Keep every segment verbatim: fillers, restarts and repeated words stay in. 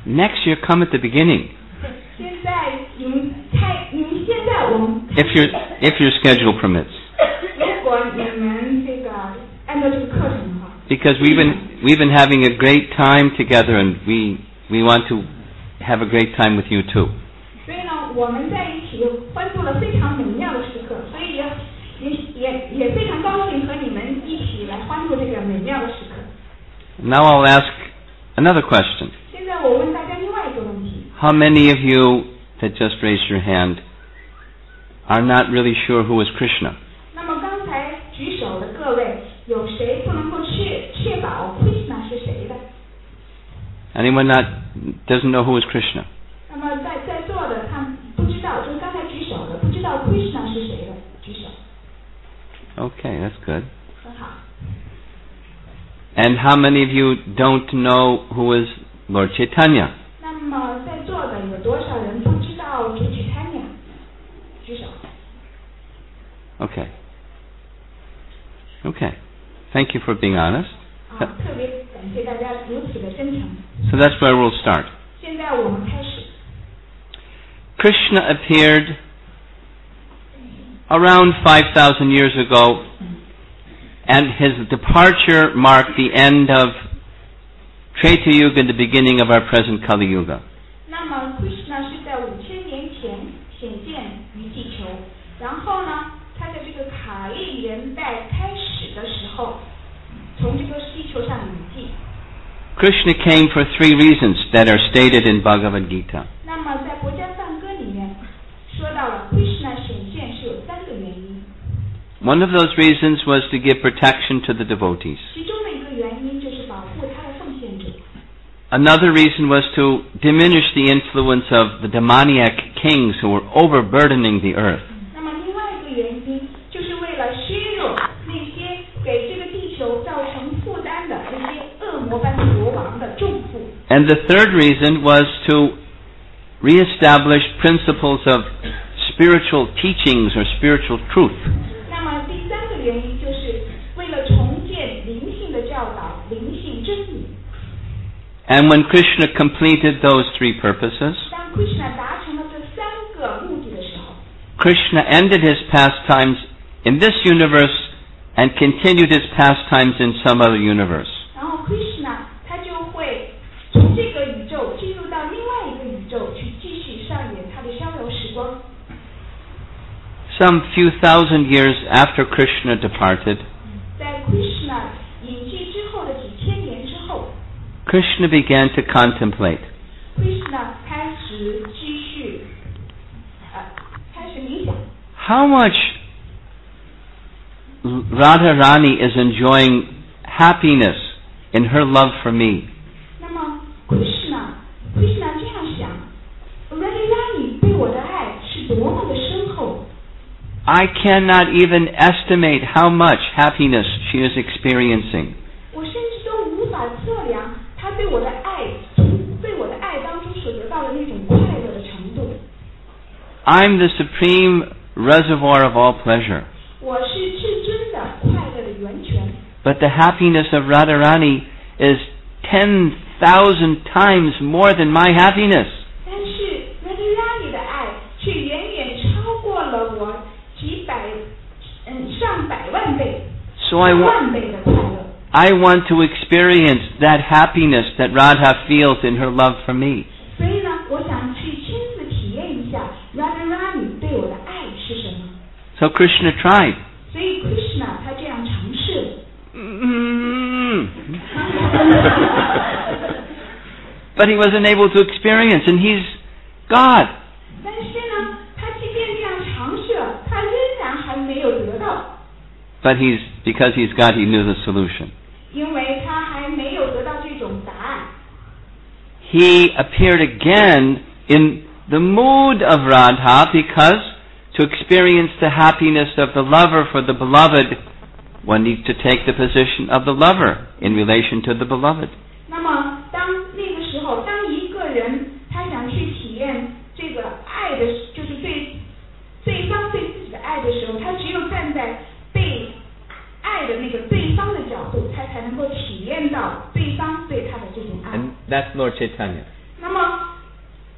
next year come at the beginning. If your if your schedule permits. Because we've been we've been having a great time together, and we we want to have a great time with you too. Now I'll ask another question. How many of you that just raised your hand are not really sure who is Krishna? Anyone not doesn't know who is Krishna? Okay, that's good. And how many of you don't know who is Lord Chaitanya? Okay. Okay. Thank you for being honest. So that's where we'll start. Krishna appeared around five thousand years ago, and his departure marked the end of Treta Yuga and the beginning of our present Kali Yuga. Krishna came for three reasons that are stated in Bhagavad Gita. One of those reasons was to give protection to the devotees. Another reason was to diminish the influence of the demoniac kings who were overburdening the earth. And the third reason was to reestablish principles of spiritual teachings or spiritual truth. And when Krishna completed those three purposes, Krishna ended his pastimes in this universe and continued his pastimes in some other universe. Some few thousand years after Krishna departed, Krishna began to contemplate. How much Radharani is enjoying happiness in her love for me. I cannot even estimate how much happiness she is experiencing. I'm the supreme reservoir of all pleasure. But the happiness of Radharani is ten thousand times more than my happiness. So I, wa- I want to experience that happiness that Radha feels in her love for me. So Krishna tried. But he wasn't able to experience, and he's God. But he's because he's God, he knew the solution. He appeared again in the mood of Radha because to experience the happiness of the lover for the beloved, one needs to take the position of the lover in relation to the beloved. And that's Lord Chaitanya.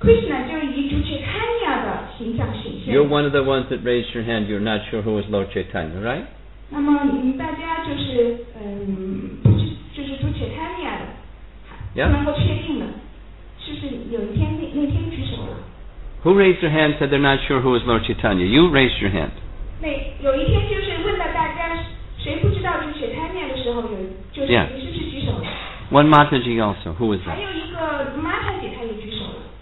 Krishna 就以主 Chaitanya 的形象显现。 You're one of the ones that raised your hand. You're not sure who was Lord Chaitanya, right? 那么嗯，大家就是嗯，不知就是主 Chaitanya 的， Yeah. 不能够确定的，就是有一天那那天举手了。 Who raised their hand said they're not sure who was Lord Chaitanya? You raised your hand. 那有一天就是问到大家谁不知道主 Chaitanya 的时候，有就是 Yeah. 其实是举手了。 One Mataji also. Who was 还 that? 有一个妈太姐她也举手了，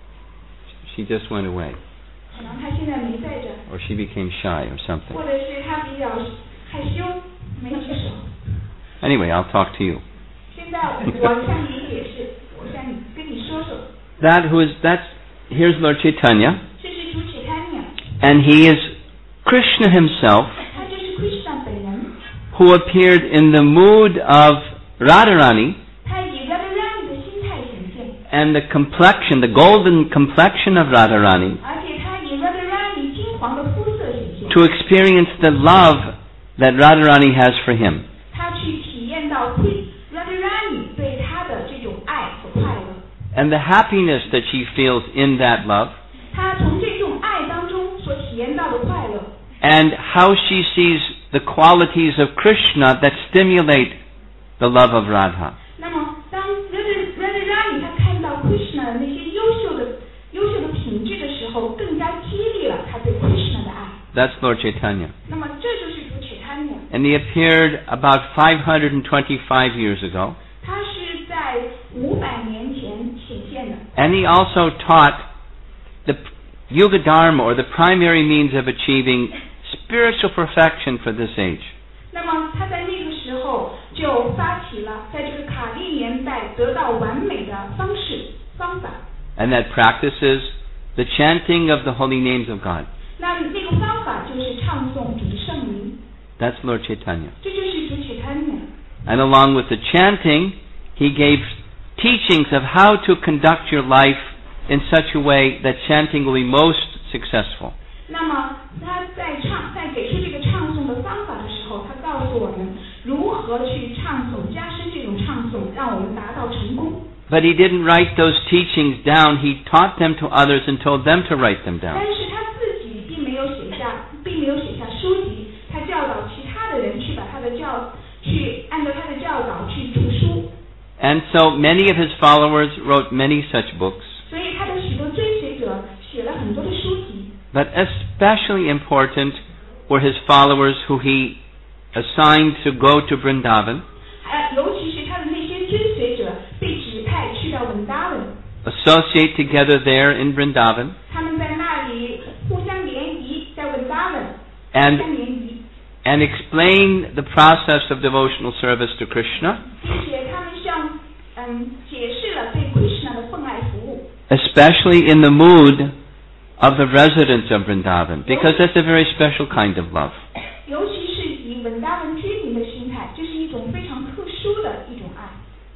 She just went away. 可能她现在没在这儿， Or she became shy or something. 或者是她比较害羞，没举手。 Anyway, I'll talk to you. 现在我向你也是，我向你跟你说说， That who is, that's, here's Lord Chaitanya. 这是主 Chaitanya， And he is Krishna himself, 他就是 Krishna 本人， who appeared in the mood of Radharani, 他以 Radharani 的心态显现， and the complexion, the golden complexion of Radharani, 而且他以 Radharani 金黄的肤色显现， to experience the love that Radharani has for him. 他去体验到 Radharani 对他的这种爱和快乐， And the happiness that she feels in that love, 他从这种爱当中所体验到的快乐， and how she sees the qualities of Krishna that stimulate the love of Radha. 那么当 Radharani 他看到 Krishna 的那些优秀的优秀的品质的时候，更加激励了他对 Krishna 的爱。 That's Lord Chaitanya. 那么这就是主 Chaitanya， And he appeared about five hundred twenty-five years ago. 他是在五百年前显现的。 And he also taught the Yuga Dharma, or the primary means of achieving spiritual perfection for this age. 那么他在那个时候就发起了在这个卡利年代得到完美的方式方法。 And that practices the chanting of the holy names of God. 那那个方法就是唱诵主的圣名， That's Lord Chaitanya. 这就是主 Chaitanya。 And along with the chanting, he gave teachings of how to conduct your life in such a way that chanting will be most successful. 那么他在唱在给出这个唱诵的方法的时候，他告诉我们如何去唱诵，加深这种唱诵，让我们达到成功。 But he didn't write those teachings down. He taught them to others and told them to write them 但 down. 是他自己并没有写下，并没有写下书籍，他教导其他的人去把他的教，去按照他的教导去著书。 And so many of his followers wrote many such books. 所以他的许多追随者写了很多的书籍。 But especially important were his followers who he assigned to go to Vrindavan, 呃，尤其是他的那些追随者被指派去到文达文， associate together there in Vrindavan, 他们在那里互相联谊，在文达文 and 互相联谊， and explain the process of devotional service to Krishna, 并且他们向嗯解释了对 Krishna 的奉爱服务， especially in the mood of the residents of Vrindavan, because that's a very special kind of love. 尤其是以文达文居民的心态，这是一种非常特殊的一种爱，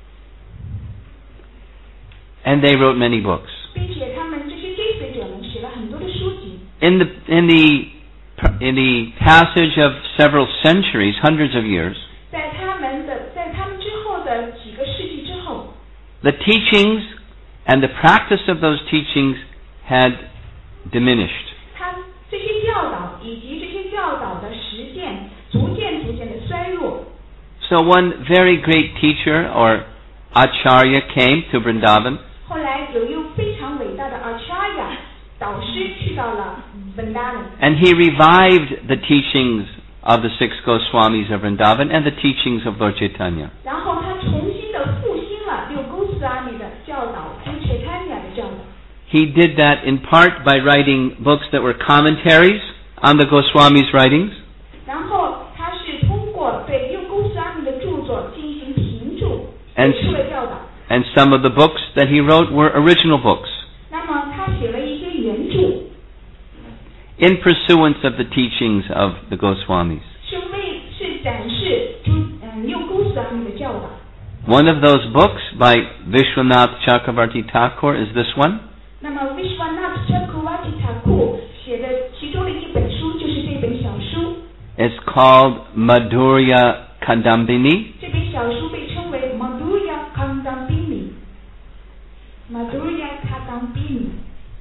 And they wrote many books. 并且他们这些追随者们写了很多的书籍。 In the in the in the passage of several centuries, hundreds of years, 在他们的在他们之后的几个世纪之后， the teachings and the practice of those teachings had diminished. 他这些教导以及这些教导的实践，逐渐逐渐的衰弱。 So one very great teacher or acharya came to Vrindavan, 后来有一位非常伟大的 Acharya 导师去到了文达文， and he revived the teachings of the six Goswamis of Vrindavan and the teachings of Lord Chaitanya. 然后他重新的复兴了六勾斯阿弥的教导，跟 Chaitanya 的教导。 He did that in part by writing books that were commentaries on the Goswamis' writings, 然后他是通过对六勾斯阿弥的著作进行评注， And 给出了教导。 and some of the books that he wrote were original books, 那么他写了一些原著， in pursuance of the teachings of the Goswamis. 是为是展示诸嗯六勾斯阿弥的教导。 One of those books by Vishwanath Chakravarti Thakur is this one. 那么 Vishwanath Chakravarti Thakur 写的其中的一本书就是这本小书， It's called Madhurya Kadambini. 这本小书被称为 Madhurya Kadambini。 Madhurya Kadambini.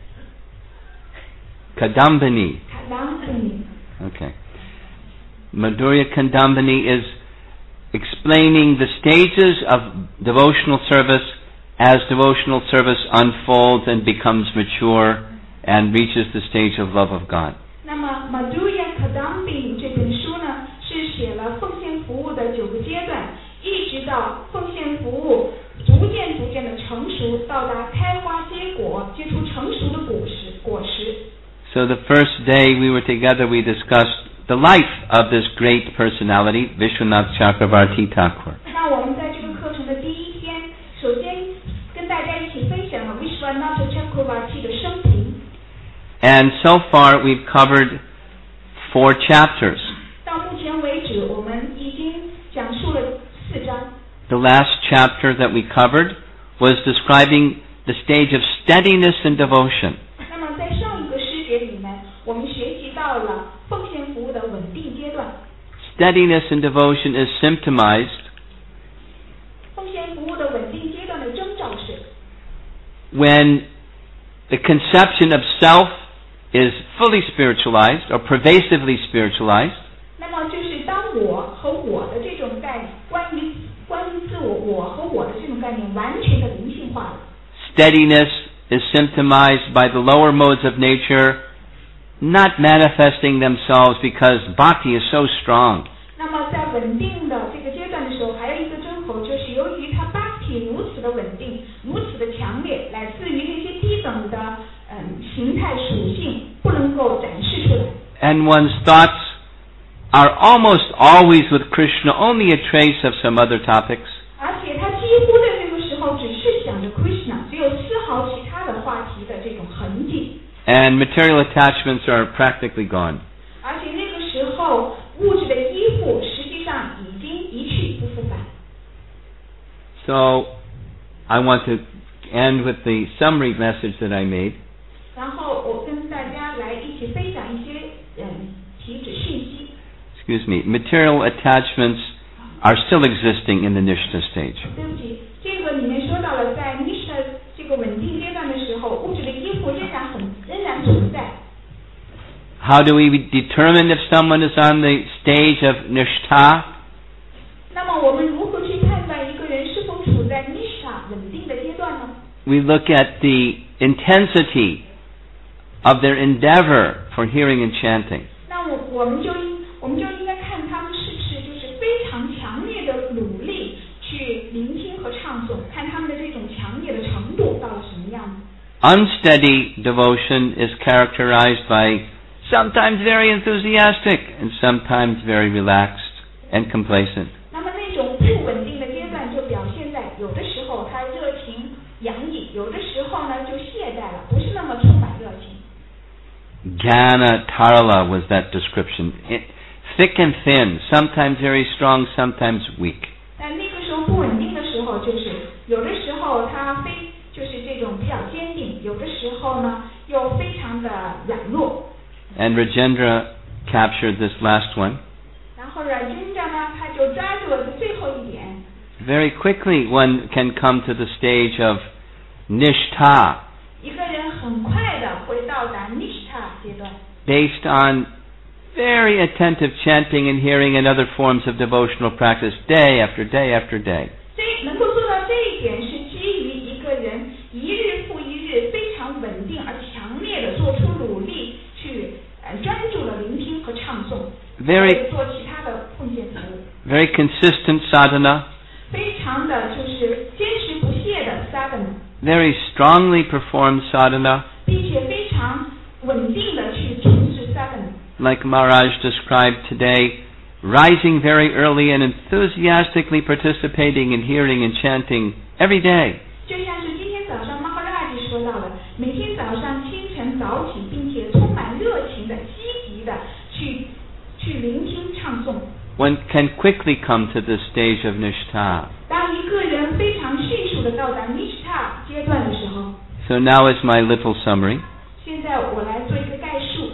Kadambini. Kadambini. Okay. Madhurya Kadambini is explaining the stages of devotional service as devotional service unfolds and becomes mature and reaches the stage of love of God. 那么 Madhurya Kadambini 这本书呢，是写了奉献服务的九个阶段，一直到奉献服务逐渐逐渐的成熟，到达开花结果，结出成熟的果实果实。 So the first day we were together, we discussed the life of this great personality, Vishwanath Chakravarti Thakur. 那我们在这个课程的第一天，首先跟大家一起分享了 Vishwanath Chakravarti 的生平。 And so far we've covered four chapters. 到目前为止，我们已经讲述了四章。 The last chapter that we covered was describing the stage of steadiness and devotion. 那么在上一个诗节里面，我们学习到了奉献服务的稳定阶段。 Steadiness and devotion is symptomized 奉献服务的稳定阶段的征兆是 when the conception of self is fully spiritualized or pervasively spiritualized. 那么就是当我和我的这种概念，关于关于自我，我和我的这种概念完全的灵性化了。 Steadiness is symptomized by the lower modes of nature not manifesting themselves because bhakti is so strong. 那么在稳定的这个阶段的时候，还有一个征候，就是由于它 bhakti 如此的稳定，如此的强烈，来自于这些低等的嗯形态属性不能够展示出来。 And one's thoughts are almost always with Krishna, only a trace of some other topics. 而且他几乎在这个时候只是想着 Krishna， 只有丝毫其他的话题的这种痕迹。 And material attachments are practically gone. 而且那个时候物质的依附实际上已经一去不复返。 So I want to end with the summary message that I made. 然后我跟大家来一起分享一些嗯体旨讯息。 Excuse me. Material attachments are still existing in the Nishta stage. 对不起，这个里面说到了，在 Nishta 这个稳定阶段的时候，物质的依附仍然很仍然存在。 How do we determine if someone is on the stage of Nishtha? 那么我们如何去判断一个人是否处在 Nishta 稳定的阶段呢？ We look at the intensity of their endeavor for hearing and chanting. 那我我们就我们就应该看他们是不是就是非常强烈的努力去聆听和唱诵，看他们的这种强烈的程度到了什么样子。 Unsteady devotion is characterized by sometimes very enthusiastic and sometimes very relaxed and complacent. 那么那种不稳定的阶段就表现在有的时候他热情洋溢，有的时候呢就懈怠了，不是那么充满热情。 Jnana Tarala was that description. It, thick and thin, sometimes very strong, sometimes weak. 但那个时候不稳定的时候，就是有的时候他非就是这种比较坚定，有的时候呢又非常的软弱。 And Rajendra captured this last one. 然后阮军长呢，他就抓住了最后一点。 Very quickly one can come to the stage of Nishtha. 一个人很快的会到达 Nishtha 阶段。 Based on very attentive chanting and hearing and other forms of devotional practice day after day after day. 这能够做到这一点，是基于一个人一日复一日非常稳定而强烈的做出努力，去呃专注的聆听和唱诵， Very 做其他的奉献服务。 very consistent sadhana. 非常的就是坚持不懈的 sadhana。 Very strongly performed sadhana. 并且非常稳定的去从事 sadhana。 Like Maharaj described today, rising very early and enthusiastically participating in hearing and chanting every day. 就像是今天早上 Maharaj 说到的，每天早上清晨早起，并且充满热情的、积极的去去聆听唱诵。 One can quickly come to this stage of Nishtha. 当一个人非常迅速的到达 Nishtha 阶段的时候， So now is my little summary. 现在我来做一个概述。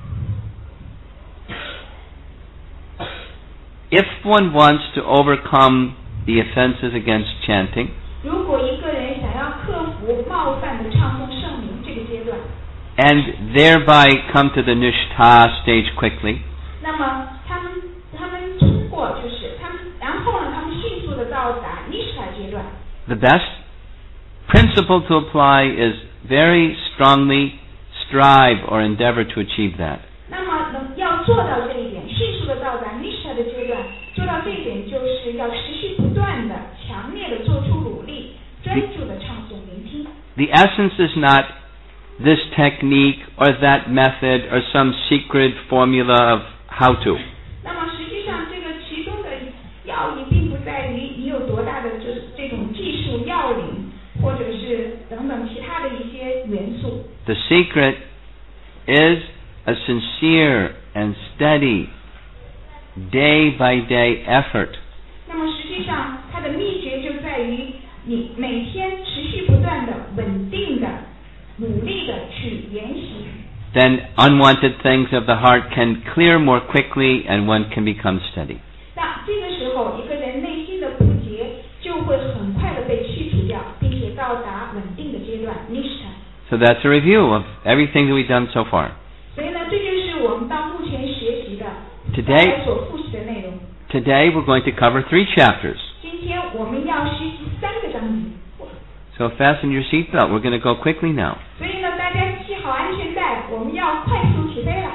If one wants to overcome the offenses against chanting, 如果一个人想要克服冒泛的唱诵圣名这个阶段。 And thereby come to the Nishtha stage quickly. 那么他们他们通过就是他们，然后呢，他们迅速的到达 Nishtha 阶段。 The best principle to apply is very strongly strive or endeavor to achieve that. 那么能要做到这一点，迅速的到达 Nishtha 的阶段，做到这一点就是要持续不断的、强烈的做出努力，专注的唱诵聆听。 The essence is not this technique or that method or some secret formula of how to. 那么实际上，这个其中的要义并不在于你有多大的就是这种技术要领，或者是等等其他的一些元素。 The secret is a sincere and steady, day by day effort. 那么实际上，它的秘诀就在于你每天持续不断的、稳定的、努力的去研习。 Then unwanted things of the heart can clear more quickly and one can become steady. 那这个时候，一个人内心的不洁就会很快的被去除掉，并且到达稳定的阶段 Nishtha。 So that's a review of everything that we've done so far. 所以呢，这就是我们到目前学习的 Today, 所复习的内容。 today we're going to cover three chapters. 今天我们要学习三个章节。 So fasten your seatbelt. We're going to go quickly now. 所以呢，大家系好安全带，我们要快速起飞了。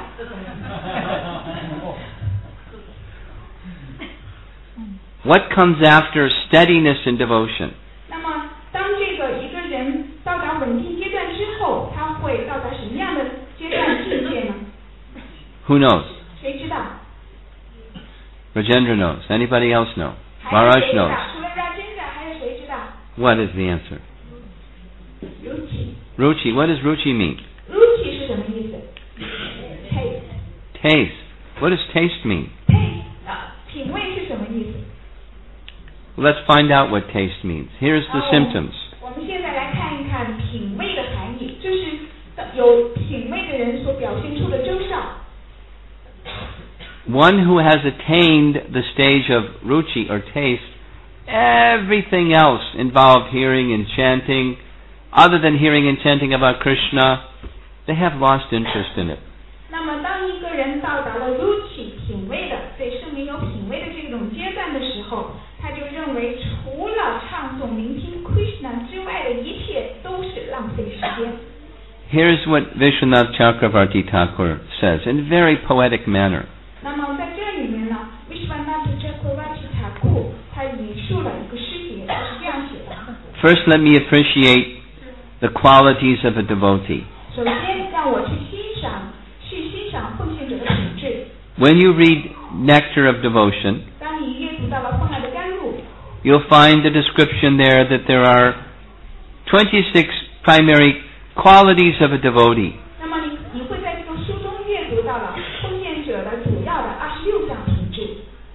What comes after steadiness and devotion? 那么，当这个一个人到达稳定阶段之后，他会到达什么样的阶段境界呢？ Who knows? 谁知道？ Rajendra knows. Anybody else know? 还有 Maharaj 谁知道？ knows. 除了 Rajendra， 还有谁知道？ What is the answer? Ruchi。 Ruchi. What does ruchi mean? Ruchi 是什么意思 ？Taste。 Taste. What does taste mean? Taste 啊，品味是什么意思？ Let's find out what taste means. Here's the symptoms. 我们现在来看一看品味的含义，这是有品味的人所表现出的征兆。 One who has attained the stage of ruchi or taste, everything else involved hearing and chanting, other than hearing and chanting about Krishna, they have lost interest in it. 那么，当一个人到达了 ruchi 品味的，对圣明有品味的这种阶段的时候，他就认为除了唱诵聆听 Krishna 之外的一切都是浪费时间。 Here's what Vishwanath Chakravarti Thakur says in a very poetic manner. 那么在这里面呢 ，Vishwanath Chakravarti Thakur 他引述了一个诗节，他是这样写的。 First, let me appreciate the qualities of a devotee. 首先，让我去欣赏，去欣赏奉献者的品质。 When you read Nectar of Devotion, 当你阅读到了奉爱的甘露， you'll find the description there that there are twenty-six primary qualities of a devotee. 那么你你会在这个书中阅读到了奉献者的主要的二十六项品质。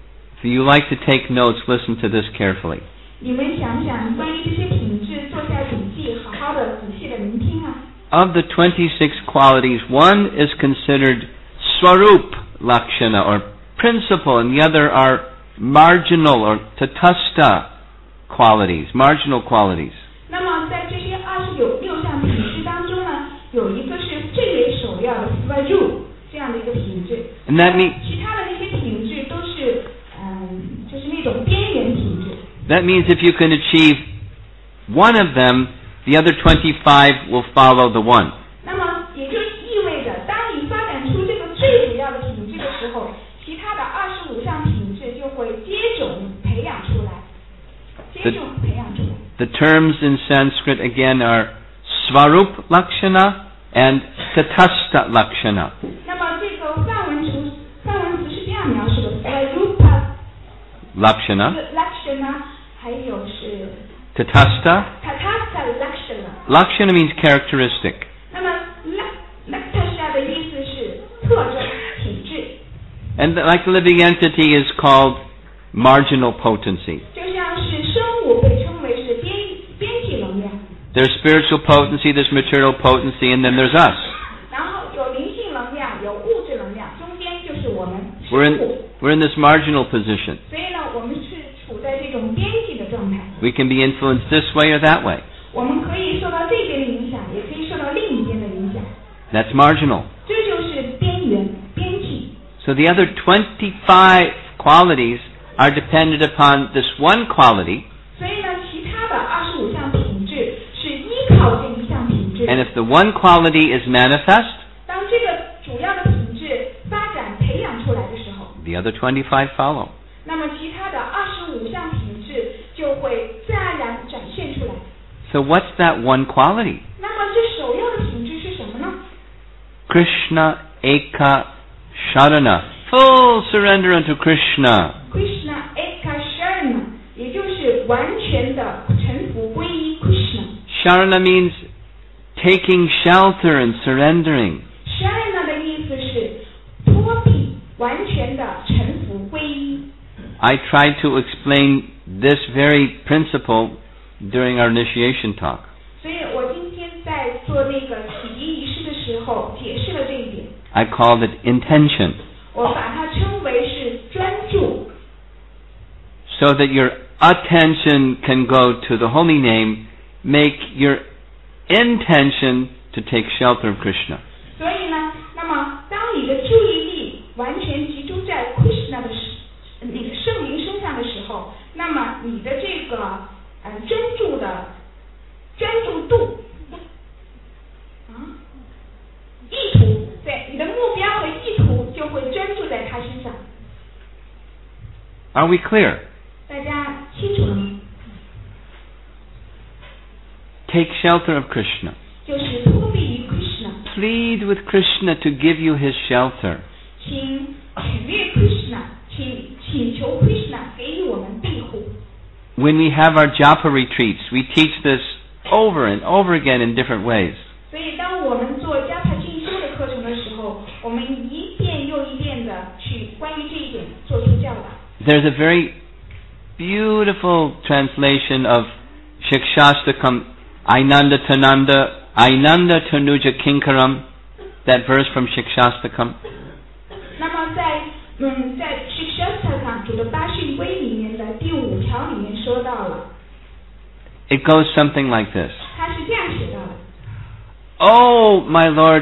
If you like to take notes, listen to this carefully. 你们想想，关于这些品质，做下笔记，好好的仔细的聆听啊。 Of the twenty-six qualities, one is considered Swarup Lakshana, or principal, and the other are marginal or tatastha qualities, marginal qualities. 那么在这些二十六六项品质当中呢，有一个是最为首要的 Swarup 这样的一个品质。 And that means 其他的那些品质都是，嗯，就是那种边缘品质。 that means if you can achieve one of them, the other twenty-five will follow the one. 那么也就意味着，当你发展出这个最主要的品质的时候，其他的二十五项品质就会接踵培养出来，接踵培养出来。 The terms in Sanskrit again are Swarup Lakshana and Tatastha Lakshana. 那么这个梵文词，梵文词是这样描述的 ：Swarupa Lakshana, Lakshana， 还有是 Tatastha. Tatastha Lakshana。 Lakshana means characteristic. 那么 Lakshana 的意思是特征、品质。 And like the living entity is called marginal potency. 就像是生物被称为是边边际能量。 There's spiritual potency, there's material potency, and then there's us. 然后有灵性能量，有物质能量，中间就是我们 We're 生 in, 物。 we're in this marginal position. 所以呢，我们是处在这种边际的状态。 We can be influenced this way or that way. 我们可以受到这边的影 That's marginal. 这就是边缘边际。 So the other twenty-five qualities are dependent upon this one quality. 所以呢，其他的二十五项品质是依靠这一项品质。 And if the one quality is manifest, 当这个主要的品质发展培养出来的时候， the other twenty-five follow. 那么其他的二十五项品质就会自然而然展现出来。 So what's that one quality? 那么这首要的品质是什么呢？ Krishna Eka Sharana. Full surrender unto Krishna. Krishna Eka Sharana， 也就是完全的臣服归依 Krishna。 Sharana means taking shelter and surrendering. Sharana 的意思是托庇，完全的臣服归依。 I tried to explain this very principle during our initiation talk. 所以我今天在做那个洗涤仪式的时候，解释了这一点。 I called it intention, 我把它称为是专注， so that your attention can go to the holy name. Make your intention to take shelter of Krishna. 所以呢，那么当你的注意力完全集中在 Krishna 的时，那个圣灵身上的时候，那么你的这个呃专注的专注度啊意图，对，你的目标和意图就会专注在他身上。 Are we clear? 大家清楚了吗？ Take shelter of Krishna. 就是托庇于 Krishna， Plead with Krishna to give you his shelter. 请取悦 Krishna， 请请求 Krishna 给予我们庇护。 When we have our japa retreats, we teach this over and over again in different ways. 所以当我们做加帕进修的课程的时候，我们一遍又一遍的去关于这一点做出教导。 There's a very beautiful translation of Shikshastakam, Ainanda Tananda, Ainanda Tanuja Kinkaram, that verse from Shikshastakam. 那么在嗯在 Shikshastakam 主的八训规里面的第五条里面说到了， It goes something like this. 他是这样写到的。 Oh, my Lord,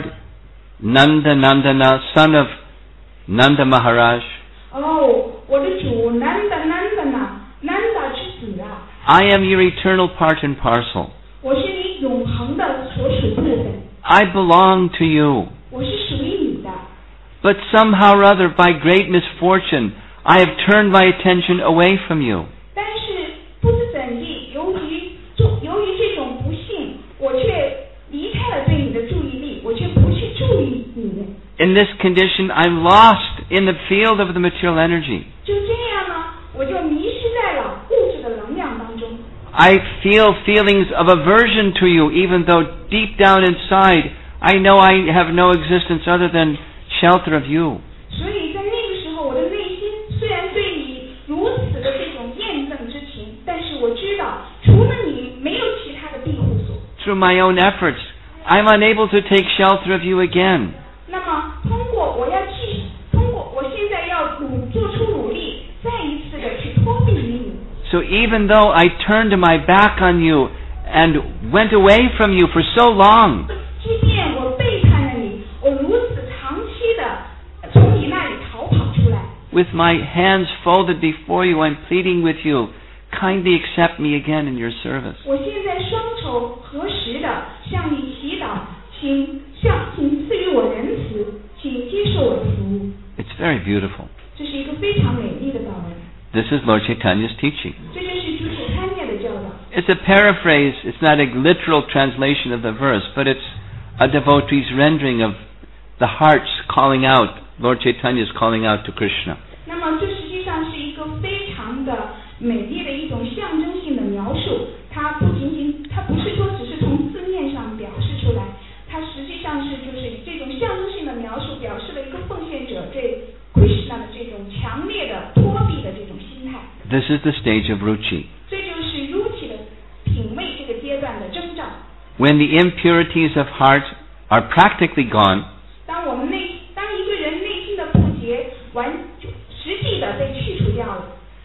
Nanda Nandana, son of Nanda Maharaj, 哦，我的主 Nanda Nandana Nanda 之子啊， I am your eternal part and parcel. 我是你永恒的所属部分， I belong to you. 我是属于你的。 But somehow or other, by great misfortune, I have turned my attention away from you. 但是不知怎地，由于由于这种不幸，我却离开了对你的注意力，我却不去注意你。 In this condition, I'm lost in the field of the material energy. 就这样呢，我就迷失在了物质的能量当中。 I feel feelings of aversion to you, even though deep down inside, I know I have no existence other than shelter of you. 所以在那个时候，我的内心虽然对你如此的这种厌憎之情，但是我知道，除了你，没有其他的庇护所。 Through my own efforts, I'm unable to take shelter of you again. 那么，通过我要去，通过我现在要努做出努力，再一次的去托庇于你。 So even though I turned my back on you and went away from you for so long, 即便我背叛了你，我如此长期的从你那里逃跑出来， with my hands folded before you, I'm pleading with you, kindly accept me again in your service. 我现在双手合十的向你祈祷，请向请赐予我仁慈，请接受我的服务。 It's very beautiful. 这是一个非常美丽的祷文， This is Lord Chaitanya's teaching. 这就是主体参念的教导。 It's a paraphrase, it's not a literal translation of the verse, but it's a devotee's rendering of the heart's calling out. Lord Chaitanya's calling out to Krishna. 那么这实际上是一个非常的美丽的一种象征性的描述，它不仅仅，它不是说只是从字面上表示出来，它实际上是就是这种象征性的描述，表示了一个奉献者对 Krishna 的这种强烈的托庇的这种心态。 This is the stage of Ruchi. 这就是 Ruchi 的品味这个阶段的征兆。 When the impurities of heart are practically gone, 当我们内，当一个人内心的不洁完实际的被去除掉了。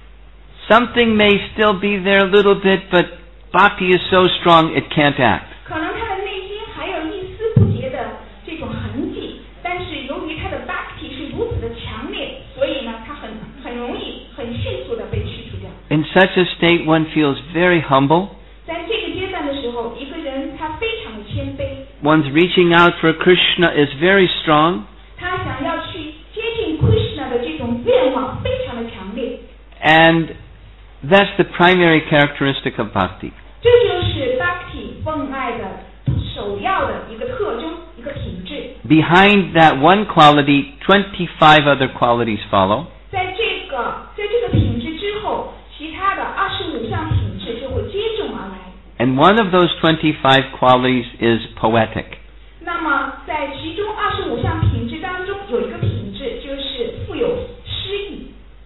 something may still be there a little bit, but bhakti is so strong it can't act. 可能他的内心还有一丝不洁的这种 such a state, one feels very humble. 在这个阶段的时候，一个人他非常的谦卑， One's reaching out for Krishna is very strong. 他想要去接近 Krishna 的这种愿望非常的强烈。 And that's the primary characteristic of bhakti. 这就是 Bhakti 奉爱的首要的一个特征，一个品质。 Behind that one quality, twenty-five other qualities follow. 在这个在这个品质之后，其他的二十五项品质就会接踵而来。 And one of those twenty-five qualities is poetic. 那么在其中二十五项品质当中，有一个品质就是富有诗意。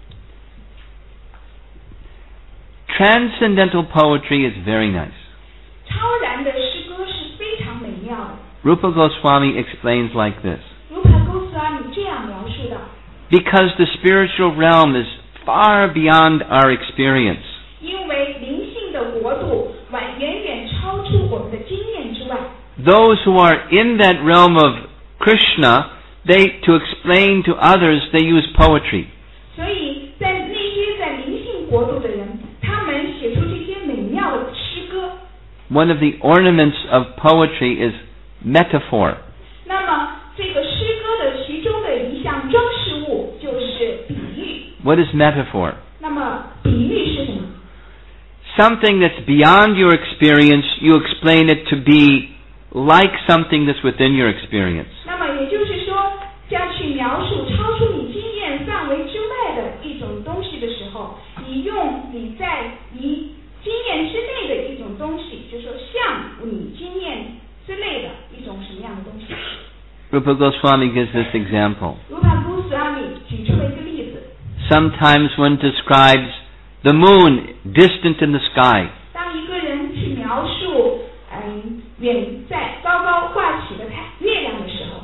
Transcendental poetry is very nice. 超然的诗歌是非常美妙的。 Rupa Goswami explains like this. Rupa Goswami 这样描述的。 Because the spiritual realm is far beyond our experience. 因为灵性的国度远远远超出我们的经验之外。 Those who are in that realm of Krishna, they to explain to others, they use poetry. 所以在那些在灵性国度的人，他们写出这些美妙的诗歌。 One of the ornaments of poetry is metaphor. 那么这个诗歌的其中的一项装饰物就是比喻。 What is metaphor? 那么比喻是什么？ Something that's beyond your experience, you explain it to be like something that's within your experience. 那么也就是说，要去描述超出你经验范围之外的一种东西的时候，你用你在你经验之内的一种东西，就说像你经验之内的一种什么样的东西。 Rupa Goswami gives this example. Rupa Goswami 举出了一个例子。 Sometimes one describes the moon distant in the sky. 当一个人去描述嗯远在高高挂起的太月亮的时候，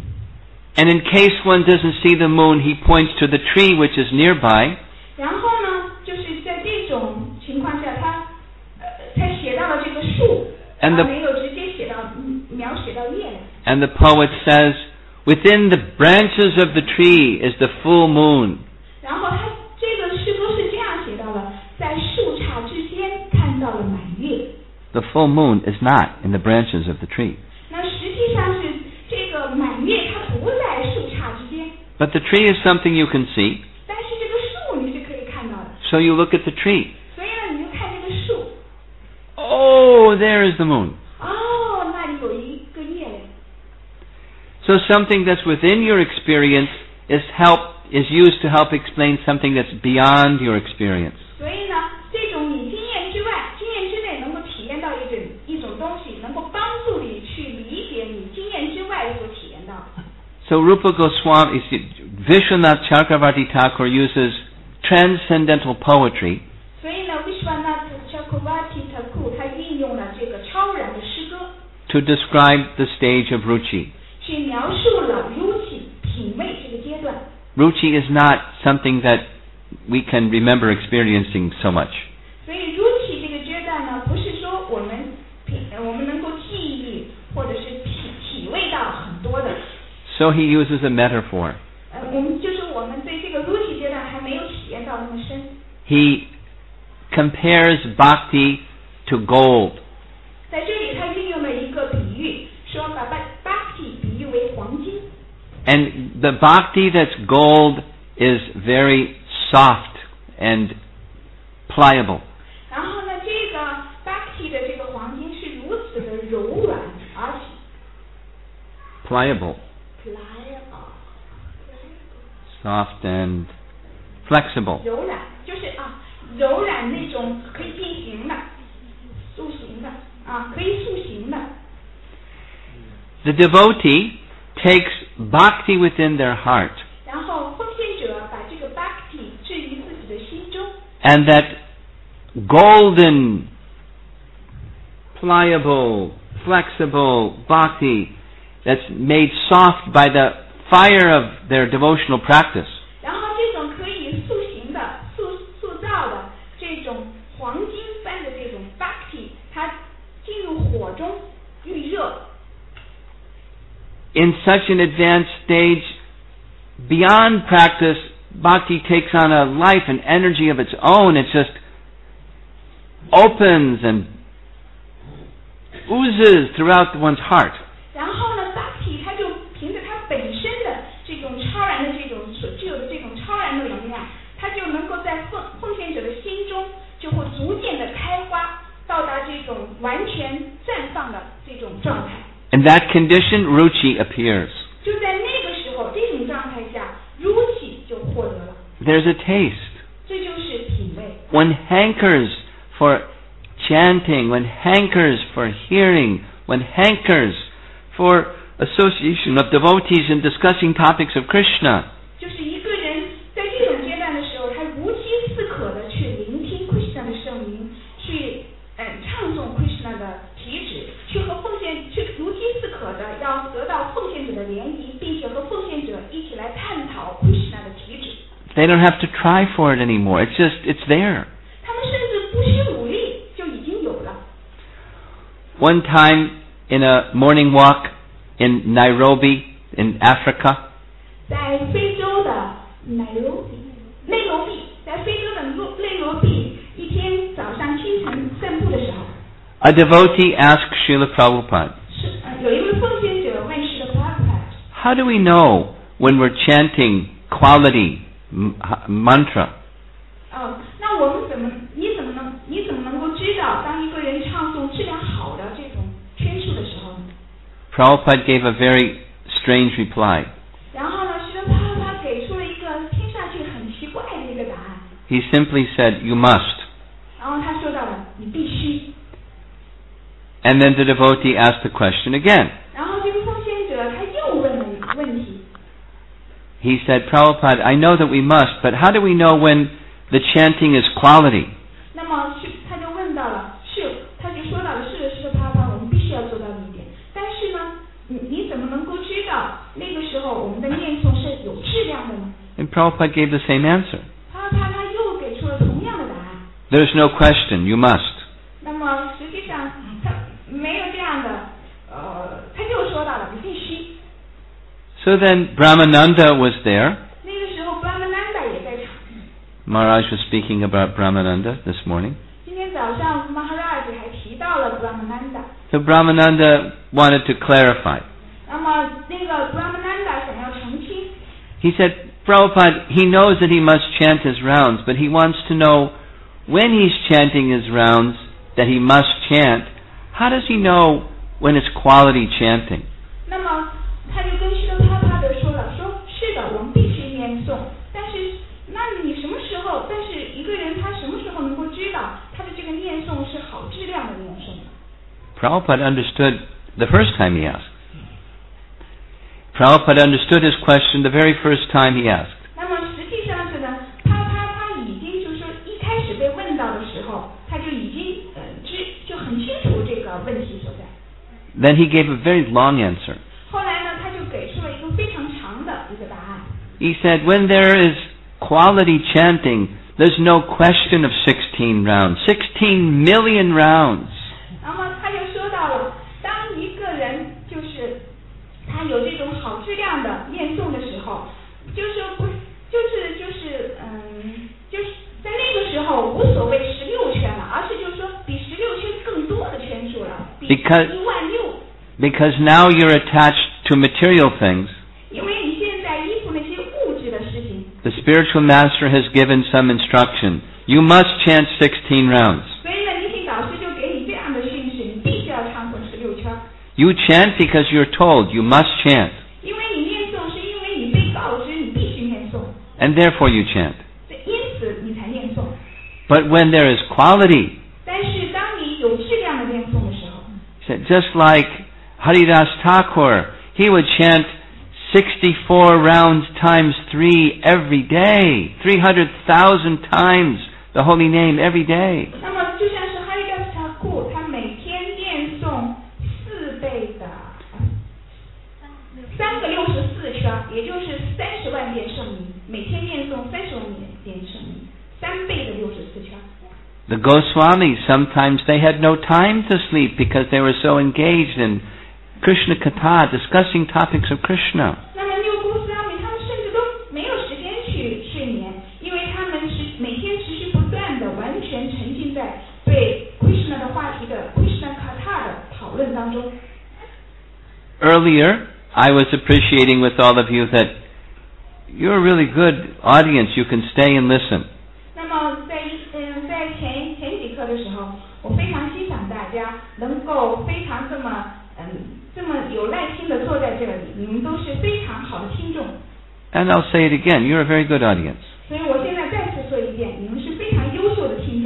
And in case one doesn't see the moon, he points to the tree which is nearby. 然后呢，就是在这种情况下，他呃他写到了这个树， And the- 没有直接写到嗯描写到月亮。 And the poet says, within the branches of the tree is the full moon. 然后他这个诗歌是这样写到的，在树杈之间看到了满月。 The full moon is not in the branches of the tree. 那实际上是这个满月它不在树杈之间， But the tree is something you can see, 但是这个树你是可以看到的。 so you look at the tree. 所以呢，你就看这个树， Oh, there is the moon. 哦，那里有一个月亮。 So something that's within your experience is help is used to help explain something that's beyond your experience. 所以呢，这种你经验之外、经验之内能够体验到一种一种东西，能够帮助你去理解你经验之外所体验到的。 So Rupa Goswami, Vishwanath Chakravarti Thakur uses transcendental poetry 所以呢 ，Vishwanath Chakravarti Thakur 他运用了这个超然的诗歌， to describe the stage of ruchi. 去描述了 ruchi 品味这个阶段。 Ruchi is not something that we can remember experiencing so much. 所以 ruchi 这个阶段呢，不是说我们品我们能够记忆或者是体体味到很多的。 So he uses a metaphor. 呃，我们就是我们对这个 ruchi 阶段还没有体验到那么深。 He compares bhakti to gold. 在这里，他运用了一个比喻，说把 bhakti 比喻为黄金。 And the bhakti that's gold is very soft and pliable. 然后呢，这个 bhakti 的这个黄金是如此的柔软，而且 Pliable. pliable Soft and flexible. 柔软，就是啊，柔软那种可以变形的、塑形的啊，可以塑形的。 The devotee takes bhakti within their heart, 然后奉献者把这个 bhakti 置于自己的心中， and that golden, pliable, flexible bhakti that's made soft by the fire of their devotional practice 然后这种可以塑形的、塑塑造的这种黄金般的这种 bhakti， 它进入火中预热。 in such an advanced stage, beyond practice, bhakti takes on a life and energy of its own. It's just opens and oozes throughout one's heart. 然后呢 Bhakti 它就凭着它本身的这种超然的这种所具有的这种超然的能量，它就能够在奉奉献者的心中就会逐渐的开花，到达这种完全绽放的这种状态。 In that condition, ruchi appears. 就在那个时候，这种状态下 ruchi 就获得了。 There's a taste. 这就是品味。 One hankers for chanting, one hankers for hearing, one hankers for association of devotees in discussing topics of Krishna. 就是一个人在这种阶段的时候，他如饥似渴的去聆听 Krishna 的圣名，去嗯唱诵 Krishna 的题旨，去和奉献，去如饥似渴的要得到奉献者的联谊，并且和奉献者一起来探讨 Krishna 的题旨。 They don't have to try for it anymore. It's just, it's there. 他们甚至不需努力就已经有了。 One time in a morning walk in Nairobi in Africa, 在非洲的内罗毕，内罗毕，在非洲的内罗毕，一天早上清晨散步的时候， a devotee asked Srila Prabhupada, 是呃有一位奉献者问释的 Prabhupada， how do we know when we're chanting quality m- mantra? 哦，那我们怎么，你怎么能，你怎么能够知道，当一个人唱诵质量好的这种圈数的时候呢？ Prabhupada gave a very strange reply. 然后呢，释的 Prabhupada 给出了一个听上去很奇怪的一个答案。 He simply said, you must. 然后他说到了，你必须。 And then the devotee asked the question again. 然后这个奉献者他又问了一个问题。 He said, Prabhupada, I know that we must, but how do we know when the chanting is quality? 那么是他就问到了，是他就说到了，是的，是的，啪啪，我们必须要做到这一点。但是呢，你你怎么能够知道那个时候我们的念诵是有质量的呢？ And Prabhupada gave the same answer. 啪啪，他又给出了同样的答案。 There's no question, you must. 那么实际上他没有这样的，呃，他又说到了你必须。 So then Brahmananda was there. 那个时候 Brahmananda 也在场。 Maharaj was speaking about Brahmananda this morning. 今天早上 Maharaj 还提到了 Brahmananda。 So Brahmananda wanted to clarify. 那么那个 Brahmananda 想要澄清。 He said, Prabhupada, he knows that he must chant his rounds, but he wants to know when he's chanting his rounds that he must chant. How does he know when it's quality chanting? 那么他就跟释德啪啪的说了，说是的，我们必须念诵，但是那你什么时候？但是一个人他什么时候能够知道他的这个念诵是好质量的念诵呢？ Prabhupada understood the first time he asked. Prabhupada understood his question the very first time he asked. 那么实际上是呢，啪啪他已经就是说一开始被问到的时候，他就已经呃知就很清楚这个问题所在。 Then he gave a very long answer. 后来呢，他就给出了一个非常长的一个答案。 He said, when there is quality chanting, there's no question of sixteen rounds. sixteen million rounds. 那么他又说到了，当一个人就是他有这种好质量的念诵的时候，就是说不就是就是嗯，就是在那个时候无所谓十六圈了，而是就是说比十六圈更多的圈数了，比 Because- 一万六。 Because now you're attached to material things. 因为你现在依附那些物质的事情， The spiritual master has given some instruction. You must chant sixteen rounds. 所以呢，灵性导师就给你这样的训示，你必须要唱诵十六圈。 You chant because you're told you must chant. 因为你念诵，是因为你被告知你必须念诵， And therefore you chant. 因此你才念诵。 But when there is quality, 但是当你有质量的念诵的时候， said, just like Haridas Thakur, he would chant sixty-four rounds times three every day, three hundred thousand times the holy name every day. 那么就像是哈利达斯塔库，他每天念诵四倍的三个六十四圈，也就是三十万遍圣名，每天念诵三十万遍遍圣名，三倍的六十四圈。 The Goswamis, sometimes they had no time to sleep because they were so engaged in Krishna Katha, discussing topics of Krishna. 那么六姑斯阿米他们甚至都没有时间去睡眠，因为他们是每天持续不断的完全沉浸在对讨论当中。 Earlier, I was appreciating with all of you that you're a really good audience. You can stay and listen. 那么在嗯在前前几课的时候，我非常欣赏大家能够非常这么嗯这么有耐心的坐在这里，你们都是非常好的听众。 And I'll say it again, you're a very good audience. 所以我现在再次说一遍，你们是非常优秀的听众。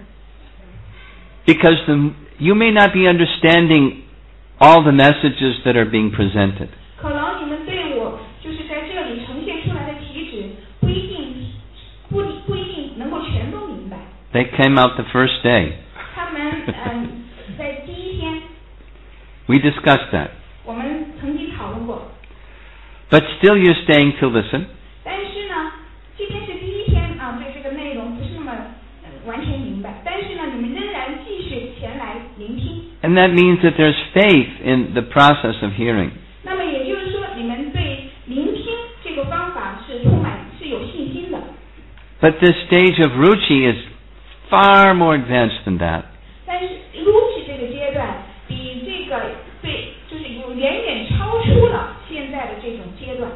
Because the, you may not be understanding all the messages that are being presented. 可能你们对我就是在这里呈现出来的题旨不一定不不一定能够全都明白。 They came out the first day. 他们嗯在第一天 We discussed that. 我们曾经讨论过。 But still you're staying to listen. 但是呢，即便是第一天啊，对这个内容不是那么、呃、完全明白，但是呢，你们仍然继续前来聆听。 And that means that there's faith in the process of hearing. 那么也就是说，你们对聆听这个方法是充满是有信心的。 But this stage of ruchi is far more advanced than that. 但是 ruchi 这个阶段比这个对，就是有远远超出了现在的这种阶段。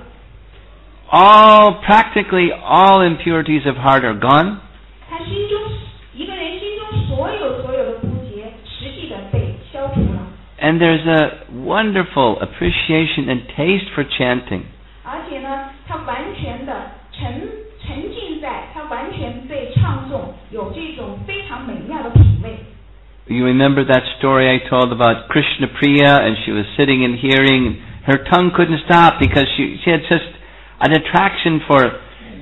All, practically all impurities of heart are gone. 他心中一个人心中所有所有的不洁，实际的被消除了。 And there's a wonderful appreciation and taste for chanting. 而且呢，他完全的沉沉浸在，他完全被唱诵，有这种非常美妙的品味。 You remember that story I told about Krishna Priya, and she was sitting and hearing, and her tongue couldn't stop because she, she had just an attraction for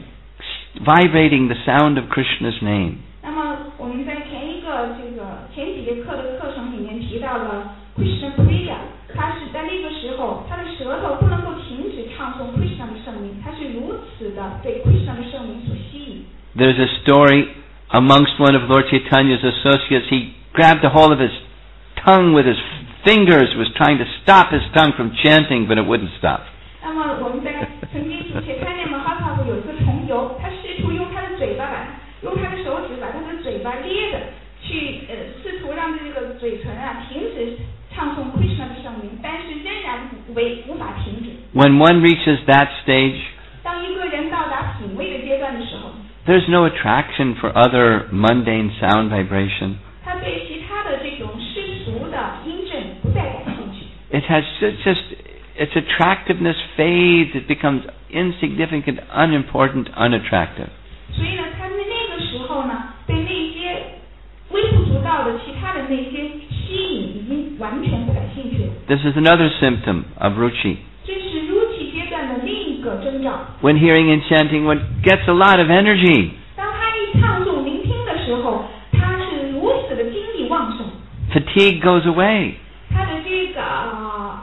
vibrating the sound of Krishna's name. 那么我们在前一个这个前几节课的课程里面提到了 Krishna Priya， 他是在那个时候，他的舌头不能够停止唱诵 Krishna 的圣名，他是如此的被 Krishna 的圣名所吸引。 There's a story amongst one of Lord Chaitanya's associates. He grabbed a hold of his tongue with his fingers, was trying to stop his tongue from chanting, but it wouldn't stop. 那么我们在曾经去看见马哈帕布有一个重游，他试图用他的嘴巴把用他的手指把他的嘴巴咧着，去呃试图让这个嘴唇啊停止唱诵 Krishna 的圣名，但是仍然为无法停止。 When one reaches that stage, 当一个人到达品味的阶段的时候， there's no attraction for other mundane sound vibration. 他对其他的这种世俗的音震不再感兴趣。 It has just, its attractiveness fades, it becomes insignificant, unimportant, unattractive. 所以呢，他在那个时候呢，对那些微不足道的其他的那些吸引已经完全不感兴趣了。 This is another symptom of ruchi. 这是 ruchi 阶段的另一个征兆。 When hearing and chanting, one gets a lot of energy. 当他一唱诵聆听的时候，他是如此的精力旺盛。 Fatigue goes away. 他的这个、呃、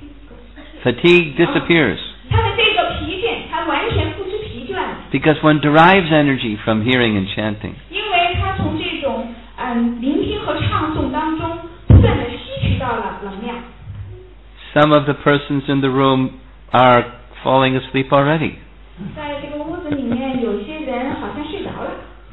Fatigue disappears. 他的这个疲倦，他完全不知疲倦。 Because one derives energy from hearing and chanting. 因为他从这种嗯聆听和唱诵当中不断的吸取到了能量。 Some of the persons in the room are falling asleep already. 在这个屋子里面，有些人好像睡着了。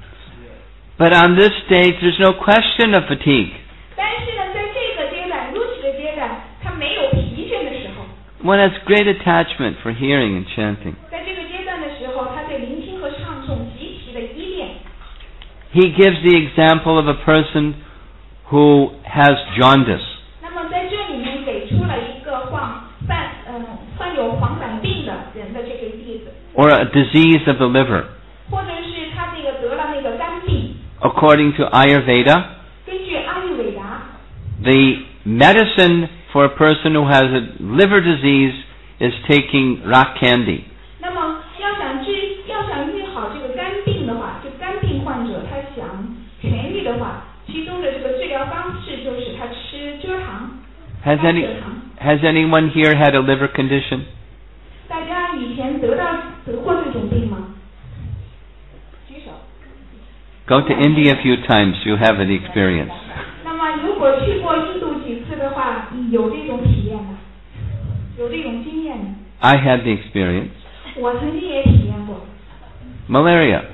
But on this stage, there's no question of fatigue. 但是呢，在这个阶段 ruchi 的阶段，他没有疲倦的时候。 One has great attachment for hearing and chanting. 在这个阶段的时候，他对聆听和唱诵极其的依恋。 He gives the example of a person who has jaundice. 那么在这里面给出了一个患患嗯患有黄疸病的人的这个例子。 Or a disease of the liver. 或者是他那个得了那个肝病。 According to Ayurveda, 根据阿育吠达， the medicine for a person who has a liver disease is taking rock candy. 那么要想治要想治好这个肝病的话，就肝病患者他想痊愈的话，其中的这个治疗方式就是他吃蔗糖。 Has any has anyone here had a liver condition? 大家以前得到得过这种病吗？举手。 Go to India a few times, you have an experience. 那么如果去过印度几次的话，有这种体验吗？有这种经验吗？ I had the experience. 我曾经也体验过。 Malaria.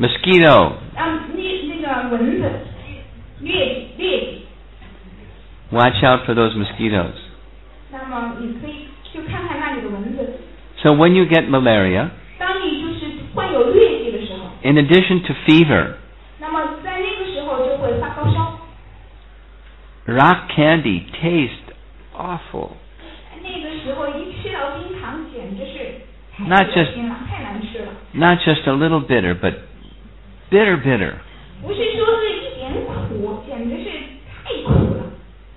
Mosquito. 啊，那那个蚊子，疟疾，疟疾。 watch out for those mosquitoes. 那么你可以去看看那里的蚊子。 So when you get malaria, 当你就是患有疟疾的时候， in addition to fever, 那么在那个时候就会发高烧。 rock candy tastes awful. 那个时候一吃到冰糖，简直是太 Not 恶 just 心了，太难吃了。 not just a little bitter, but bitter, bitter. 不是说是一点苦，简直是太苦了。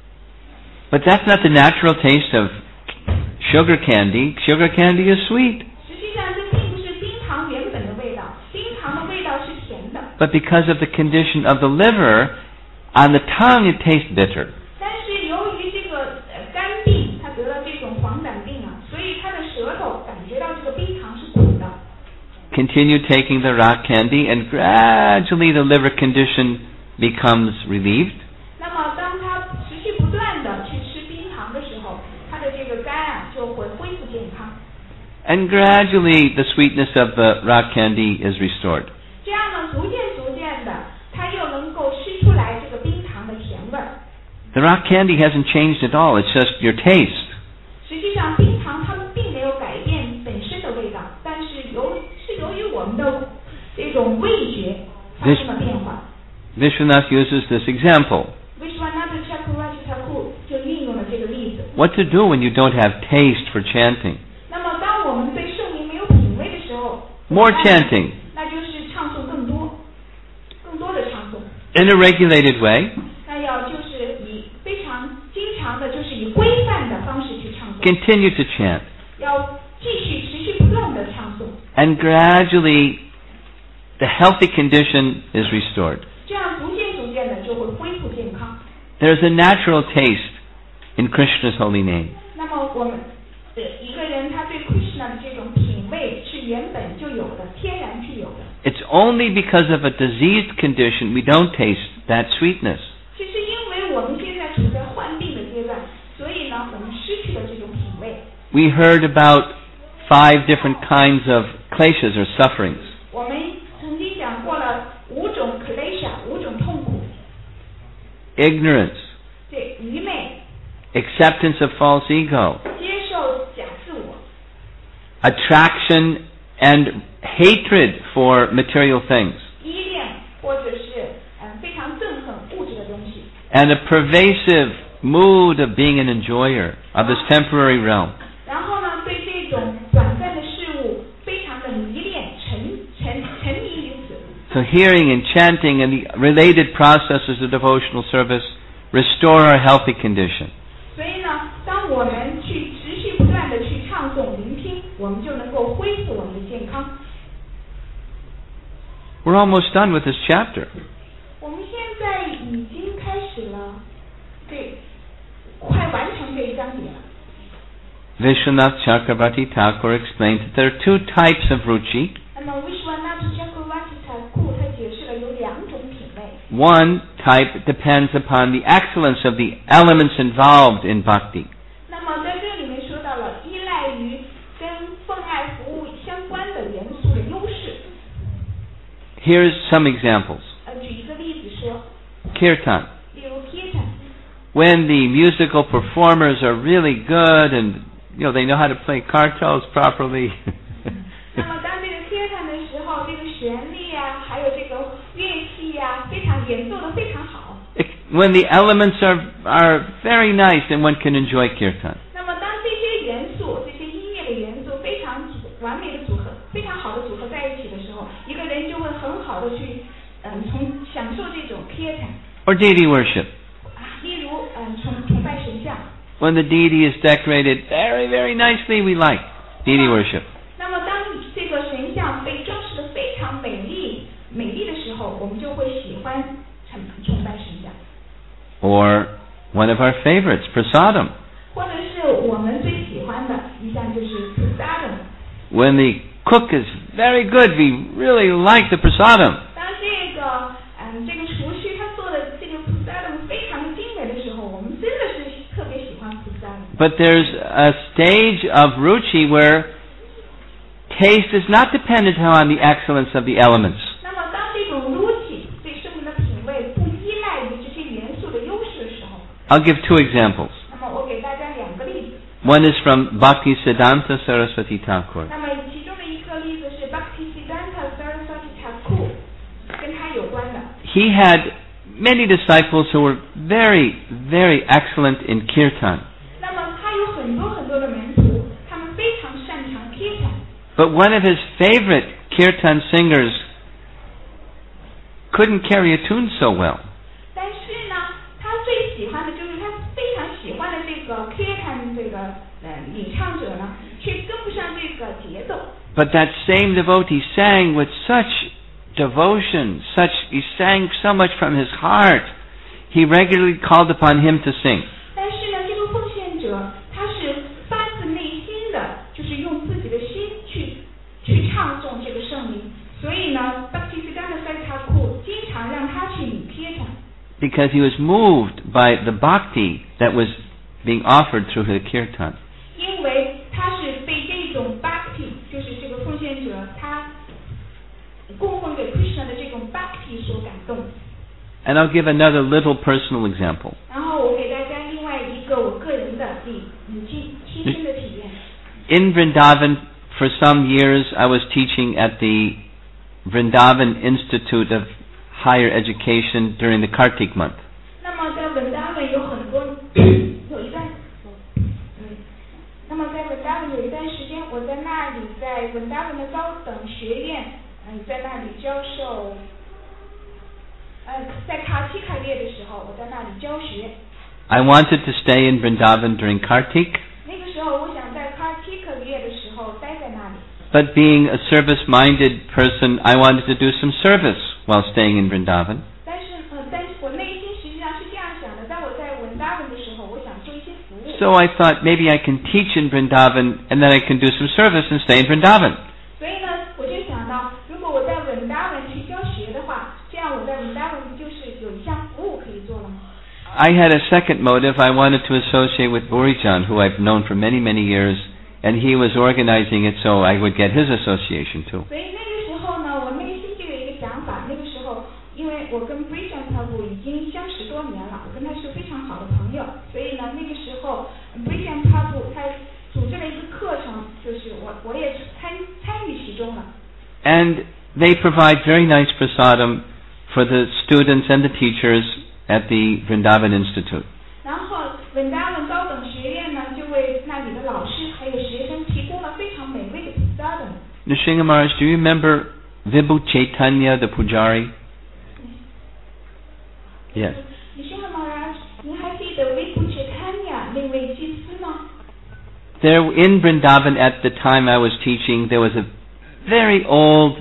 But that's not the natural taste of sugar candy. Sugar candy is sweet. 实际上这并不是冰糖原本的味道，冰糖的味道是甜的。 But because of the condition of the liver, on the tongue it tastes bitter. 但是由于这个呃肝病，他得了这种黄疸病啊，所以他的舌头感觉到这个冰糖是苦的。 Continue taking the rock candy, and gradually the liver condition becomes relieved. 那么当他持续不断的去吃冰糖的时候，他的这个肝啊就会恢复健康。 And gradually the sweetness of the rock candy is restored. 这样呢，逐渐逐渐的，他又能够吃出来这个冰糖的甜味儿。 The rock candy hasn't changed at all, it's just your taste. 实际上，冰糖它们并没有改变本身的味道，但是由是由于我们的这种味觉发生了变化。 Vishwanath uses this example. Vishwanath Chakravarti 就运用了这个例子。 What to do when you don't have taste for chanting? 那么，当我们对圣灵没有品味的时候 More chanting. 那就是唱诵更多，更多的唱诵。 In a regulated way. 那要就是以非常经常的，就是以规范的方式去唱诵。 Continue to chant. 要继续持续不断的唱诵。 And gradually the healthy condition is restored. 这样逐渐逐渐的就会恢复健康。 There's a natural taste in Krishna's holy name. 那么我们呃一个人他对 Krishna 的这种品味是原本就有的，天然具有的。 It's only because of a diseased condition we don't taste that sweetness. 其实因为我们现在处在患病的阶段，所以呢我们失去了这种品味。 We heard about five different kinds of kleshas or sufferings. 我们曾经讲过了五种 klesha， 五种痛苦。 Ignorance, 这愚昧， acceptance of false ego, 接受假自我， attraction and hatred for material things, 依恋或者是嗯非常憎恨物质的东西， and a pervasive mood of being an enjoyer of this temporary realm. 然后呢对这种短暂的事物非常的迷恋，沉沉沉迷于此。 So hearing and chanting and the related processes of devotional service restore our healthy condition. 所以呢，当我们去持续不断的去唱诵、聆听，我们就能够恢复我们的健康。 We're almost done with this chapter. 我们现在已经开始了，对，快完成这一章节了。 Vishwanath Chakravarti Thakur explains that there are two types of ruchi. 那么 Vishwanath Chakravarti Thakur 他解释了有两种品味。 One type depends upon the excellence of the elements involved in bhakti. 那么在这里面说到了依赖于跟奉爱服务相关的元素的优势。 Here's some examples. 呃，举一个例子说， Kirtan. 例如 Kirtan， When the musical performers are really good and you know they know how to play kartals properly. 那么当这个 Kirtan 的时候，这个旋律啊，还有这个乐器呀、啊，非常演奏的非常好。 When the elements are are very nice and one can enjoy kirtan. 那么当这些元素、这些音乐的元素非常组完美的组合、非常好的组合在一起的时候，一个人就会很好的去嗯从享受这种 Kirtan。 Or deity worship. 啊，例如嗯崇崇拜神像。 When the deity is decorated very, very nicely, we like deity worship. 那么当这个神像被装饰的非常美丽、美丽的时候，我们就会喜欢崇崇拜神像。 Or one of our favorites, prasadam. 或者是我们最喜欢的一项就是 prasadam。 When the cook is very good, we really like the prasadam. 当这个嗯这个厨师他做的这个 prasadam 非常的精美的时候，我们真的是特别喜欢 prasadam。 But there's a stage of ruchi where taste is not dependent on the excellence of the elements. 那么当这种 ruchi 对生命的品味不依赖于这些元素的优势的时候， I'll give two examples. 那么我给大家两个例子。 One is from Bhaktisiddhanta Saraswati Thakur. 那么其中的一个例子是 Bhaktisiddhanta Saraswati Thakur， 跟他有关的。 He had many disciples who were very, very excellent in kirtan. 那么他有很多很多的门徒，他们非常擅长 kirtan。 But one of his favorite kirtan singers couldn't carry a tune so well. 但是呢，他最喜欢的就是他非常喜欢的这个 kirtan 这个呃演唱者呢，却跟不上这个节奏。 But that same devotee sang with such devotion, such he sang so much from his heart. He regularly called upon him to sing. 但是呢，这个奉献者他是发自内心的，就是用自己的心去去唱诵这个圣灵。所以呢 Bhaktisiddhanta Saraswati Thakur 经常让他去领 kirtan。 Because he was moved by the bhakti that was being offered through the kirtan. 因为他是被这种 bhakti， 就是这个奉献者他供奉给 Krishna 的这种 bhakti 所感动。 And I'll give another little personal example. 然后我给大家另外一个我个人的例亲亲身的体验。 In Vrindavan, for some years, I was teaching at the Vrindavan Institute of Higher Education during the Kartik month. 那么在文达文有很多有一段，那么在文达文有一段时间，我在那里在文达文的高等学院，嗯，在那里教授，呃，在卡提卡列的时候，我在那里教学。 I wanted to stay in Vrindavan during Kartik, 那个时候，我想在卡提卡列的时候待在那里。 but being a service-minded person, I wanted to do some service while staying in Vrindavan. 但是，呃，但是我内心实际上是这样想的：当我在文达文的时候，我想做一些服务。 So I thought maybe I can teach in Vrindavan and then I can do some service and stay in Vrindavan. 所以呢，我就想到，如果我在文达文去教学的话，这样我在文达文不就是有一项服务可以做了吗？ I had a second motive. I wanted to associate with Burijan, who I've known for many, many years, and he was organizing it so I would get his association too. 所以那个时候呢，我内心就有一个想法。那个时候，因为我跟 Burijan Prabhu 已经相识多年了，我跟他是非常好的朋友，所以呢，那个时候 Burijan Prabhu 他组织了一个课程，就是我我也参参与其中了。 And they provide very nice prasadam for the students and the teachers at the Vrindavan Institute. 然后文达文高等学院呢，就为那里的老师还有学生提供了非常美味的 prasadam。 Nrsinga Maharaj, do you remember Vibhu Chaitanya, the Pujari? Yes. Nrsinga Maharaj, 您还记得 Vibhu Chaitanya 那位祭司吗？ There in Vrindavan at the time I was teaching, there was a very old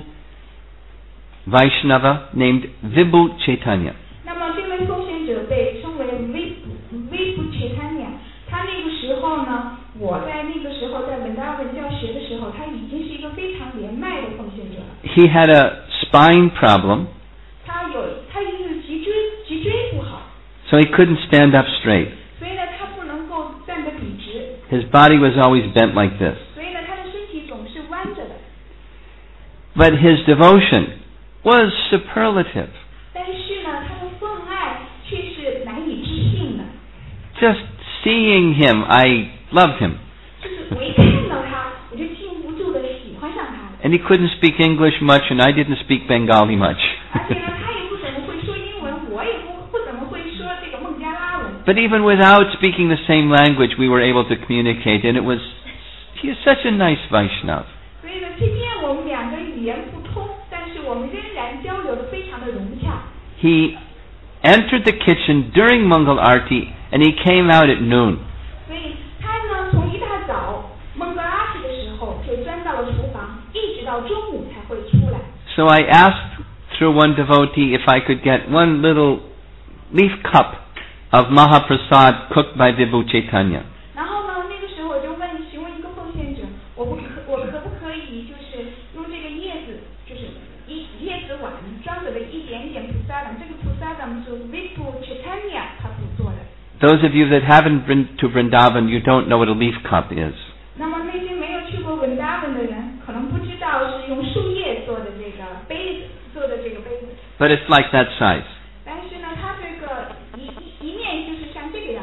Vaishnava named Vibhu Chaitanya. 那么这位奉献者被称为 Vibhu Vibhu Chaitanya。他那个时候呢，我在那个时候在文达文教学的时候，他已经是一个非常年迈的奉献者了。 He had a spine problem, 他有他就是脊椎脊椎不好， so he couldn't stand up straight. 所以呢，他不能够站得笔直。 His body was always bent like this. 所以呢，他的身体总是弯着的。 But his devotion was superlative. 但是呢，他的奉爱却是难以置信的。 Just seeing him, I loved him. 就是我一看到他，我就禁不住的喜欢上他。 And he couldn't speak English much, and I didn't speak Bengali much. 而且呢，他也不怎么会说英文，我也不不怎么会说这个孟加拉文。 But even without speaking the same language, we were able to communicate, and it was, he is such a nice Vaishnava. 所以呢，即便我们两个语言不通，但是我们仍然交流的非常的融洽。 He entered the kitchen during Mangal Arti, and he came out at noon. 所以他呢，从一大早孟格拉提的时候就钻到了厨房，一直到中午才会出来。 So I asked through one devotee if I could get one little leaf cup of Mahaprasad cooked by Vibhu Chaitanya. 然后呢，那个时候我就问询问一个奉献者，我不可我可不可以就是用这个叶子，就是一叶子碗装着的一点点菩萨等，这个菩萨等是 Vibhu Chaitanya 他所做的。 Those of you that haven't been to Vrindavan, you don't know what a leaf cup is. 那么那些没有去过文达文的人，可能不知道是用树叶做的这个杯子，做的这个杯子。 But it's like that size. 但是呢，它这个一一一面就是像这个样子。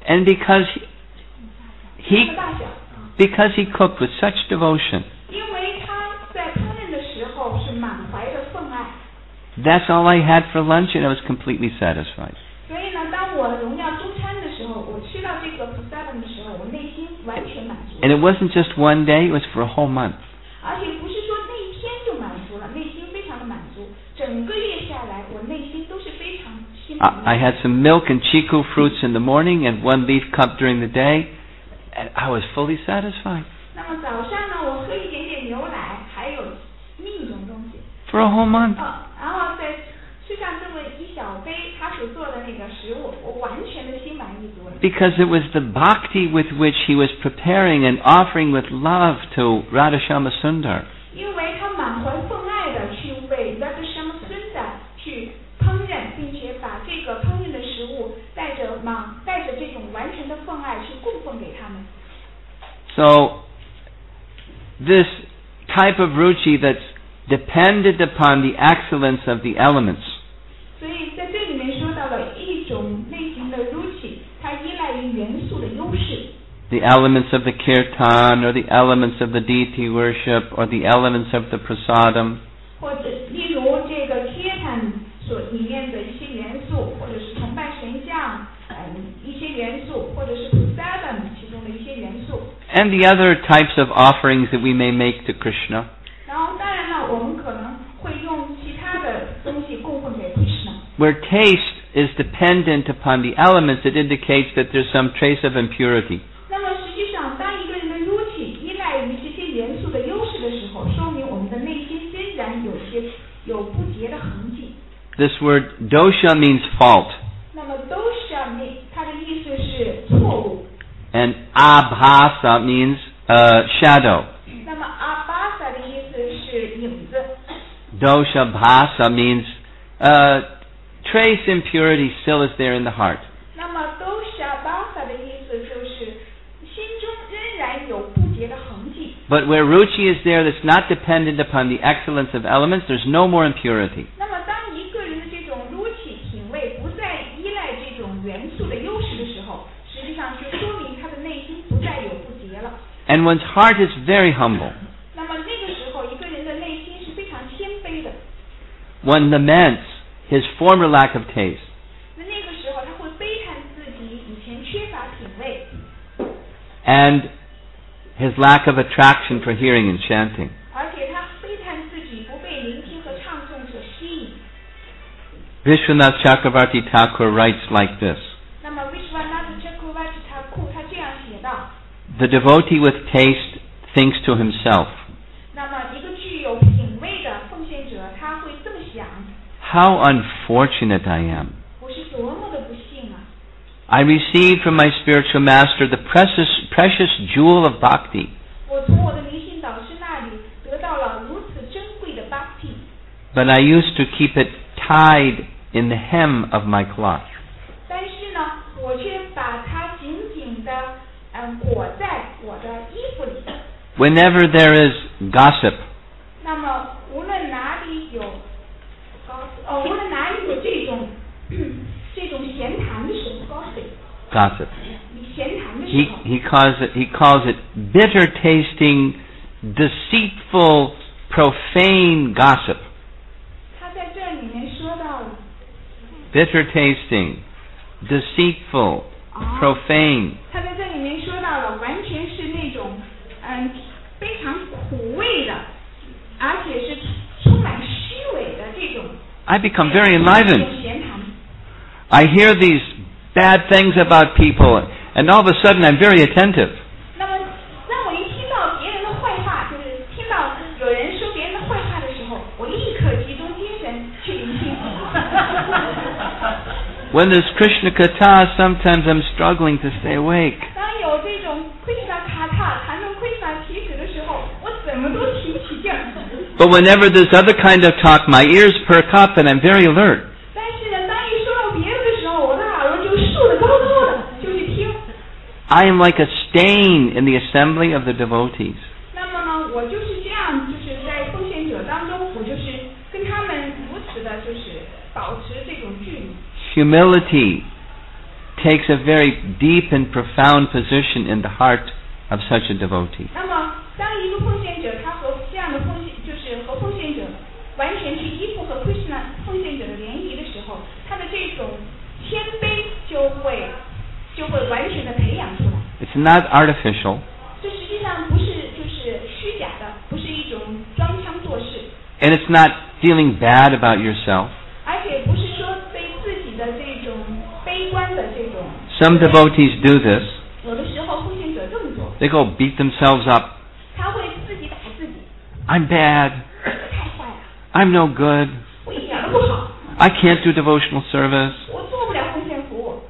And because he, 量 he 的大小， because he cooked with such devotion, 因为他在烹饪的时候是满怀的奉爱， that's all I had for lunch, and I was completely satisfied. 所以呢，当我荣耀中餐的时候，我吃到这个 prasadam 的时候，我内心完全满足。 And it wasn't just one day; it was for a whole month. 而且不是说那一天就满足了，内心非常的满足，整个月下来，我内心都是非常心满意 I, I had some milk and chiku fruits in the morning, and one leaf cup during the day, and I was fully satisfied 那么早上呢，我喝一点点牛奶，还有另一种东西， for a whole month. 啊，然后再吃上这么一小杯他所做的那个食物，我完全的心满意足了。 Because it was the bhakti with which he was preparing and offering with love to Radhashama Sundar. 因为他满怀奉爱的去为 Radhashama Sundar 去烹饪，并且把这个烹饪的食物带着满带着这种完全的奉爱去供奉给他们。 So, this type of ruchi that's dependent upon the excellence of the elements, 所以在这里面说到了一种类型的 ruchi， 它依赖于元素的优势。 the elements of the kirtan, or the elements of the deity worship, or the elements of the prasadam, 或者例如这个 kirtan 所里面的一些元素，或者是崇拜神像，嗯，一些元素，或者是 prasadam 其中的一些元素。 and the other types of offerings that we may make to Krishna. 然后当然了，我们可能会用其他的东西供奉给 Krishna。 Where taste is dependent upon the elements, it indicates that there's some trace of impurity. 那么实际上，当一个人的 ruchi 依赖于这些元素的优势的时候，说明我们的内心仍然有些有不洁的痕迹。 This word dosha means fault, 那么 dosha 它的意思是错误， and abhasa means uh, shadow. 那么 abhasa 的意思是影子， Dosha bhasa means uh, trace impurity still is there in the heart. 那么 dosha bhasa 的意思就是心中仍然有不洁的痕迹。 But where ruchi is there that's not dependent upon the excellence of elements, there's no more impurity. 那么当一个人的这种 ruchi 品味不再依赖这种元素的优势的时候，实际上就说明他的内心不再有不洁了。 And one's heart is very humble. 那么那个时候，一个人的内心是非常谦卑的。 One laments his former lack of taste. 那那个时候，他会悲叹自己以前缺乏品味， And his lack of attraction for hearing and chanting. 而且他悲叹自己不被聆听和唱诵所吸引。 Vishwanath Chakravarti Thakur writes like this: 那么 Vishwanath Chakravarti Thakur 他这样写道： The devotee with taste thinks to himself, 那么一个具有品味的奉献者，他会这么想： how unfortunate I am. 我是多么的不幸啊！ I received from my spiritual master the precious, precious jewel of bhakti, 我从我的灵性导师那里得到了如此珍贵的 bhakti， but I used to keep it tied in the hem of my cloth. 但是呢，我却把它紧紧的嗯裹在我的衣服里。 Whenever there is gossip, 那么无论哪里有哦，无论哪里有这种这种闲谈的时候 ，gossip， gossip. 闲谈的 He 时候， he calls it he calls it bitter tasting, deceitful, profane gossip. 他在这里面说到了 Bitter tasting, deceitful, profane. 他在这里面说到了，完全是那种嗯非常苦味的，而且是充满虚伪的这种。 I become very 这 enlivened. 种闲谈。 I hear these bad things about people, and all of a sudden I'm very attentive. 那么，当我一听到别人的坏话，就是听到有人说别人的坏话的时候，我立刻集中精神去聆听。 When there's Krishna Katha, sometimes I'm struggling to stay awake. 当有这种 Krishna Katha 谈论 Krishna 题史的时候，我怎么都提不起劲儿。 But whenever there's other kind of talk, my ears perk up and I'm very alert. 但是呢，当一说到别人的时候，我的耳朵就竖得高高的，就去听。 I am like a stain in the assembly of the devotees. 那么呢，我就是这样，就是在奉献者当中，我就是跟他们如此的，就是保持这种距离。 Humility, takes a very deep and profound position in the heart of such a devotee. 那么，当一个奉献者，他和这样的奉献，就是和奉献者完全去依附和 Krishna 奉献者的联谊的时候，他的这种谦卑就会就会完全的培养出来。 It's not artificial. 这实际上不是就是虚假的，不是一种装腔作势。 And it's not feeling bad about yourself. 而且不是说对自己的这种悲观的这种。 Some devotees do this. 有的时候奉献者这么做。 They go beat themselves up. 他会自己打自己。 I'm bad. 太坏了。 I'm no good. 我一点都不好。 I can't do devotional service. 我做不了奉献服务。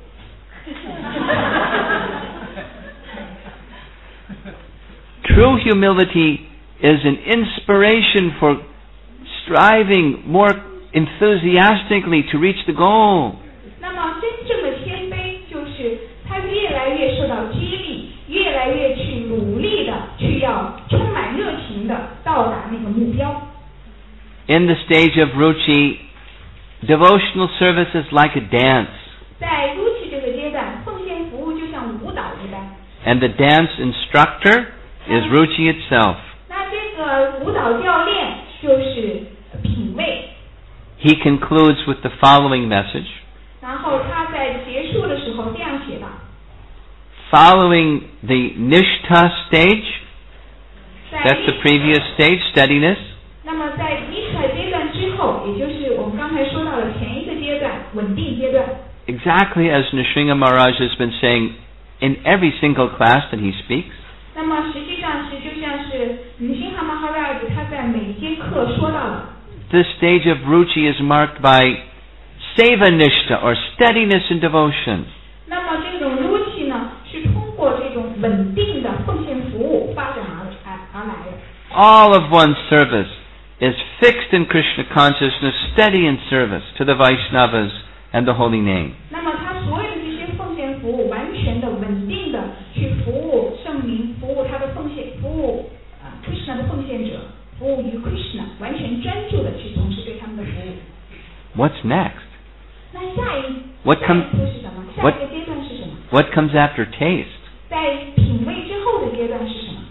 True humility is an inspiration for striving more enthusiastically to reach the goal. 那么真正的谦卑就是他越来越受到激励，越来越去努力的去要充满热情的到达那个目标。 In the stage of Ruchi, devotional service is like a dance. 在 Ruchi 这个阶段，奉献服务就像舞蹈一般。 And the dance instructor is Ruchi itself. 那这个舞蹈教练就是品味。 He concludes with the following message. 然后他在结束的时候这样写道 Following the Nishtha stage, 在 that's the previous stage, steadiness. 那么在 Nishtha 阶段之后，也就是我们刚才说到的前一个阶段，稳定阶段。 Exactly as Nrsimha Maharaj has been saying in every single class that he speaks. 那么实际上是就像是Nrsimha Maharaj他在每节课说到的。 This stage of Ruchi is marked by Seva Nishtha, or steadiness in devotion. 那么这种 Ruchi 呢，是通过这种稳定的奉献服务发展而而而来的。 All of one's service is fixed in Krishna consciousness, steady in service to the Vaishnavas and the holy name. 那么他所有的这些奉献服务，完全的稳定的去服务圣明，服务他的奉献，服务啊 Krishna 的奉献者，服务于 Krishna， 完全专注的去从事对他们的服务。 What's next? 那下一 What 下 comes? 一步是什么？下 What? 一个阶段是什么？ What comes after taste? 在品味之后的阶段是什么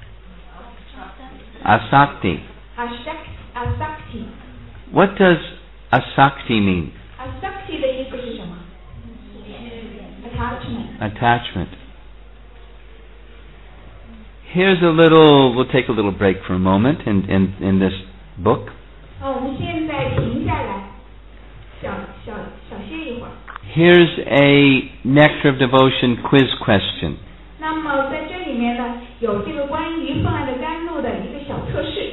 Asakti. ？Asakti Asakti What does asakti mean? Asakti 的意思是什么 ？Attachment. Attachment. Here's a little, we'll take a little break for a moment in, in, in this book. 哦，我们现在停下来，小小小歇一会儿。 Here's a Nectar of Devotion quiz question. 那么在这里面呢，有这个关于奉爱的甘露的一个小测试。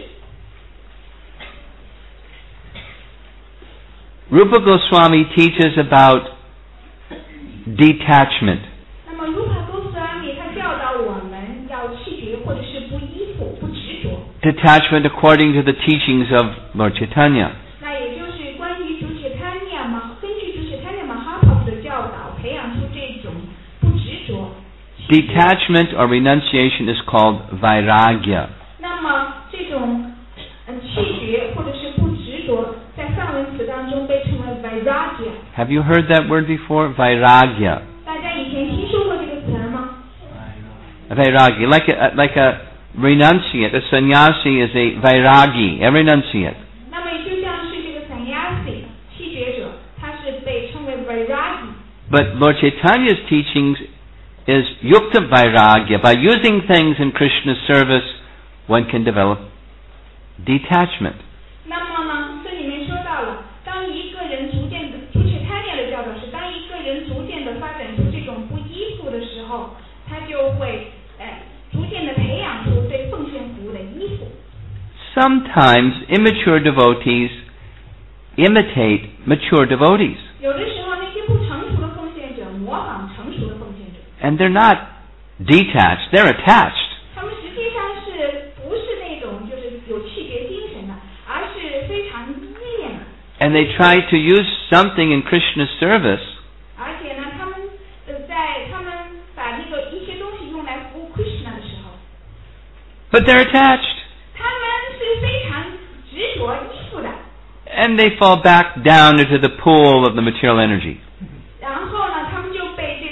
Rupa Goswami teaches about detachment. 那么 Rupa Goswami 他教导我们要弃绝或者是不依附、不执着。 Detachment according to the teachings of Lord Chaitanya. 那也就是关于主切贪念嘛，根据主切贪念 Mahaprabhu 的教导，培养出这种不执着。 Detachment or renunciation is called vairagya. 那么这种嗯弃绝或者是不执着，在梵文词当中被称为 vairagya。 Have you heard that word before? Vairagya. 大家以前听说过这个词儿吗？ Vairagya. Like a, like a renunciate. A sannyasi is a vairagi, a renunciate. 那么就像是这个 sannyasi 弃绝者，他是被称为 vairagi。 But Lord Chaitanya's teachings is yukta vairagya. By using things in Krishna's service, one can develop detachment. 那么呢，这里面说到了，当一个人逐渐的，主切贪念的教导是，当一个人逐渐的发展出这种不依附的时候，他就会，哎，逐渐的培养出对奉献服务的依附。 Sometimes immature devotees imitate mature devotees. 有的时候，那些不成熟的奉献者模仿成熟的奉献者， And they're not detached, they're attached. 他们实际上是不是那种就是有气绝精神的，而是非常依恋的。 And they try to use something in Krishna's service, 而且呢，他们呃在他们把那个一些东西用来服务 Krishna 的时候， but they're attached. 他们是非常执着依附的。 And they fall back down into the pool of the material energy. 然后呢，他们就被这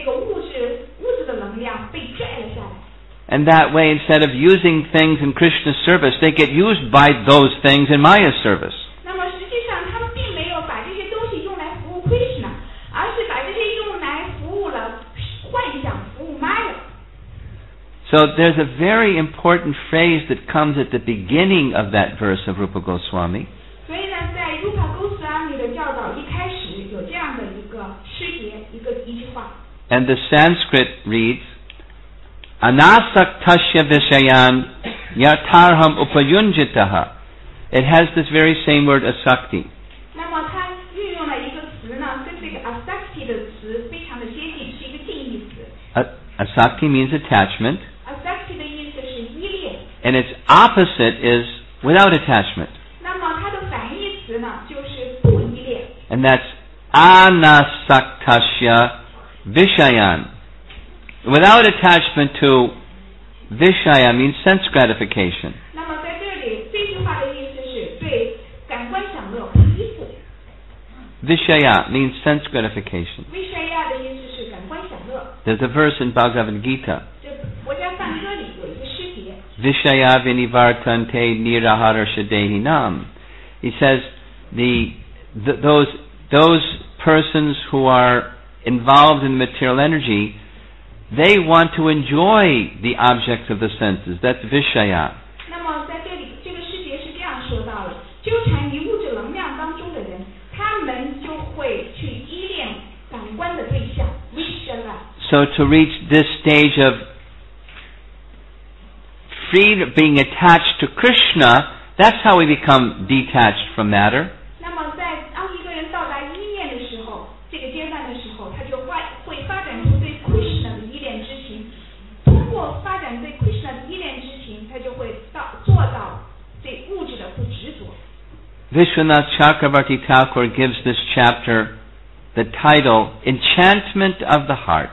And that way, instead of using things in Krishna's service, they get used by those things in Maya's service. 那么实际上，他们并没有把这些东西用来服务 Krishna， 而是把这些用来服务了幻想，服务 Maya。 So there's a very important phrase that comes at the beginning of that verse of Rupa Goswami. 所以呢，在 Rupa Goswami 的教导一开始有这样的一个诗节，一个一句话。 And the Sanskrit reads, Anasaktasya vishayan yatarham upayunjitaha. It has this very same word asakti. 那么它运用了一个词呢，跟这个 asakti 的词非常的接近，是一个近义词。 Asakti means attachment. asakti 的意思是依恋。 And its opposite is without attachment. 那么它的反义词呢，就是不依恋。 And that's anasaktasya vishayan. Without attachment to vishaya means sense gratification. 那么在这里，这句话的意思是对感官享乐不依附。 Vishaya means sense gratification. Vishaya 的意思是感官享乐。 There's a verse in Bhagavad Gita. 这佛家梵歌里有一个诗节。 Vishaya vinivartante nirahara shadehinam. He says the, the those those persons who are involved in material energy, they want to enjoy the objects of the senses. That's Vishaya. 那么在这里，这个诗节是这样说到了：纠缠于物质能量当中的人，他们就会去依恋感官的对象 Vishaya。 So to reach this stage of free being attached to Krishna, that's how we become detached from matter. 那么在当一个人到达依恋的时候，这个阶段的时候，他就会会发展出对 Krishna 的依恋之情。通过发展对 Krishna 的依恋之情，他就会到做到对物质的不执着。 Vishwanath Chakravarti Thakur gives this chapter the title Enchantment of the Heart.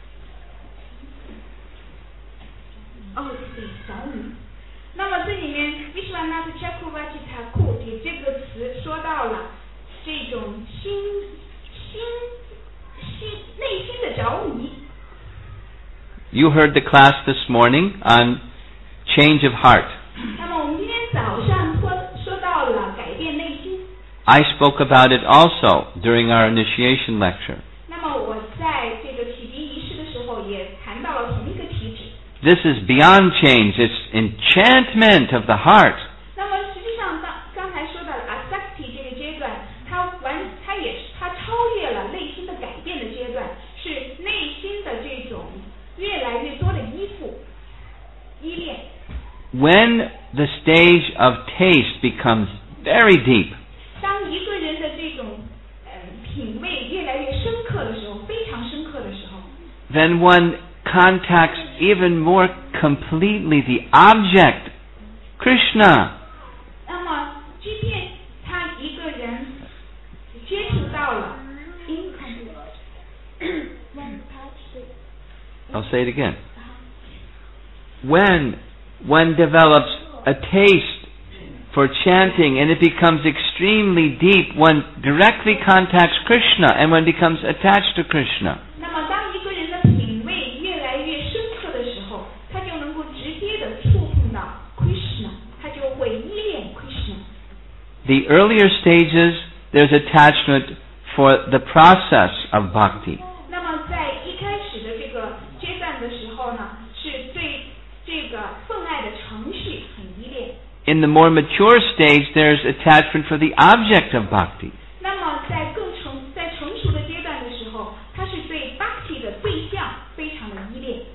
哦，对，小女。那么这里面 Vishwanath Chakravarti Thakur 给这个词说到了这种心心心内心的着迷。 You heard the class this morning on change of heart. 那么我们今天早上说说到了改变内心。 I spoke about it also during our initiation lecture. 那么我在这个启迪仪式的时候也谈到了同一个体旨。 This is beyond change. It's enchantment of the heart. 那么实际上刚刚才说到的 asakti 这个阶段，它完它也是它超越了内心的改变的阶段，是内心的这种越来越多的依附、依恋。 When the stage of taste becomes very deep, 当一个人的这种呃品味越来越深刻的时候，非常深刻的时候 then one contacts even more completely the object, Krishna. 那么即便他一个人接触到了 I'll say it again. When one develops a taste for chanting and it becomes extremely deep, one directly contacts Krishna and one becomes attached to Krishna. 那么当一个人的品味越来越深刻的时候，他就能够直接的触碰到 Krishna， 他就会依恋 Krishna。 The earlier stages, there's attachment for the process of bhakti. 那么在一开始的这个阶段的时候呢，是对这个奉爱的程序很依恋。 In the more mature stage, there's attachment for the object of bhakti. 那么在更成在成熟的阶段的时候，他是对 bhakti 的对象非常的依恋。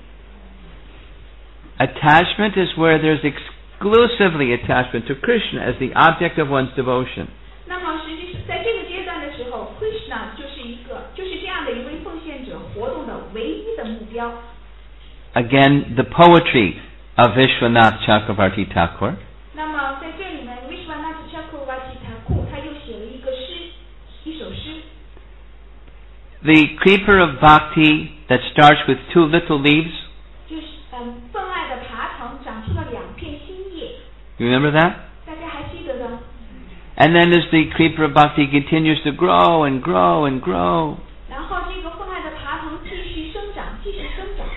Attachment is where there's exclusively attachment to Krishna as the object of one's devotion. 那么实际在这个阶段的时候 ，Krishna 就是一个就是这样的一位奉献者活动的唯一的目标。 Again, the poetry of Vishwanath Chakravarti Thakur. 那么在这里呢 ，Vishwanath Chakravarti Thakur 他又写了一个诗，一首诗。 The creeper of bhakti that starts with two little leaves. 就是嗯，奉爱的爬藤长出了两片新叶。 You remember that? 大家还记得呢？ And then as the creeper of bhakti continues to grow and grow and grow, 然后这个奉爱的爬藤继续生长，继续生长。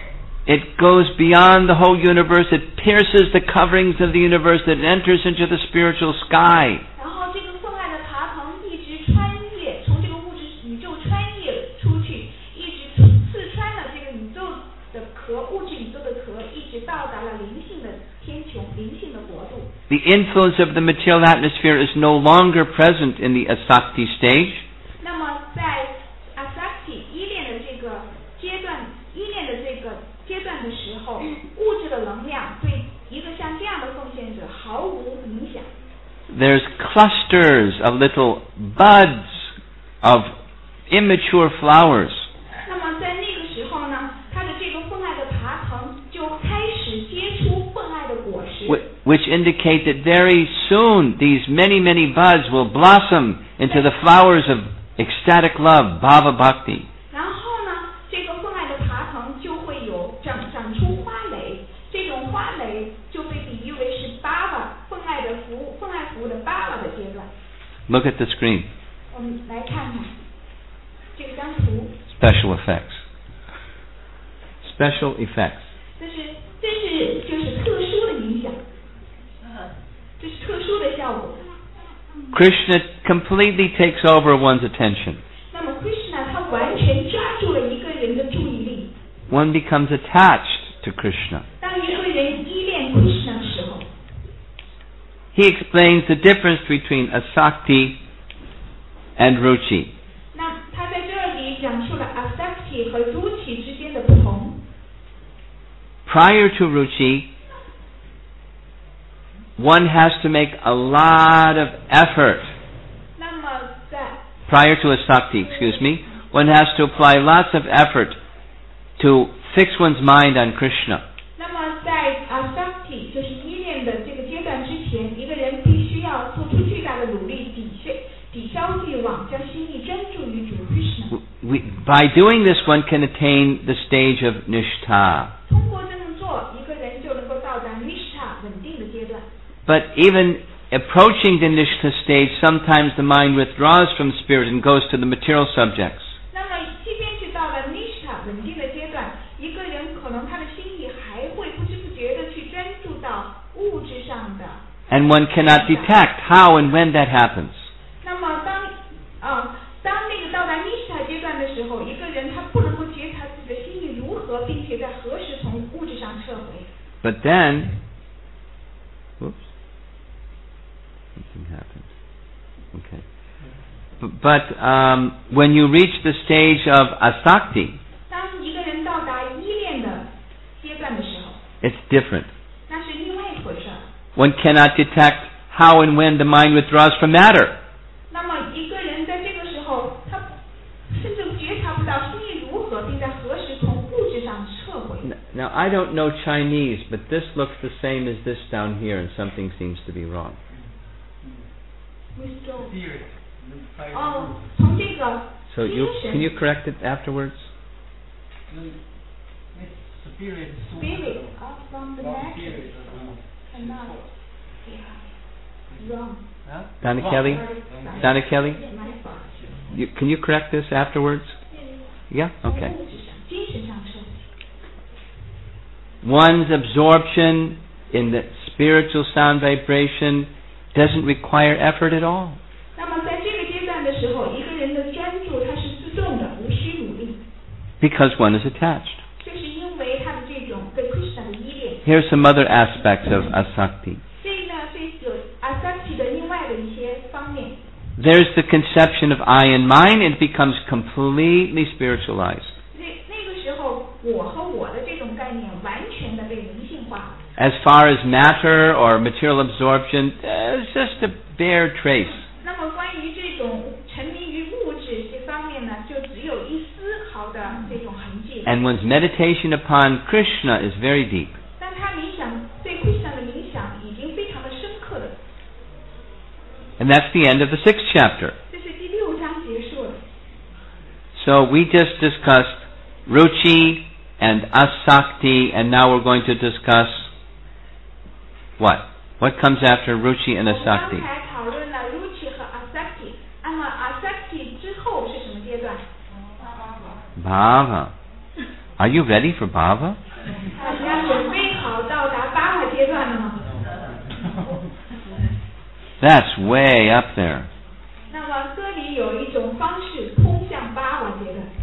It goes beyond the whole universe. It pierces the coverings of the universe. It enters into the spiritual sky. 然后这个愤爱的爬藤一直穿越，从这个物质宇宙穿越出去，一直刺穿了这个宇宙的壳，物质宇宙的壳，一直到达了灵性的天穹，灵性的国度。 The influence of the material atmosphere is no longer present in the Asakti stage. 那么在 Asakti 依恋的这个阶段，依恋的这个阶段的时候，物质的能量对一个像这样的奉献者毫无影响。 There's clusters of little buds of immature flowers. 那么在那个时候呢，它的这个愤爱的爬藤就开始结出愤爱的果实。 Which indicate that very soon these many, many buds will blossom into the flowers of ecstatic love, Bhava Bhakti. 然后呢，这个愤爱的爬藤就会有长长出花蕾，这种花蕾就被比喻为是巴瓦愤爱的服愤爱服务的巴瓦的阶段。 Look at the screen. 我们来看看这张图。 Special effects. Special effects. 这是这是就是特殊的影响，这是特殊的效果。 Krishna completely takes over one's attention. 那么 Krishna 他完全抓住了一个人的注意力。 One becomes attached to Krishna. 当一个人依恋 Krishna 的时候， He explains the difference between Asakti and Ruchi. 那他在这里讲述了 Asakti 和 Ruchi 之间的不同。 Prior to Ruchi, one has to make a lot of effort. 那么在 Prior to Asakti, excuse me, one has to apply lots of effort to fix one's mind on Krishna. 那么在 Asakti 就是依恋的这个阶段之前，一个人必须要做出巨大的努力抵消抵消欲望，将心意专注于主 Krishna。 We, by doing this, one can attain the stage of Nishtha. 通过这么做，一个人就能够到达 Nishtha 稳定的阶段。 But even approaching the Nishtha stage, sometimes the mind withdraws from spirit and goes to the material subjects. 那么，即便是到了 Nishtha 稳定的阶段，一个人可能他的心意还会不知不觉的去专注到物质上的。 And one cannot detect how and when that happens. 那么当啊、当那个到达 Nishtha 阶段的时候，一个人他不能够觉察自己的心意如何，并且在何时从物质上撤回。 But then, whoops, something happened. Okay. B- But um, when you reach the stage of Asakti, 当一个人到达依恋的阶段的时候， it's different. 那是另外一回事儿。 One cannot detect how and when the mind withdraws from matter. 那么一个人在这个时候，他甚至觉察不到心意如何，并在何时从物质上撤回。 N- Now, I don't know Chinese, but this looks the same as this down here, and something seems to be wrong. Withdraw. 哦，从这个 So you 精 can you 神 correct it afterwards? spirit up from the matter cannot yeah wrong. Donna Kelly? Donna Kelly? My fault. You, can you correct this afterwards? Yeah? Okay. 精神上撤。 One's absorption in the spiritual sound vibration doesn't require effort at all. 那么在这个阶段的时候，一个人的专注它是自动的，无需努力， Because one is attached. 就是因为他的这种对 Krishna 的依恋。 Here's some other aspects of Asakti. 这呢，这有 Asakti 的另外的一些方面。 There's the conception of I and mine, and it becomes completely spiritualized. 那那个时候，我和我的这种概念完全的被灵性化。 As far as matter or material absorption, it's just a bare trace. 那么关于这种沉迷于物质这方面呢，就只有一丝毫的这种痕迹。 And one's meditation upon Krishna is very deep. 但他冥想对 Krishna 的冥想已经非常的深刻了。 And that's the end of the sixth chapter. 这是第六章结束了。 So we just discussed Ruchi and Asakti, and now we're going to discuss what? What comes after Ruchi and 我们 Asakti? 刚才讨论了 Ruchi 和 Asakti， 那么 Asakti 之后是什么阶段？ Bhava. Are you ready for Bhava? 大家准备好到达八瓦阶段了吗？ That's way up there. 那么这里有一种方式通向八瓦阶段。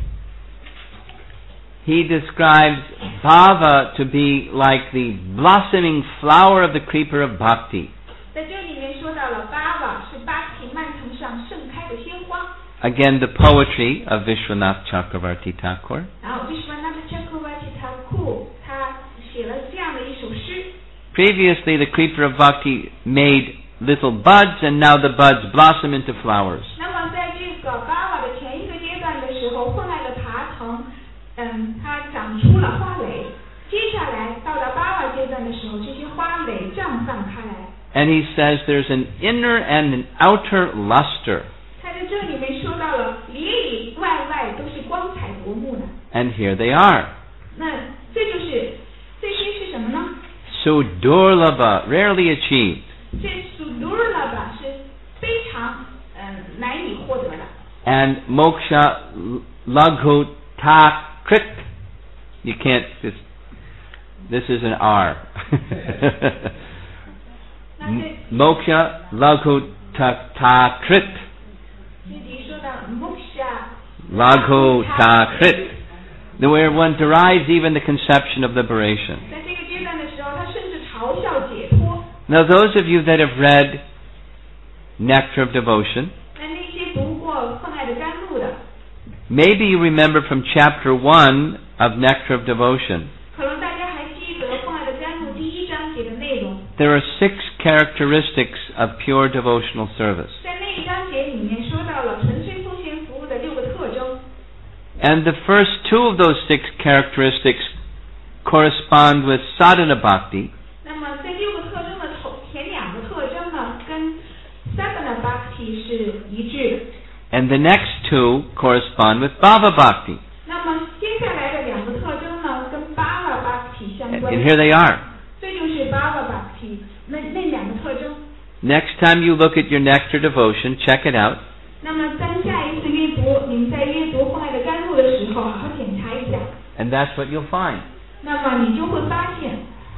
He describes bhava to be like the blossoming flower of the creeper of bhakti. 在这里面说到了八瓦是巴提曼藤上盛开的鲜花。 Again, the poetry of Vishwanath Chakravarti Thakur. 然后 Vishwanath Chakravarti Thakur 他写了这样的一首诗。 Previously, the creeper of bhakti made little buds, and now the buds blossom into flowers. 那么在这个八瓦的前一个阶段的时候，混爱的爬藤，嗯，它长出了花蕾。接下来到达八瓦阶段的时候，这些花蕾绽放开来。 And he says there's an inner and an outer luster. 他在这里面说到了里里外外都是光彩夺目的。 And here they are. 那这就是这些是什么呢？ Sudurlabha, rarely achieved. 这 Sudurlabha 是非常嗯难以获得的。 And moksha laghu takrit. You can't, this, this is an R. Moksha laghu takrit. 这里说到 moksha Laghu takrit. Where one derives even the conception of liberation. 在这个阶段的时候，他甚至嘲笑解脱。 Now those of you that have read Nectar of Devotion, 那那些读过奉爱的甘露的， maybe you remember from chapter one of Nectar of Devotion, 可能大家还记得奉爱的甘露第一章节的内容。 there are six characteristics of pure devotional service. 在那一章节里面说到了纯粹奉献服务的六个特征。 And the first two of those six characteristics correspond with sadhana bhakti, 那么这六个特征的头前两个特征呢，跟 sadhana bhakti 是一致的。 and the next two correspond with bhava bhakti. 那么接下来的两个特征呢，跟 bhava bhakti 相 And 关。 here they are. 这就是 bhava bhakti 那那两个特征。 Next time you look at your Nectar Devotion, check it out. 那么当下一次阅读，你们在阅读奉爱的甘露的时候，好好检查一下。 And that's what you'll find. 那么你就会发现，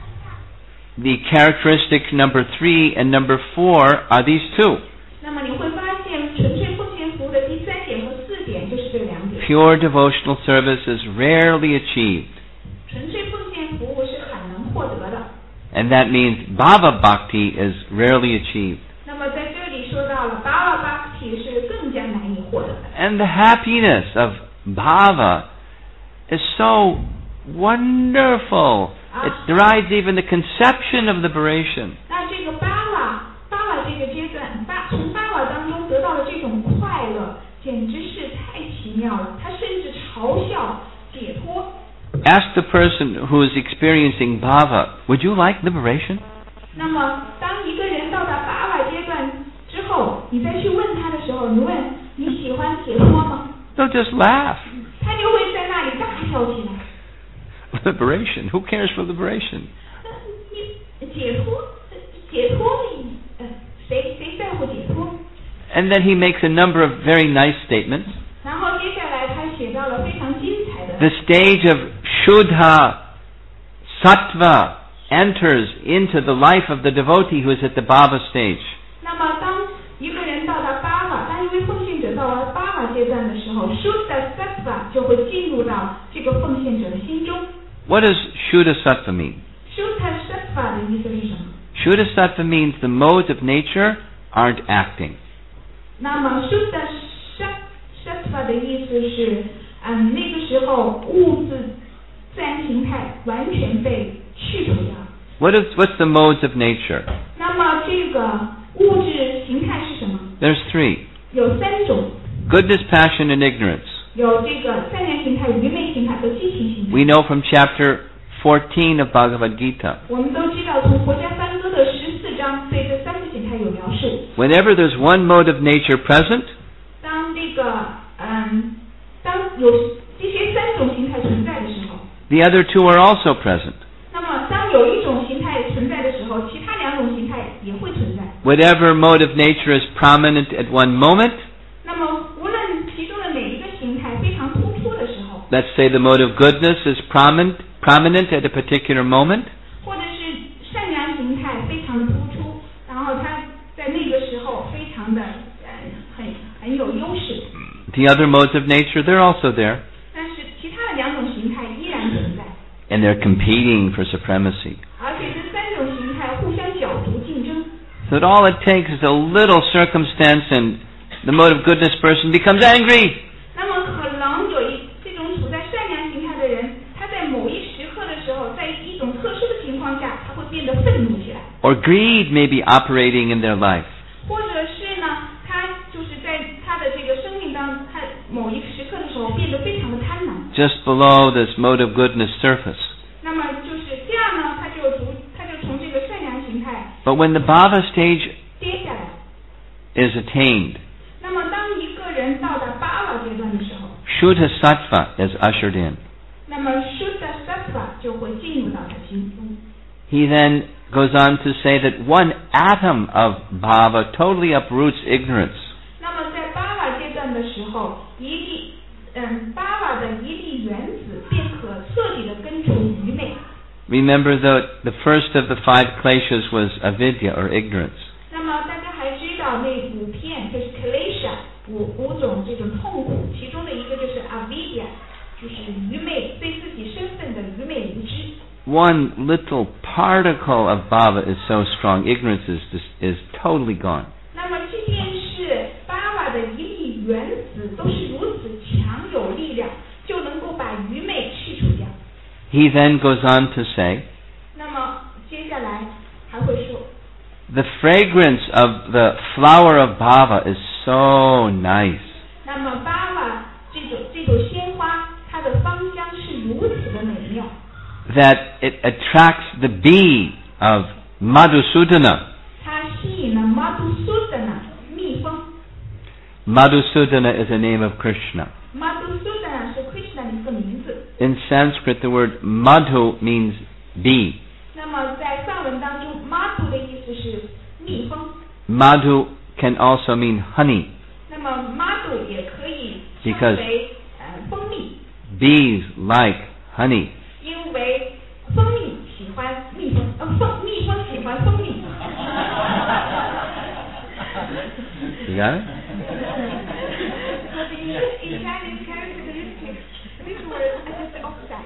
The characteristic number three and number four are these two. 那么你会发现纯粹奉献服务的第三点和四点就是这两点。 Pure devotional service is rarely achieved. 纯粹奉献服务是很难获得的。 And that means bhava bhakti is rarely achieved. 那么在这里说到了 bhava bhakti 是更加难以获得的。 And the happiness of bhava is so wonderful. It derives even the conception of liberation. 那这个 bhava bhava 这个阶段，巴从 bhava 当中得到的这种快乐，简直是太奇妙了。他甚至嘲笑解脱。 Ask the person who is experiencing bhava, would you like liberation? 那么，当一个人到达 bhava 阶段之后，你再去问他的时候，你问你喜欢解脱吗？ They'll just laugh. 他就会在那里大笑起来。 Liberation? Who cares for liberation? 呃你解脱，解脱，呃，谁谁在乎解脱？ And then he makes a number of very nice statements. 然后接下来他写到了非常精彩的 The stage of Shuddha Sattva enters into the life of the devotee who is at the bhava stage. 那么，当一个人到达八瓦，当一位奉献者到达八瓦阶段的时候 ，Shuddha Sattva 就会进入到这个奉献者的心中。 What does Shuddha Sattva mean? Shuddha Sattva 的意思是什么？ Shuddha Sattva means the modes of nature aren't acting. 那么 Shuddha Sattva 的意思是，嗯，那个时候物质自然形态完全被去除掉。 What is, what's the modes of nature? 那么这个物质形态是什么？ There's three. 有三种， Goodness, passion, and ignorance. 有这个善良形态、愚昧形态和激情形态。 We know from chapter fourteen of Bhagavad Gita. 我们都知道，从佛家三歌的十四章对这三个形态有描述。 Whenever there's one mode of nature present, 当这个嗯，当有这些三种形态存在的时候， the other two are also present. 那么当有一种形态存在的时候，其他两种形态也会存在。 Whatever mode of nature is prominent at one moment, 那么无论其中的哪一个形态非常突出的时候， let's say the mode of goodness is prominent prominent at a particular moment. 或者是善良形态非常的突出，然后他在那个时候非常的呃很很有优势。 The other modes of nature, they're also there. 但是其他的两种形态依然存在。 And they're competing for supremacy. 而且这三种形态互相角逐竞争。 So that all it takes is a little circumstance and the mode of goodness person becomes angry. 那么可能有一这种处在善良形态的人，他在某一时刻的时候，在一种特殊的情况下，他会变得愤怒起来。 Or greed may be operating in their life. 或者是呢，他就是在他的这个生命当中，他某一时刻的时候变得非常的贪婪。 Just below this mode of goodness surface. 那么就是这样呢，他就逐他就从这个善良形态 But when the bhava stage 跌下来。 is attained, 那么当一个人到达八瓦阶段的时候， Shuddha Sattva is ushered in. 那么 Shuddha Sattva 就会进入到他心中。 He then goes on to say that one atom of bhava totally uproots ignorance. 那么在八瓦阶段的时候，一粒嗯八瓦的一粒原子便可彻底的根除愚昧。 Remember that the first of the five kleshas was avidya or ignorance. 那么大家还知道那五片就是 klesha 五五种这种痛苦，其中的一个就是 avidya， 就是愚昧，对自己身份的愚昧无知。 One little particle of bhava is so strong, ignorance is is totally gone. 那么即便是八瓦的一粒原子都是如此强有力量，就能够把愚昧去除掉。 He then goes on to say, 那么接下来还会说 the fragrance of the flower of bhava is so nice. 那么八瓦这种这种鲜花，它的芳香是如此的美妙， That it attracts the bee of Madhusudana. 它吸引了 Madhusudana 蜜蜂。 Madhusudana is a name of Krishna. Madhusudana 是 Krishna 的一个名字。 In Sanskrit, the word madhu means bee. 那么在梵文当中 ，madhu 的意思是蜜蜂。 Madhu can also mean honey. 那么 madhu 也可以 Because 称为呃蜂蜜， bees like honey. 因为蜂蜜喜欢蜜蜂，呃蜂蜜蜂喜欢蜂蜜。 You got it? But in in Chinese characteristics, this word is just the opposite.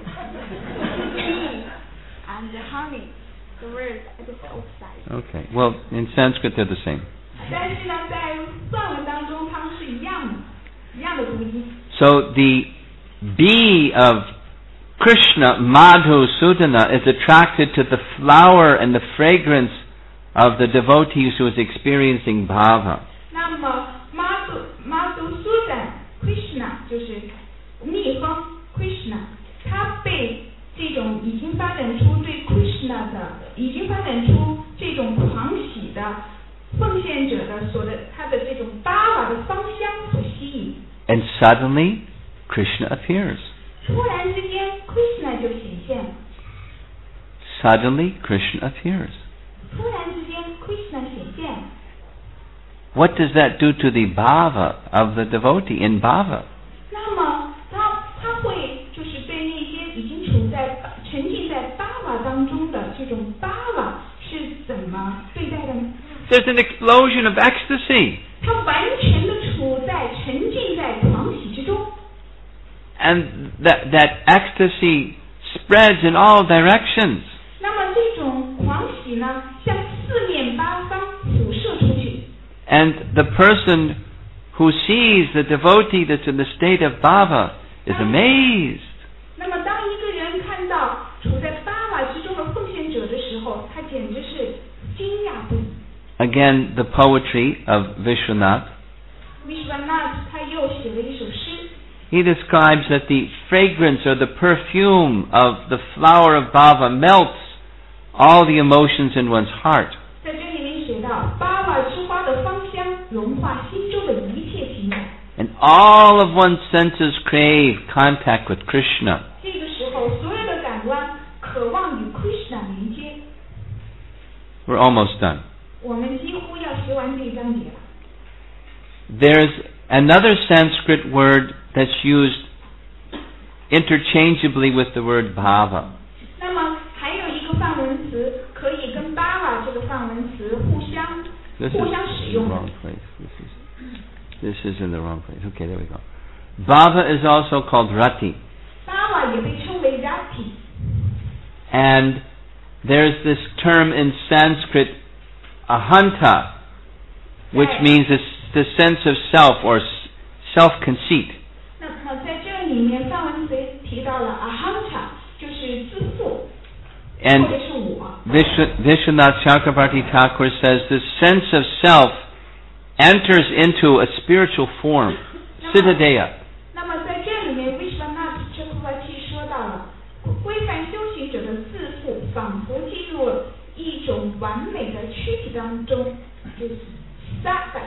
Bee and honey, the words are just the opposite. Okay. Well, in Sanskrit, they're the same. 但是呢，在梵文当中，它们是一样的，一样的读音。 So the bee of Krishna, Madhusudana, is attracted to the flower and the fragrance of the devotees who is experiencing bhava. 那么 Madhu Madhusudan Krishna 就是蜜蜂 Krishna， 它被这种已经发展出对 Krishna 的，已经发展出这种狂喜的奉献者的所的他的这种八瓦的芳香所吸引。 And suddenly, Krishna appears. 突然之间 Krishna 就显现了。 Suddenly, Krishna appears. 突然之间 Krishna 显现了。 What does that do to the bhava of the devotee in bhava? 那么他他会就是对那些已经处在沉浸在八瓦当中的这种八瓦是怎么对待的呢？ There's an explosion of ecstasy. 他完全的处在沉浸在狂喜之中。 And that, that ecstasy spreads in all directions. 那么这种狂喜呢，向四面八方辐射出去。 And the person who sees the devotee that's in the state of bhava is amazed. 那么当一个人看到处在八瓦之中的奉献者的时候，他简直是惊讶不已。 Again, the poetry of Vishwanath. Vishwanath 他又写了一首诗。 He describes that the fragrance or the perfume of the flower of bhava melts all the emotions in one's heart. 在这里面写到，八瓦之花的芳香融化心中的一切情感。 And all of one's senses crave contact with Krishna. 这个时候，所有的感官渴望与 Krishna 连接。 We're almost done. 我们几乎要学完这一章节了。 There's another Sanskrit word that's used interchangeably with the word bhava. 上文词互相 This 互 is 相使 in the 用。 wrong place. This is, this is in the wrong place. Okay, there we go. Bhava is also called rati. 巴瓦也被称为 rati， And there's this term in Sanskrit, ahanta, which Right. means this, the sense of self or s- self-conceit. 那么在这里面上文词提到了 ahanta， 就是自负， And 或者是我。 Vishwa- Vishwanath Chakravarti Thakur says this sense of self enters into a spiritual form, siddhadeya. 那么在这里面 Vishwanath Chakravarti 说到了规范修行者的自负仿佛进入了一种完美的躯体当中，就是 sattva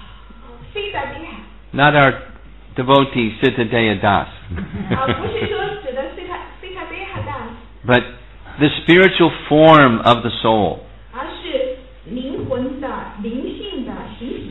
siddhadeha Not our devotee Siddhadeya Das, 啊，不是说指的 siddha siddhadeha das， but the spiritual form of the soul, 而是灵魂的灵性的形体。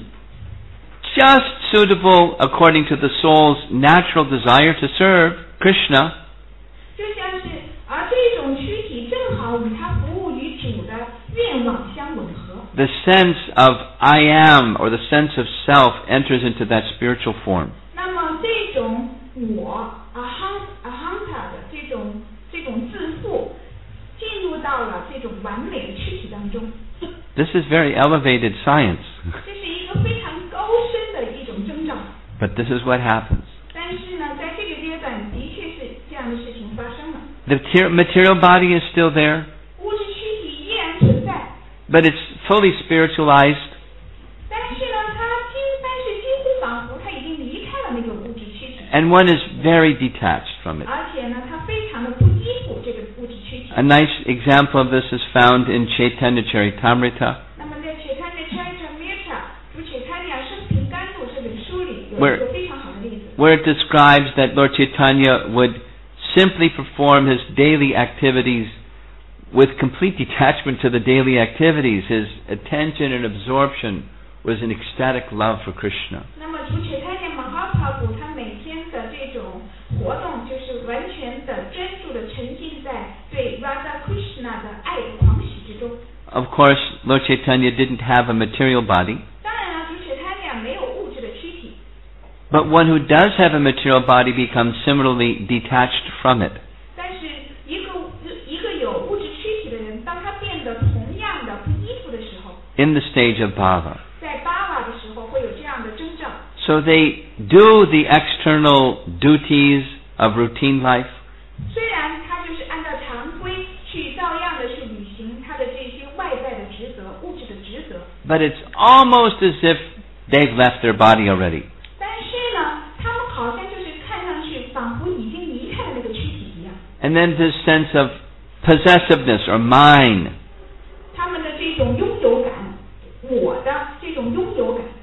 just suitable according to the soul's natural desire to serve Krishna, 就像是，而这种躯体正好与它服务于主的愿望相吻合。 the sense of I am or the sense of self enters into that spiritual form. 那么这种我 aham ahanta 的这种这种自负，进入到了这种完美的躯体当中。 This is very elevated science, 这是一个非常高深的一种征兆。 but this is what happens. 但是呢，在这个阶段的确是这样的事情发生了。 The ter- material body is still there, 物质躯体依然存在， but it's fully spiritualized, 但是呢，它几但是几乎仿佛它已经离开了那个物质躯体。 and one is very detached from it. 而且呢，它非常的不依附这个物质躯体。 A nice example of this is found in Chaitanya Charitamrita, 那么在《铁探的 Charitamrita》如《铁探呀生平甘露》这本书里有 Where- 一个非常好的例子， where it describes that Lord Chaitanya would simply perform his daily activities with complete detachment to the daily activities. His attention and absorption was an ecstatic love for Krishna. 那么主铁探呀马哈帕普他每天的这种活动，就是完全的专注的沉浸在对 Radha Krishna 的爱的狂喜之中。 Of course, Lord Chaitanya didn't have a material body, 当然了，主铁探呀没有物质的躯体， but one who does have a material body becomes similarly detached from it. 但是一个一个有物质躯体的人，当他变得同样的不依附的时候， In the stage of bhava. 在巴瓦的时候会有这样的征兆。 So they do the external duties of routine life, 虽然他就是按照常规去照样的去履行他的这些外在的职责、物质的职责， but it's almost as if they've left their body already. 但是呢，他们好像就是看上去仿佛已经离开了那个躯体一样。 And then this sense of possessiveness or mine, 他们的这种拥有感，我的这种拥有感，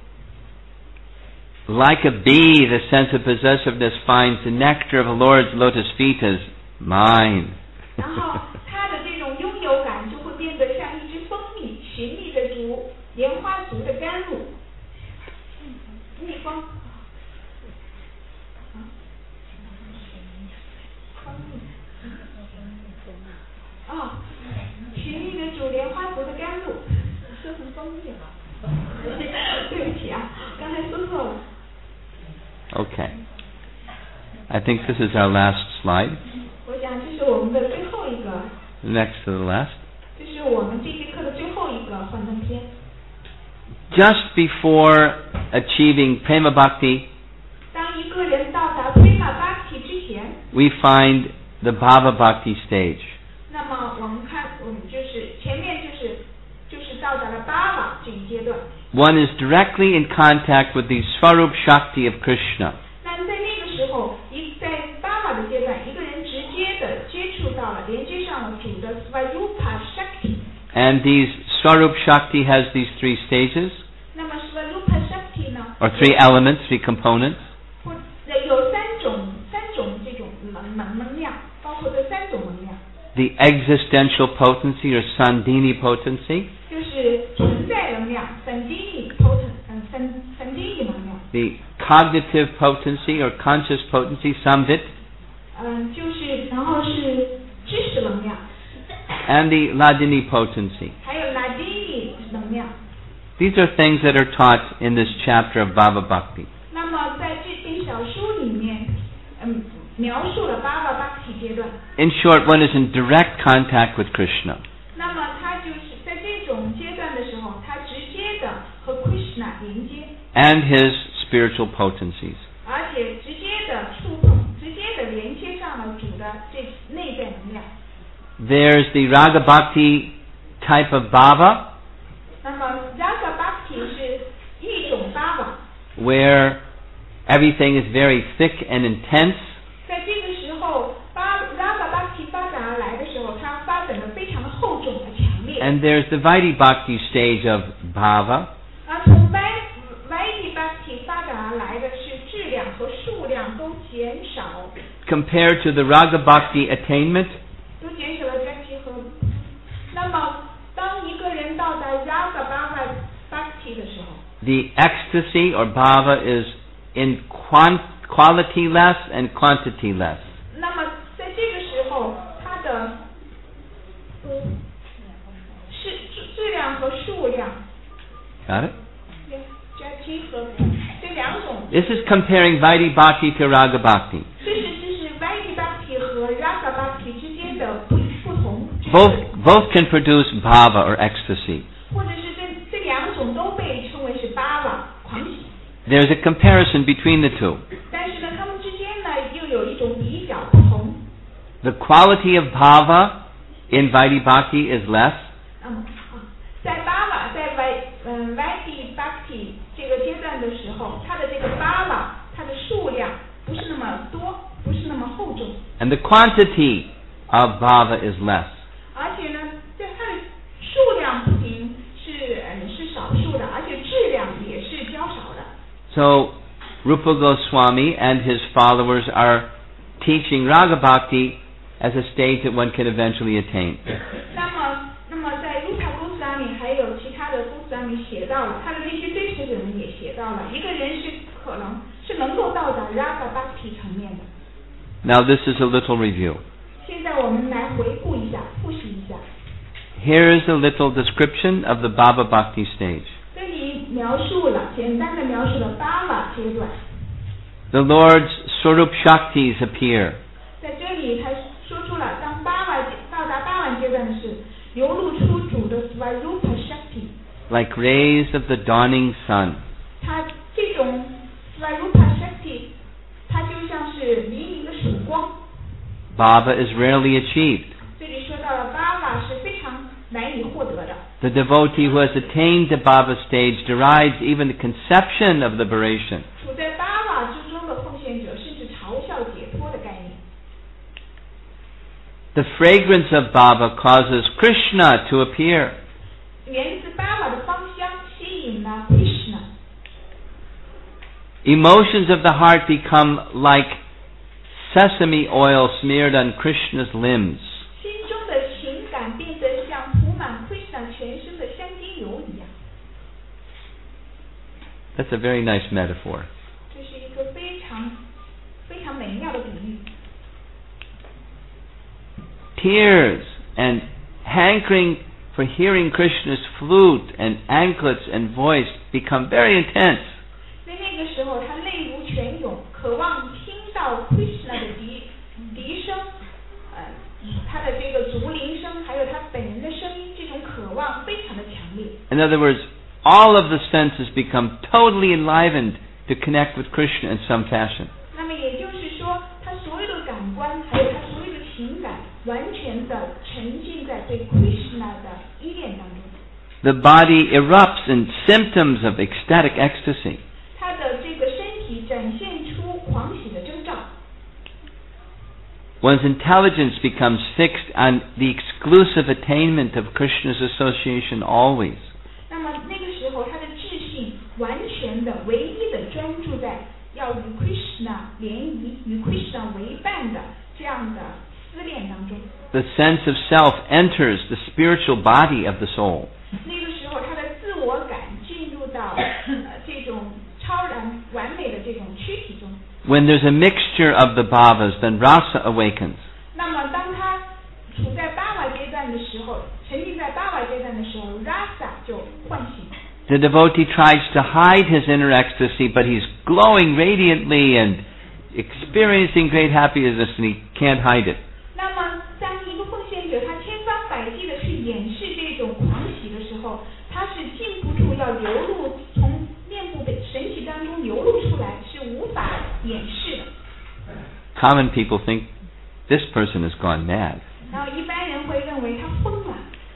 like a bee, the sense of possessiveness finds the nectar of the Lord's lotus feet as mine. 然后他的这种拥有感就会变得像一只蜂蜜，寻觅着竹莲花足的甘露，蜜蜂，啊，蜂蜜，哦，寻觅着主莲花足的甘露，说成蜂蜜了，对不起啊，刚才说错了。 Okay. I think this is our last slide. 我想这是我们的最后一个， Next to the last. 这是我们这节课的最后一个幻灯片。 Just before achieving Prema Bhakti, 当一个人到达 Prema Bhakti 之前， we find the Bhava Bhakti stage. 那么我们看，我们就是前面就是就是到达了巴瓦这一阶段。 One is directly in contact with the Swarup Shakti of Krishna. 那在那个时候，一在巴瓦的阶段，一个人直接的接触到了，连接上了主的 Swarupa Shakti。 And these Swarup Shakti has these three stages, 那么 Swarupa Shakti 呢， or three elements, three components. 或有三种三种这种能能能量，包括这三种能量， The existential potency or Sandhini potency, 就是存在能量 Sandhini potent， 嗯 Sandhini 能量， the cognitive potency or conscious potency, Samvit, 嗯，就是然后是知识能量， and the Ladini potency. 还有 Ladini 能量。 These are things that are taught in this chapter of Bhava Bhakti. 那么在这篇小书里面，嗯，描述了八个 Bhakti 阶段。 In short, one is in direct contact with Krishna. 那么他就是在这种阶段的时候，他直接的和 Krishna 连接， And his spiritual potencies. 而且直接的触碰，直接的连接上了主的这内在能量。 There's the Raga Bhakti type of bhava, 那么 Raga Bhakti 是一种 Bhava， where everything is very thick and intense. 在这个时候，巴 Raga Bhakti 发展而来的时候，它发展的非常的厚重和强烈。 And there's the Vaidhi Bhakti stage of bhava, 而从 Vai Vaidhi Bhakti 发展而来的是质量和数量都减少， compared to the Raga Bhakti attainment. 都减少了 Bhakti 和。那么，当一个人到达 Raga Bhakti 的时候， The ecstasy or bhava is in quant- quality less and quantity less. 那么在这个时候，它的嗯是质质量和数量 Got it? ，Bhakti 和这两种， This is comparing Vaidhi Bhakti to Raga Bhakti. 这是这是 Vaidhi Bhakti 和 Raga Bhakti 之间的不不同。 Both, both can produce bhava or ecstasy. 或者是这这两种都被称为是巴瓦狂喜， There's a comparison between the two. 但是呢，它们之间呢又有一种比较不同。 The quality of bhava in Vaidhi Bhakti is less, 嗯啊，在巴瓦在 Vai 嗯 Vaidhi Bhakti 这个阶段的时候，它的这个巴瓦它的数量不是那么多，不是那么厚重， and the quantity of bhava is less. 而且呢，在它的数量不仅是嗯是少数的，而且质量也是较少的。 So, Rupa Goswami and his followers are teaching Raga Bhakti as a stage that one can eventually attain. 那么，那么在 Rupa Goswami 还有其他的 Goswami 写到了，他的那些追随者们也写到了，一个人是可能是能够到达 Raga Bhakti 层面的。 Now, this is a little review. 现在我们来回顾一下，复习一下。 Here is a little description of the Bhava Bhakti stage. 这里描述了，简单的描述了八瓦阶段。 The Lord's Swarup Shaktis appear. 在这里，他说出了当八瓦到达八瓦阶段的是流露出主的 Swarupa Shakti。 like rays of the dawning sun. 它这种 Swarupa Shakti， 它就像是黎明的曙光。 Bhava is rarely achieved. 这里说到了八瓦是非常难以获得的。 The devotee who has attained the Bhava stage derives even the conception of liberation. 处在八瓦之中的奉献者，甚至嘲笑解脱的概念。 The fragrance of Bhava causes Krishna to appear. 源自八瓦的芳香吸引了 Krishna。 Emotions of the heart become like sesame oil smeared on Krishna's limbs. 心中的情感变得像涂满 Krishna 全身的香精油一样。 That's a very nice metaphor. 这是一个非常非常美妙的比喻。 Tears and hankering for hearing Krishna's flute and anklets and voice become very intense. 在那个时候，他泪如泉涌，渴望听到 Krishna 的笛笛声，呃，他的这个竹铃声，还有他本人的声音，这种渴望非常的强烈。 In other words, all of the senses become totally enlivened to connect with Krishna in some fashion. 那么也就是说，他所有的感官，还有他所有的情感，完全的沉浸在对 Krishna 的依恋当中。 The body erupts in symptoms of ecstatic ecstasy. 他的这个身体展现出狂喜的征兆。 One's intelligence becomes fixed on the exclusive attainment of Krishna's association always. 那么那个时候，他的智性完全的、唯一的专注在要与 Krishna 联谊、与 Krishna 为伴的这样的思恋当中。 The sense of self enters the spiritual body of the soul. 那个时候，他的自我感进入到呃这种超然完美的这种躯体中。 When there's a mixture of the bhavas, then rasa awakens. 那么，当他处在八瓦阶段的时候，沉浸在八瓦阶段的时候 ，rasa 就唤 the devotee tries to hide his inner ecstasy, but he's glowing radiantly and experiencing great happiness, and he can't hide it. 那么，当一个奉献者他千方百计的去掩饰这种狂喜的时候，他是禁不住要流露，从面部的神情当中流露出来，是无法掩饰的。 Common people think this person has gone mad. 然后一般人会认为他疯了。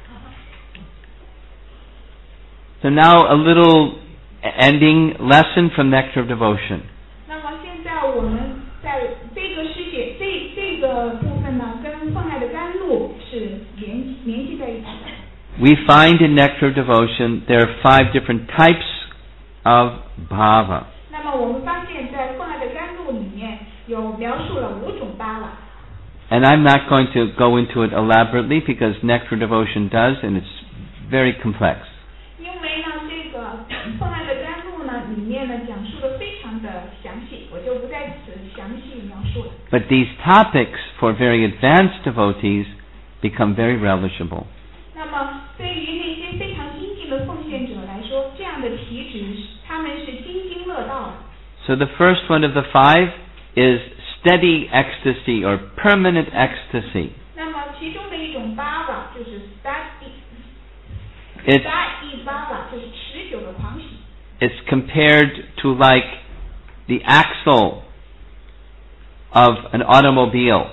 So now a little ending lesson from Nectar of Devotion. 那么现在我们在这个世界这这个部分呢，跟奉爱的甘露是联联系在一起的。 We find in Nectar of Devotion there are five different types of bhava. 那么我们发现，在奉爱的甘露里面有描述了五种巴瓦。 And I'm not going to go into it elaborately because Nectar of Devotion does, and it's very complex. 因为呢，这个奉爱的甘露呢，里面呢讲述的非常的详细，我就不在此详细描述了。 But these topics for very advanced devotees become very relishable. 那么，对于那些非常精进的奉献者来说，这样的题旨，他们是津津乐道的。 So the first one of the five is steady ecstasy or permanent ecstasy. 那么其中的一种巴瓦就是 steady It's, steady 巴瓦，就是持久的狂喜。 it's compared to like the axle of an automobile.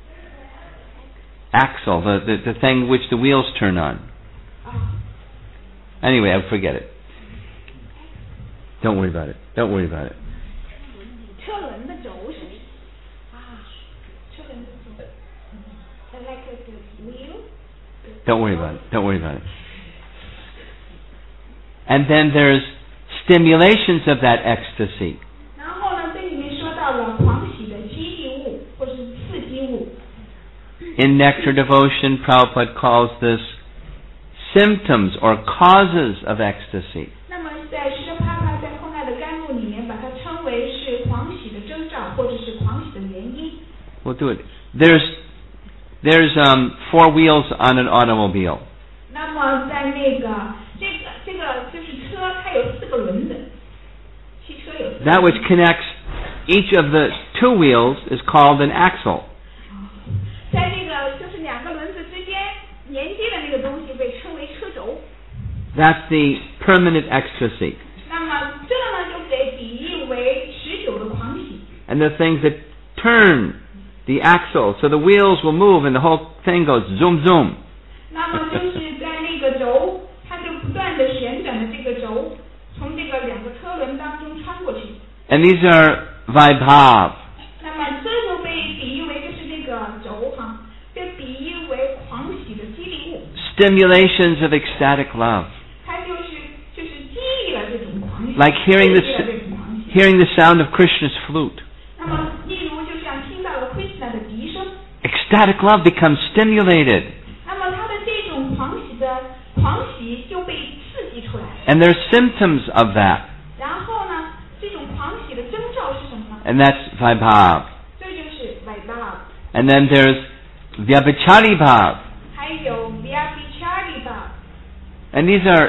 Axle, the, the, the thing which the wheels turn on. Anyway, I forget it. Don't worry about it. Don't worry about it. 车轮的轴是啊，车轮的轴 ，like the wheel. Don't worry about it. Don't worry about it. And then there's stimulations of that ecstasy. 然后呢，这里面说到了狂喜的激励物或是刺激物。 In Nectar Devotion, Prabhupada calls this symptoms or causes of ecstasy. 那么在释迦帕帕在奉爱的甘露里面，把它称为是狂喜的征兆，或者是狂喜的原因。 We'll do it. There's there's um, four wheels on an automobile. 那么在那个这个这个就是车，它有四个轮子，汽车有四个轮子。 That which connects each of the two wheels is called an axle. 在这个就是两个轮子之间连接的那个东西被称为车轴。 That's the permanent ecstasy. 那么这个呢就给比喻为持久的狂喜。 And the things that turn the axle, so the wheels will move and the whole thing goes zoom zoom. 那么就是在那个轴，它就不断的旋转的这个轴，从这个两个车轮当中穿过去。 And these are vaibhav. 那么这就被比喻为就是这个轴哈，被比喻为狂喜的激励物。 Stimulations of ecstatic love. 它就是就是激励了这种狂喜。 Like hearing the, 激励了这种狂喜。 hearing the sound of Krishna's flute. 那么例如就像听到了 Krishna 的笛声。 Ecstatic love becomes stimulated. 那么他的这种狂喜的狂喜就被刺激出来。 And there's symptoms of that. 然后呢，这种狂喜的征兆是什么呢？ And that's vaibhav. 这就是 vaibhav。 And then there's vyabhichari bhav. 还有 vyabhichari bhav。 And these are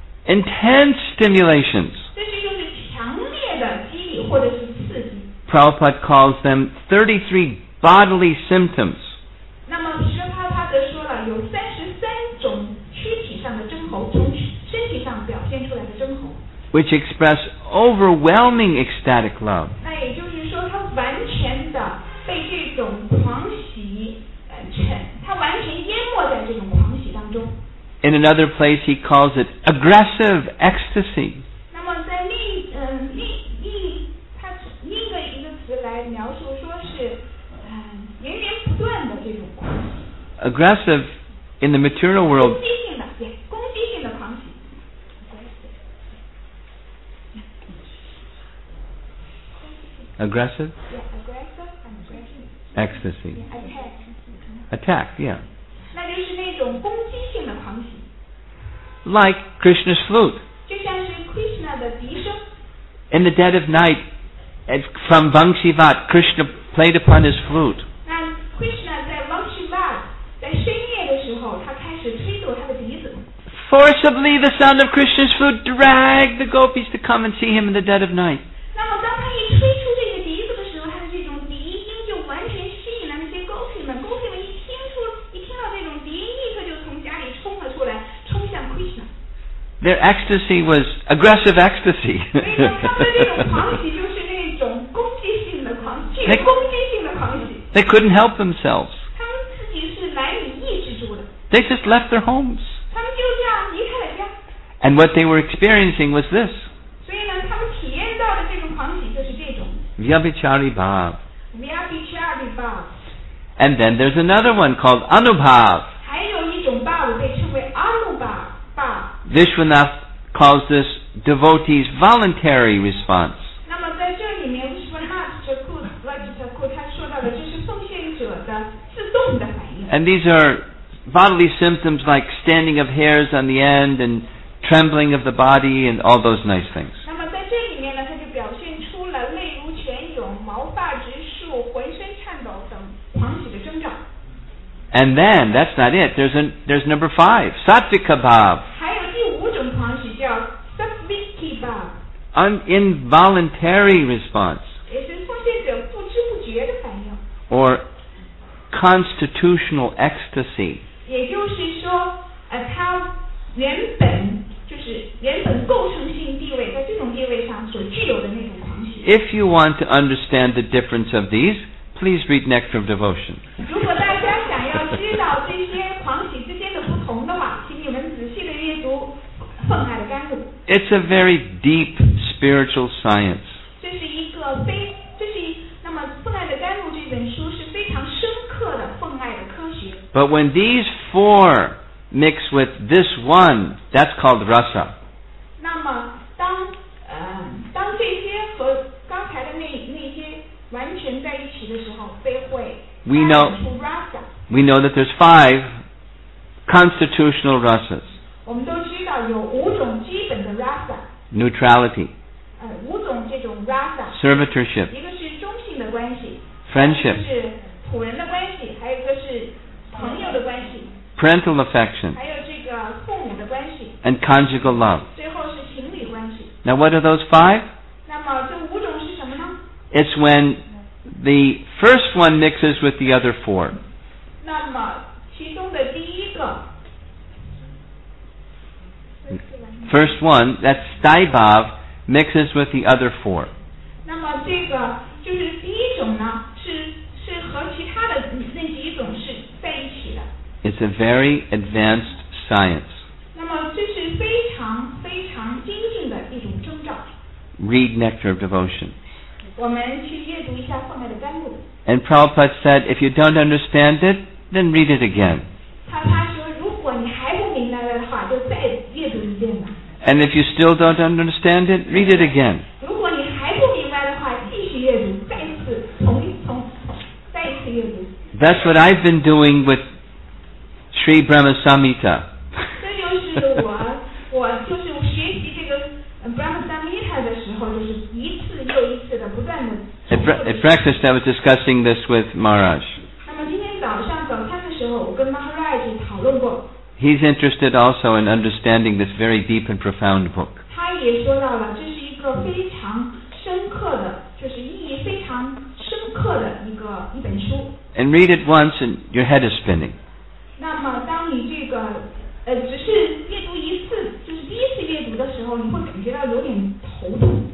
intense stimulations. 这些就是强烈的激励或者是刺激。 Prabhupada calls them thirty-three bodily symptoms. 那么释迦帕帕德说了，有三十三种躯体上的征候，从身体上表现出来的征候。 Which express overwhelming ecstatic love. 那也就是说，他完全的被这种狂喜呃沉，他完全淹没在这种狂喜当中。 In another place he calls it aggressive ecstasy. 那么在另呃另另他另一个一个词来描述，说是嗯、呃、源源不断的这种狂喜。 Aggressive in the material 攻 world. 击性的，对，攻击性的狂喜。 Aggressive? Yeah, aggressive and aggression. Ecstasy. Yeah, attack. Attack, yeah. 那就是那种攻击性的狂喜， Like Krishna's flute. 就像是 Krishna 的笛声。 In the dead of night, at- from Vangshivat, Krishna played upon his flute. 那 Krishna 在 Vangshivat 在深夜的时候，他开始吹奏他的笛子。 forcibly the sound of Krishna's flute dragged the gopis to come and see him in the dead of night. 那么当他一吹出这个笛子的时候，他的这种笛音就完全吸引了那些 gopi 们 ，gopi 们一听出一听到这种笛音，立刻就从家里冲了出来，冲向 Krishna。 Their ecstasy was aggressive ecstasy. 所以呢，他们的这种狂喜就是那种攻击性的狂喜，具有攻击性的狂喜。 They couldn't help themselves. 他们自己是难以抑制住的。 They just left their homes. 他们就这样离开了家。 And what they were experiencing was this. 所以呢，他们体验到的这种狂喜就是这种 Vyabhichari bhav. Vyabhichari bhav。 And then there's another one called Anubhav. 还有一种 bhav 被称为 Anubhav bhav。 Vishwanath calls this devotee's voluntary response. 那么在这里面 Vishwanath Thakur Thakur 他说到的就是奉献者的自动的反应。 And these are bodily symptoms like standing of hairs on the end and trembling of the body and all those nice things. 那么在这里面呢，它就表现出了泪如泉涌、毛发直竖、浑身颤抖等狂喜的征兆。 And then, that's not it. There's a, there's number five, Sattvika bhav. 还有第五种狂喜叫 Sattviki bhav， An involuntary response. 也是奉献者不知不觉的反应。 Or constitutional ecstasy. 也就是说，呃，它原本就是原本构成性地位，在这种地位上所具有的那种狂喜。 If you want to understand the difference of these, please read Nectar of Devotion. 如果大家想要知道这些狂喜之间的不同的话，请你们仔细的阅读《奉爱的甘露》。 It's a very deep spiritual science. 这是一个非，这是一那么《奉爱的甘露》这本书是非常深刻的奉爱的科学。 But when these four mix with this one, that's called rasa. 那么当呃当这些和刚才的那那些完全在一起的时候，被会 We know, 发展出 rasa。 we know that there's five constitutional rasas. 我们都知道有五种基本的 rasa， Neutrality, 呃五种这种 rasa， servitorship, 一个是中性的关系， friendship, 一个是仆人的关系，还有一个是朋友的关系， parental affection, 还有这个父母的关系， and conjugal love. 最后是情侣关系。 Now what are those five? 那么这五种是什么呢？ It's when the first one mixes with the other four. 那么其中的第一个 First one, that's Staibhav, mixes with the other four. 那么这个就是第一种呢，是是和其他的那几种是在一起的。 It's a very advanced science. 那么这是非常非常精进的一种征兆。 Read Nectar of Devotion. 我们去阅读一下奉爱的甘露。 And Prabhupada said, if you don't understand it, then read it again. 他他说，如果你还不明白的话，就再阅读一遍吧。 And if you still don't understand it, read it again. 如果你还不明白的话，继续阅读，再次从从再一次阅读。 That's what I've been doing with Sri Brahma Samhita. 这就是我我就是学习这个 Brahma Samhita 的时候，就是一次又一次的不断的。 At, bre- at breakfast, I was discussing this with Maharaj. 那么今天早上早餐的时候，我跟 Maharaj 讨论过。 He's interested also in understanding this very deep and profound book. 他也说到了，这是一个非常深刻的，就是意义非常深刻的一个一本书。 And read it once and your head is spinning. 那么当你这个呃只是阅读一次，就是第一次阅读的时候，你会感觉到有点头痛。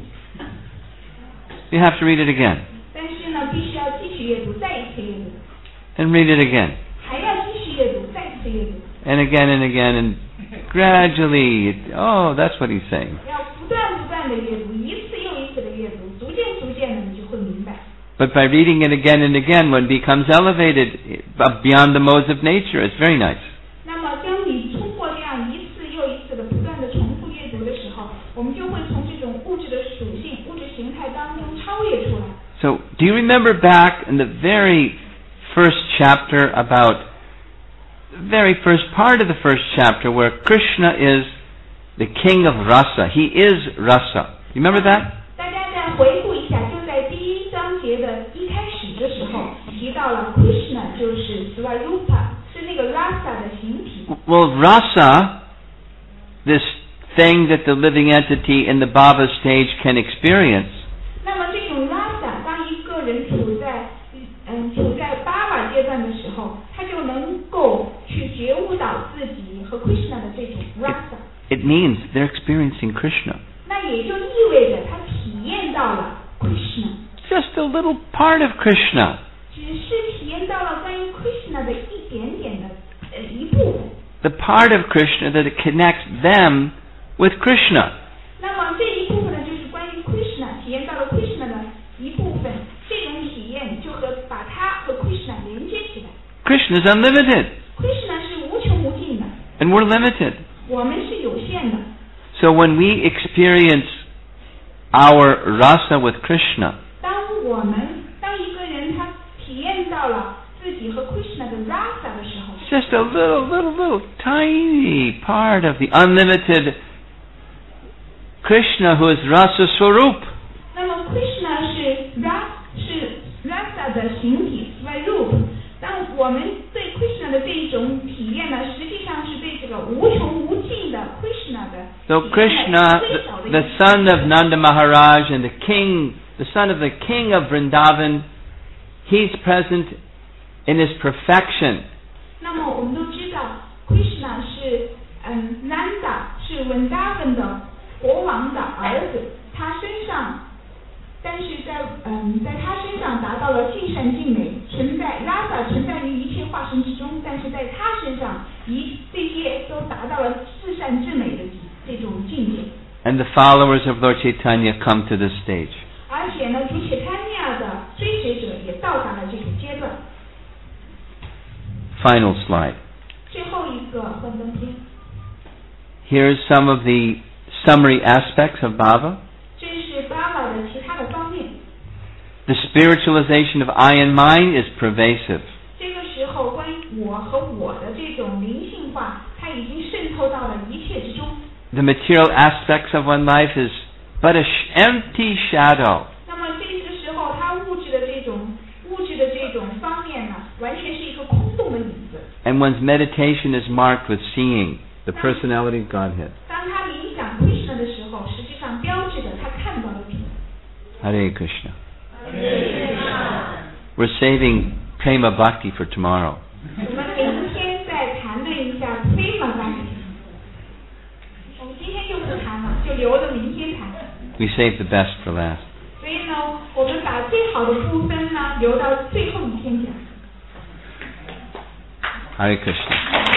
You have to read it again. 但是呢，必须要继续阅读，再一次阅读， And read it again. 还要继续阅读，再一次阅读。 And again and again and gradually, it- oh, that's what he's saying. 要不断不断的阅读，一次又一次的阅读，逐渐逐渐的你就会明白。 But by reading it again and again, one becomes elevated beyond the modes of nature. It's very nice. 那么当你通过这样一次又一次的不断的重复阅读的时候，我们就会从这种物质的属性、物质形态当中超越出来。 So, do you remember back in the very first chapter about, the very first part of the first chapter where Krishna is the king of rasa? He is rasa. You remember that? 大家再回顾一下，就在第一章节的一开始的时候提到了 Krishna 就是 Svarupa， 是那个 rasa 的形体。 Well, rasa this thing that the living entity in the Bhava stage can experience, 那么这种 rasa， 当一个人处在嗯处在 Bhava 阶段的时候，他就能够去觉悟到自己和 Krishna 的这种 rasa。 it means they're experiencing Krishna. 那也就意味着他体验到了 Krishna。 Just a little part of Krishna. 只是体验到了关于 Krishna 的一点点的呃一部分。 The part of Krishna that connects them with Krishna. 那么这一部分呢，就是关于 Krishna 体验到了 Krishna 的一部分。这种体验就和把它和 Krishna 连接起来。 Krishna is unlimited. Krishna 是无穷无尽的。 And we're limited. 我们是有限的。 So when we experience our rasa with Krishna, 当我们当一个人他体验到了自己和 Krishna 的 rasa 的时候， it's just a little, little, little tiny part of the unlimited Krishna who is rasa swarup. 那么 Krishna 是 ras 是 rasa 的形体 swarup。当我们对 Krishna 的这种体验呢，实际上是对这个无穷无尽的 Krishna 的 So Krishna, the, the son of Nanda Maharaj and the king, the son of the king of Vrindavan, he's present in his perfection. 那么我们都知道 Krishna 是嗯 Nanda 是 Vrindavan 的国王的儿子，他身上但是在嗯在他身上达到了尽善尽美，存在 rasa 存在于一切化身之中，但是在他身上一这些都达到了至善至美的这种境界。 And the followers of Lord Chaitanya come to this stage. 而且呢，主切他尼亚的追随者也到达了这个阶段。 Final slide. 最后一个幻灯片。 Here's some of the summary aspects of Bhava. 这是 Bhava 的其他的方面。 The spiritualization of I and mine is pervasive. 这个时候，关于我和我的这种灵性化，它已经渗透到了一切之中。 The material aspects of one life is but a sh- empty shadow. 那么这个时候，它物质的这种物质的这种方面呢，完全是一个空洞的影子。 And one's meditation is marked with seeing the personality of Godhead. 当他冥想 Krishna 的时候，实际上标志着他看到了主。 Hare Krishna. We're saving Prema Bhakti for tomorrow. 我们明天再谈论一下 Prema Bhakti。我们今天就不谈了，就留着明天谈。 We save the best for last. 所以呢，我们把最好的部分呢留到最后一天讲。 Hare Krishna.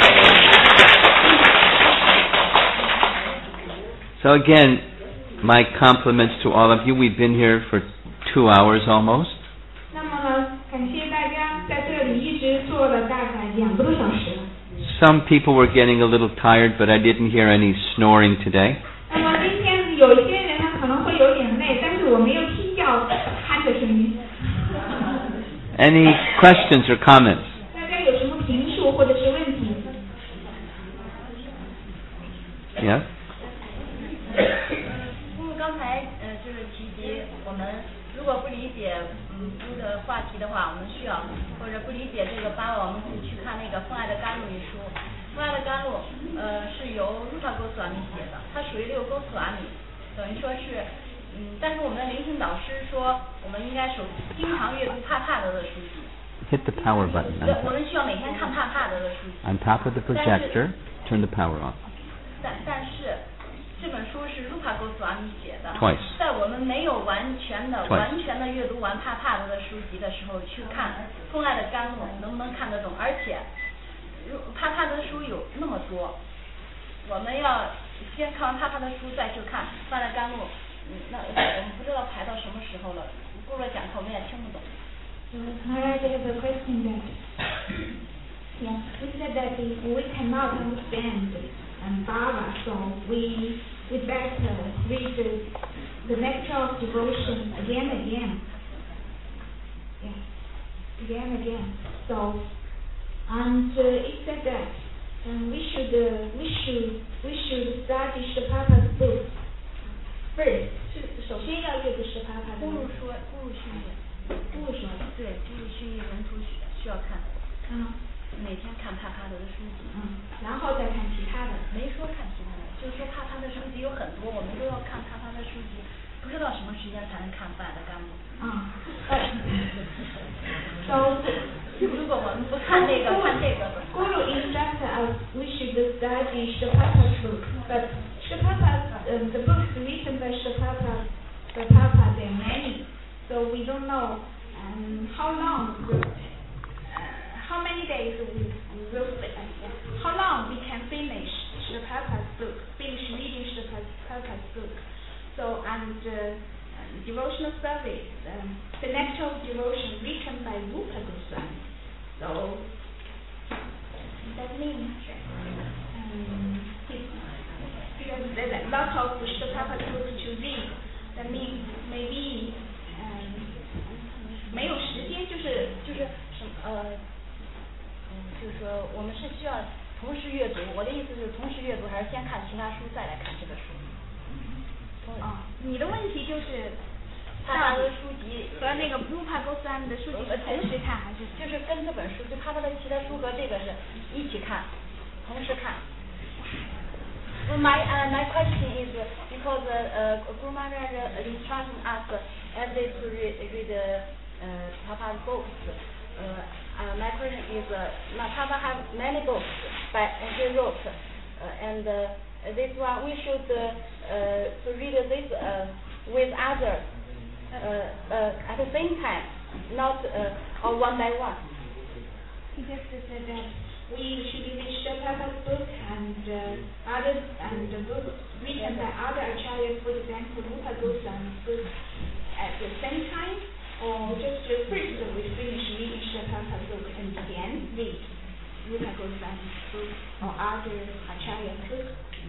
So again, my compliments to all of you. We've been here for two hours almost. 那么呢，感谢大家在这里一直坐了大概两个多小时了。 Some people were getting a little tired, but I didn't hear any snoring today. 那么今天有一些人呢可能会有点累，但是我没有听到鼾的声音。 Any questions or comments? 大家有什么评述或者是问题？ Yes? 因为刚才呃就是提及我们如果不理解嗯这个话题的话，我们需要或者不理解这个八，我们可以去看那个《风爱的甘露》一书。《风爱的甘露》呃是由如法沟斯瓦米写的，它属于六沟斯瓦米，等于说是嗯，但是我们的灵性导师说，我们应该手经常阅读帕帕德的书籍。 Hit the power button 对， on 我 top. 们需要每天看帕帕德的书籍。 On top of the projector, turn the power on. 但但是这本书是卢卡沟斯瓦米写的， Twice. 在我们没有完全的 Twice. 完全的阅读完帕帕德的书籍的时候，去看《风爱的甘露》能不能看得懂？而且，如帕帕德的书有那么多，我们要先看完帕帕的书再去看《风爱的甘露》，嗯，那我们不知道排到什么时候了。顾若讲课我们也听不懂。 I have a question that yeah, we said that if we cannot understand um, Bhava, so we we better read the, the nectar of devotion again and again. Yeah, again and again. So and uh, it said that um, we should uh, we should we should study Shapata's book first. 是首先要阅读 Shapata 的。 咕噜说，咕噜训练。 不说了。 对，咕噜训练人图需需要看。 嗯。 每天看帕帕德的书籍。 嗯，然后再看其他的。 没说看其他的，就是说读，我们都要看看他的书籍，不知道什么时间才能看《父爱的甘露》。 啊。So 如果我们不看那个看这个 Guru instructed us we should study Shripapa's book, but Shripapa's um, the books written by Shripapa, Shripapa there are many, so we don't know um, how long, we'll, uh, how many days we will, uh, how long we can finish Shripapa's book, finish reading Shripapa's book. So and uh, devotional service, um, the nectar of devotion written by Rupa Goswami. So that means um, because there's a lot of Shripapa's books to read. That means maybe um, 没有时间，就是就是什么呃嗯，就是说我们是需要同时阅读。我的意思是同时阅读，还是先看其他书再来看这个书？ 啊，你的问题就是他的书籍和那个 Rupa Goswami 的书籍同时看，还是就是跟这本书，就他们的其他书和这个是一起看，同时看。My uh, my question is because uh, Guru Maharaj instructing us every to read read uh, Papa's books. Uh, uh, my question is, uh, Papa have many books by he wrote, uh, and uh, this one we should uh, uh, to read this uh, with others uh, uh, at the same time, not uh, or one by one. He just said that we should read Shripapa's book and uh, other and the books written by other acharyas, for example, Rupa Goswami's book at the same time, or just uh, first we finish reading Shripapa's book and then read Rupa Goswami's book or other acharya's book.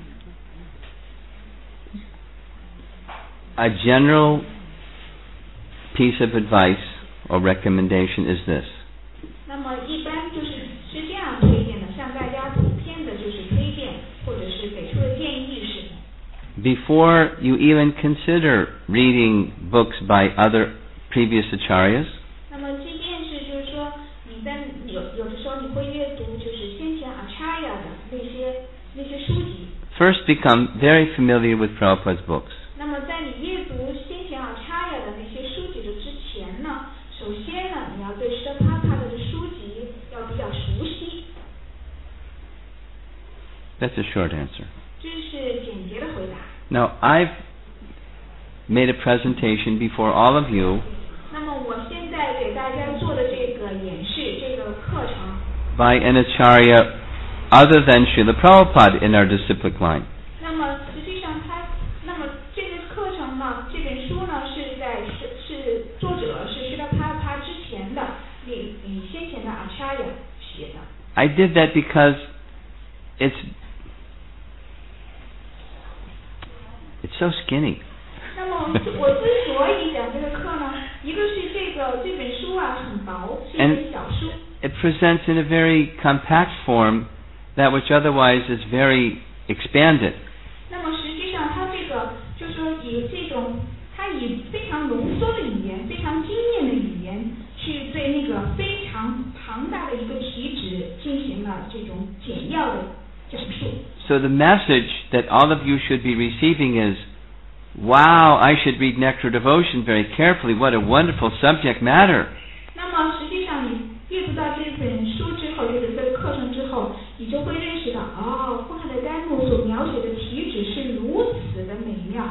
A general piece of advice or recommendation is this. 那么一般就是是这样推荐的，向大家普遍的就是推荐或者是给出的建议是 Before you even consider reading books by other previous acharyas, 那么即便是就是说你在有有的时候你会阅读就是先前 acharya 的那些那些书籍 first become very familiar with Prabhupada's books. 那么在你阅读先前 acharya 的那些书籍的之前呢，首先呢你要对 Shripapada 的书籍要比较熟悉。 That's a short answer. 这是简洁的回答。 Now, I've made a presentation before all of you 那么我现在给大家做的这个演示，这个课程 by an acharya other than Srila Prabhupada in our disciplic line. 那么实际上他，那么这个课程呢，这本书呢是在是是作者是Srila Prabhupada之前的你你先前的 acharya 写的。 I did that because it's it's so skinny. 那么我之所以讲这个课呢，一个是这个这本书啊很薄，是一本小书。 It presents in a very compact form that which otherwise is very expanded. 那么实际上它这个就是说以这种它以非常浓缩的语言，非常精炼的语言，去对那个非常庞大的一个题旨进行了这种简要的讲述。 So the message that all of you should be receiving is, wow, I should read Nectar Devotion very carefully. What a wonderful subject matter. 那么实际上你阅读到这本书之后，阅读这个课程之后，你就会认识到，哦，父爱的甘露所描写的题旨是如此的美妙。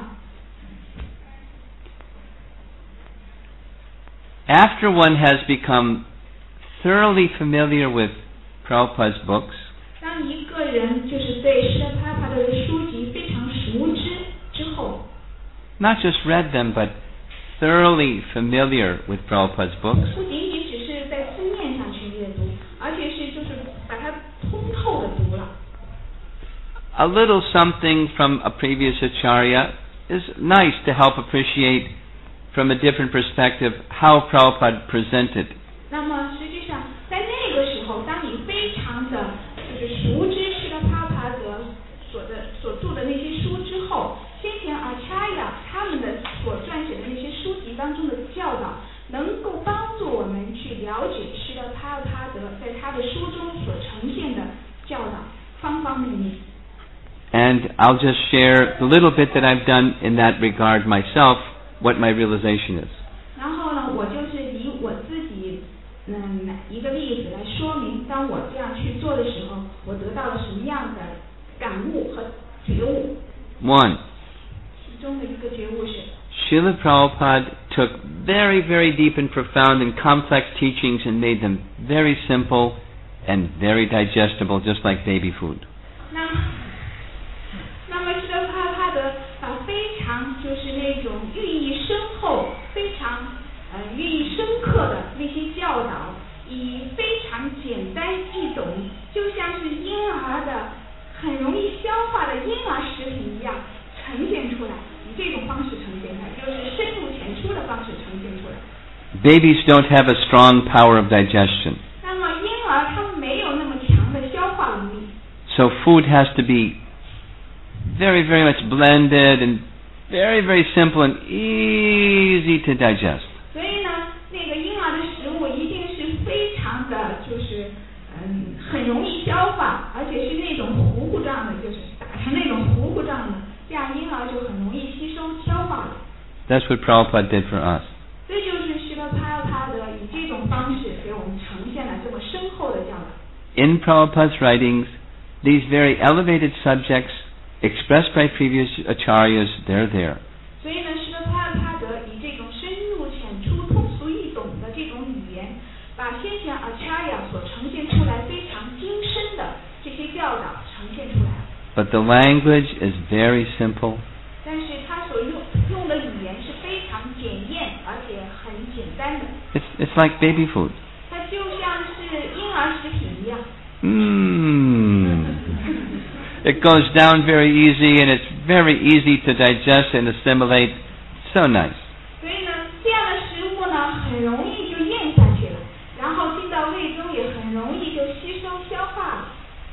After one has become thoroughly familiar with Prabhupada's books, 当一个人就是对Shripapada的书籍非常熟知之后， not just read them, but thoroughly familiar with Prabhupada's books, 不仅仅只是在字面上去阅读，而且是就是把它通透的读了。 a little something from a previous acharya is nice to help appreciate from a different perspective how Prabhupada presented. 那么实际上在那个时候，当你非常的就是熟知Shripapada所的所著的那些书之后，先前 acharya 他们的所撰写的那些书籍当中的教导，能够帮助我们去了解Shripapada在他的书中所呈现的教导方方面面。 And I'll just share the little bit that I've done in that regard myself, what my realization is. 然后呢，我就是以我自己嗯一个例子来说明，当我这样去做的时候，我得到了什么样的感悟和觉悟。 One. 其中的一个觉悟是 Srila Prabhupada took very, very deep and profound and complex teachings and made them very simple and very digestible, just like baby food. 那那么是的，他他的啊非常就是那种寓意深厚、非常呃寓意深刻的那些教导，以非常简单易懂，就像是婴儿的很容易消化的婴儿食品一样呈现出来，以这种方式呈现出来，就是深入浅出的方式呈现出来。 Babies don't have a strong power of digestion. 那么婴儿他们没有那么强的消化能力。 So food has to be very, very much blended and very, very simple and easy to digest. 所以呢，那个婴儿的食物一定是非常的，就是嗯很容易消化，而且是那种糊糊状的，就是打成那种糊糊状的，这样婴儿就很容易吸收消化了。 That's what Prabhupada did for us. 这就是希拉帕他的以这种方式给我们呈现了这么深厚的教导。 In Prabhupada's writings, these very elevated subjects expressed by previous acharyas, they're there. 所以呢，希拉帕他的以这种深入浅出、通俗易懂的这种语言，把先前 acharya 所呈现出来非常精深的这些教导呈现出来。 But the language is very simple. 但是他所用用的语言是非常简练，而且很简单的。 It's it's like baby food. 它就像是婴儿食品一样。 Mmm. It goes down very easy and it's very easy to digest and assimilate. So nice. 所以呢，这样的食物呢，很容易就咽下去了，然后进到胃中也很容易就吸收消化了。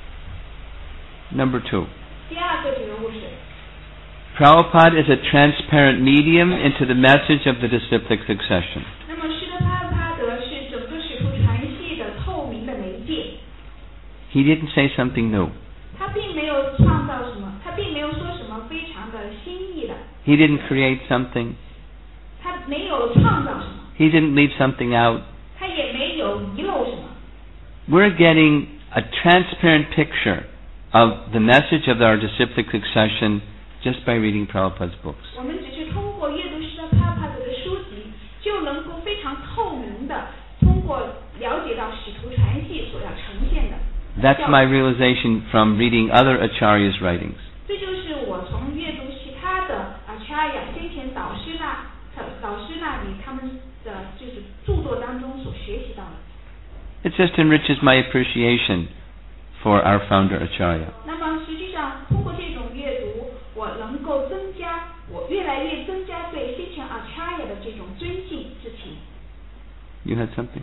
Number two. 第二个觉悟是 Prabhupada is a transparent medium into the message of the disciplic succession. 那么施特帕帕德是整个使徒传系的透明的媒介。 He didn't say something new. 他并没有创造什么，他并没有说什么非常的新意的。 He didn't create something. 他没有创造什么。 He didn't leave something out. 他也没有遗漏什么。 We're getting a transparent picture of the message of our disciplic succession just by reading Prabhupada's books. 我们只是通过阅读施特帕帕德的书籍，就能够非常透明的通过了解到使徒传系所要呈现的。 That's my realization from reading other acharyas' writings. 这就是我从阅读其他的 acharya 先前导师那导师那里他们的就是著作当中所学习到的。 It just enriches my appreciation for our founder acharya. 那么实际上通过这种阅读，我能够增加，我越来越增加对先前 acharya 的这种尊敬之情。 You had something?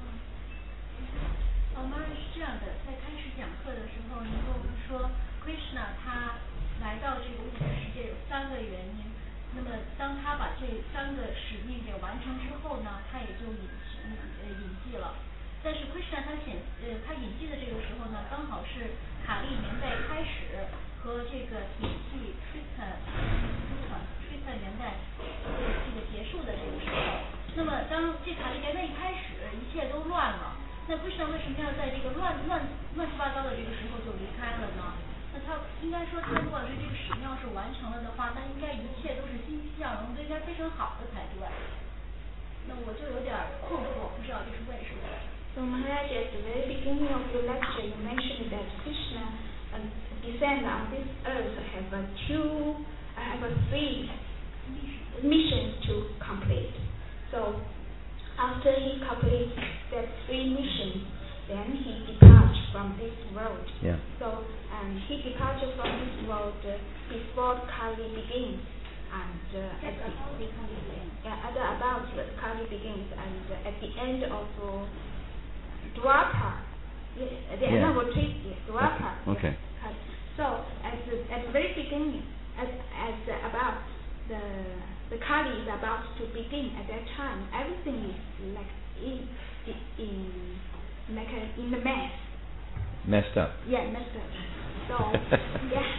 老妈是这样的，在开始讲课的时候，您跟我们说 ，Krishna 他来到这个物质世界有三个原因。那么当他把这三个使命给完成之后呢，他也就隐呃隐迹了。但是 Krishna 他显呃他隐迹的这个时候呢，刚好是卡利年代开始和这个体系 Trita Trita 年代这个结束的这个时候。那么当这卡利年代一开始，一切都乱了。那Krishna为什么要在这个乱乱乱七八糟的这个时候就离开了呢？那他应该说，他如果是这个使命要是完成了的话，那应该一切都是欣欣向荣的，应该非常好的才对。那我就有点困惑，不知道这是为什么。 So Maharaj, at the very beginning of your lecture, you mentioned that Krishna uh, descend on this earth have a two, uh, have a three missions to complete. So after he completes that three missions, then he departs from this world. Yeah. So um, he departs from this world uh, before Kali begins, and uh, at, the, yeah, at the about the Kali begins, and uh, at the end of uh, Dwapar, yes, at the end yeah. of a tree, yes, Dwapar. Okay. Yes. So at the, at the very beginning, as as uh, about the the Kali is about to begin at that time, everything is like in in like a, in the mess. Messed up. Yeah, messed up. So yeah,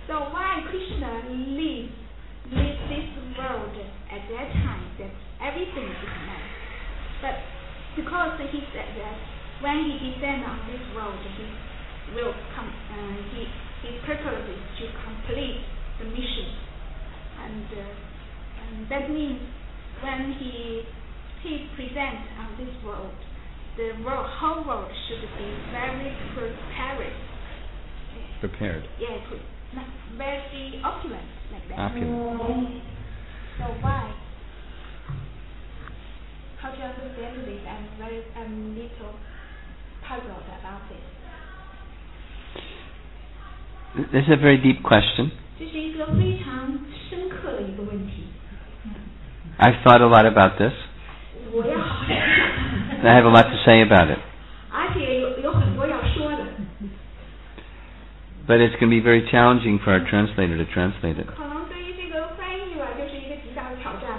So why Krishna leaves leaves this world at that time that everything is nice, but because he said that when he descends on this world, he will come. Uh, he his purpose is to complete the mission, and uh, and that means when he he presents on this world, the world, whole world should be very prepared. Prepared. Yeah, pre- not very opulent like that. Opulent. So why? How to understand this? I'm very, I'm little puzzled about this. This is a very deep question. 这是一个非常深刻的一个问题。 I've thought a lot about this. 我要好想想。 I have a lot to say about it. 而且有有很多要说的。 But it's going to be very challenging for our translator to translate it. 可能对于这个翻译吧，就是一个极大的挑战。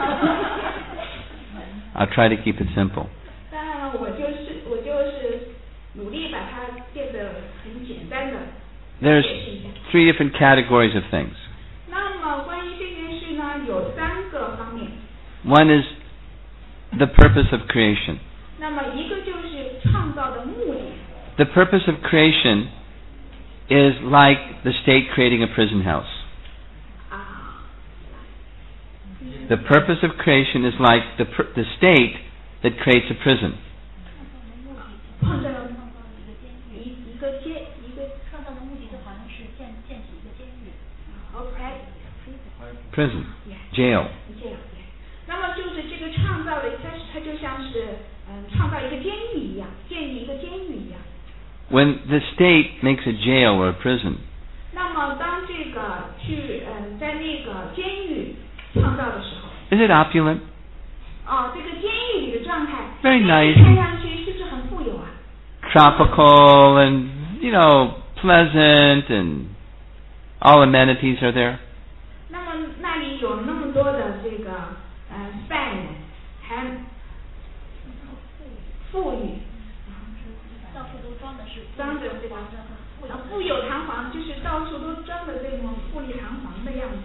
I'll try to keep it simple. 当然了，我就是我就是努力把它变得很简单的 There's 解释一下。 three different categories of things. 那么关于这件事呢，有三个方面。 One is the purpose of creation. 那么一个就是创造的目的。 The purpose of creation is like the state creating a prison house. 啊。 The purpose of creation is like the pr- the state that creates a prison. 创造了一一个监一个创造的目的就好像是建建起一个监狱。 OK Prison. Jail. 这样。那么就是这个创造的，它是它就像是嗯创造一个监狱一样，建立一个监狱一样。 When the state makes a jail or a prison, 那么当这个去嗯在那个监狱创造的时候， is it opulent? 哦，这个监狱里的状态， Very nice. 看上去是不是很富有啊？ Tropical and, you know, pleasant and all amenities are there. 那么那里有那么多的这个呃犯人，还富裕， 到处都装的是装着这个富有堂皇，就是到处都装的这种富丽堂皇的样子。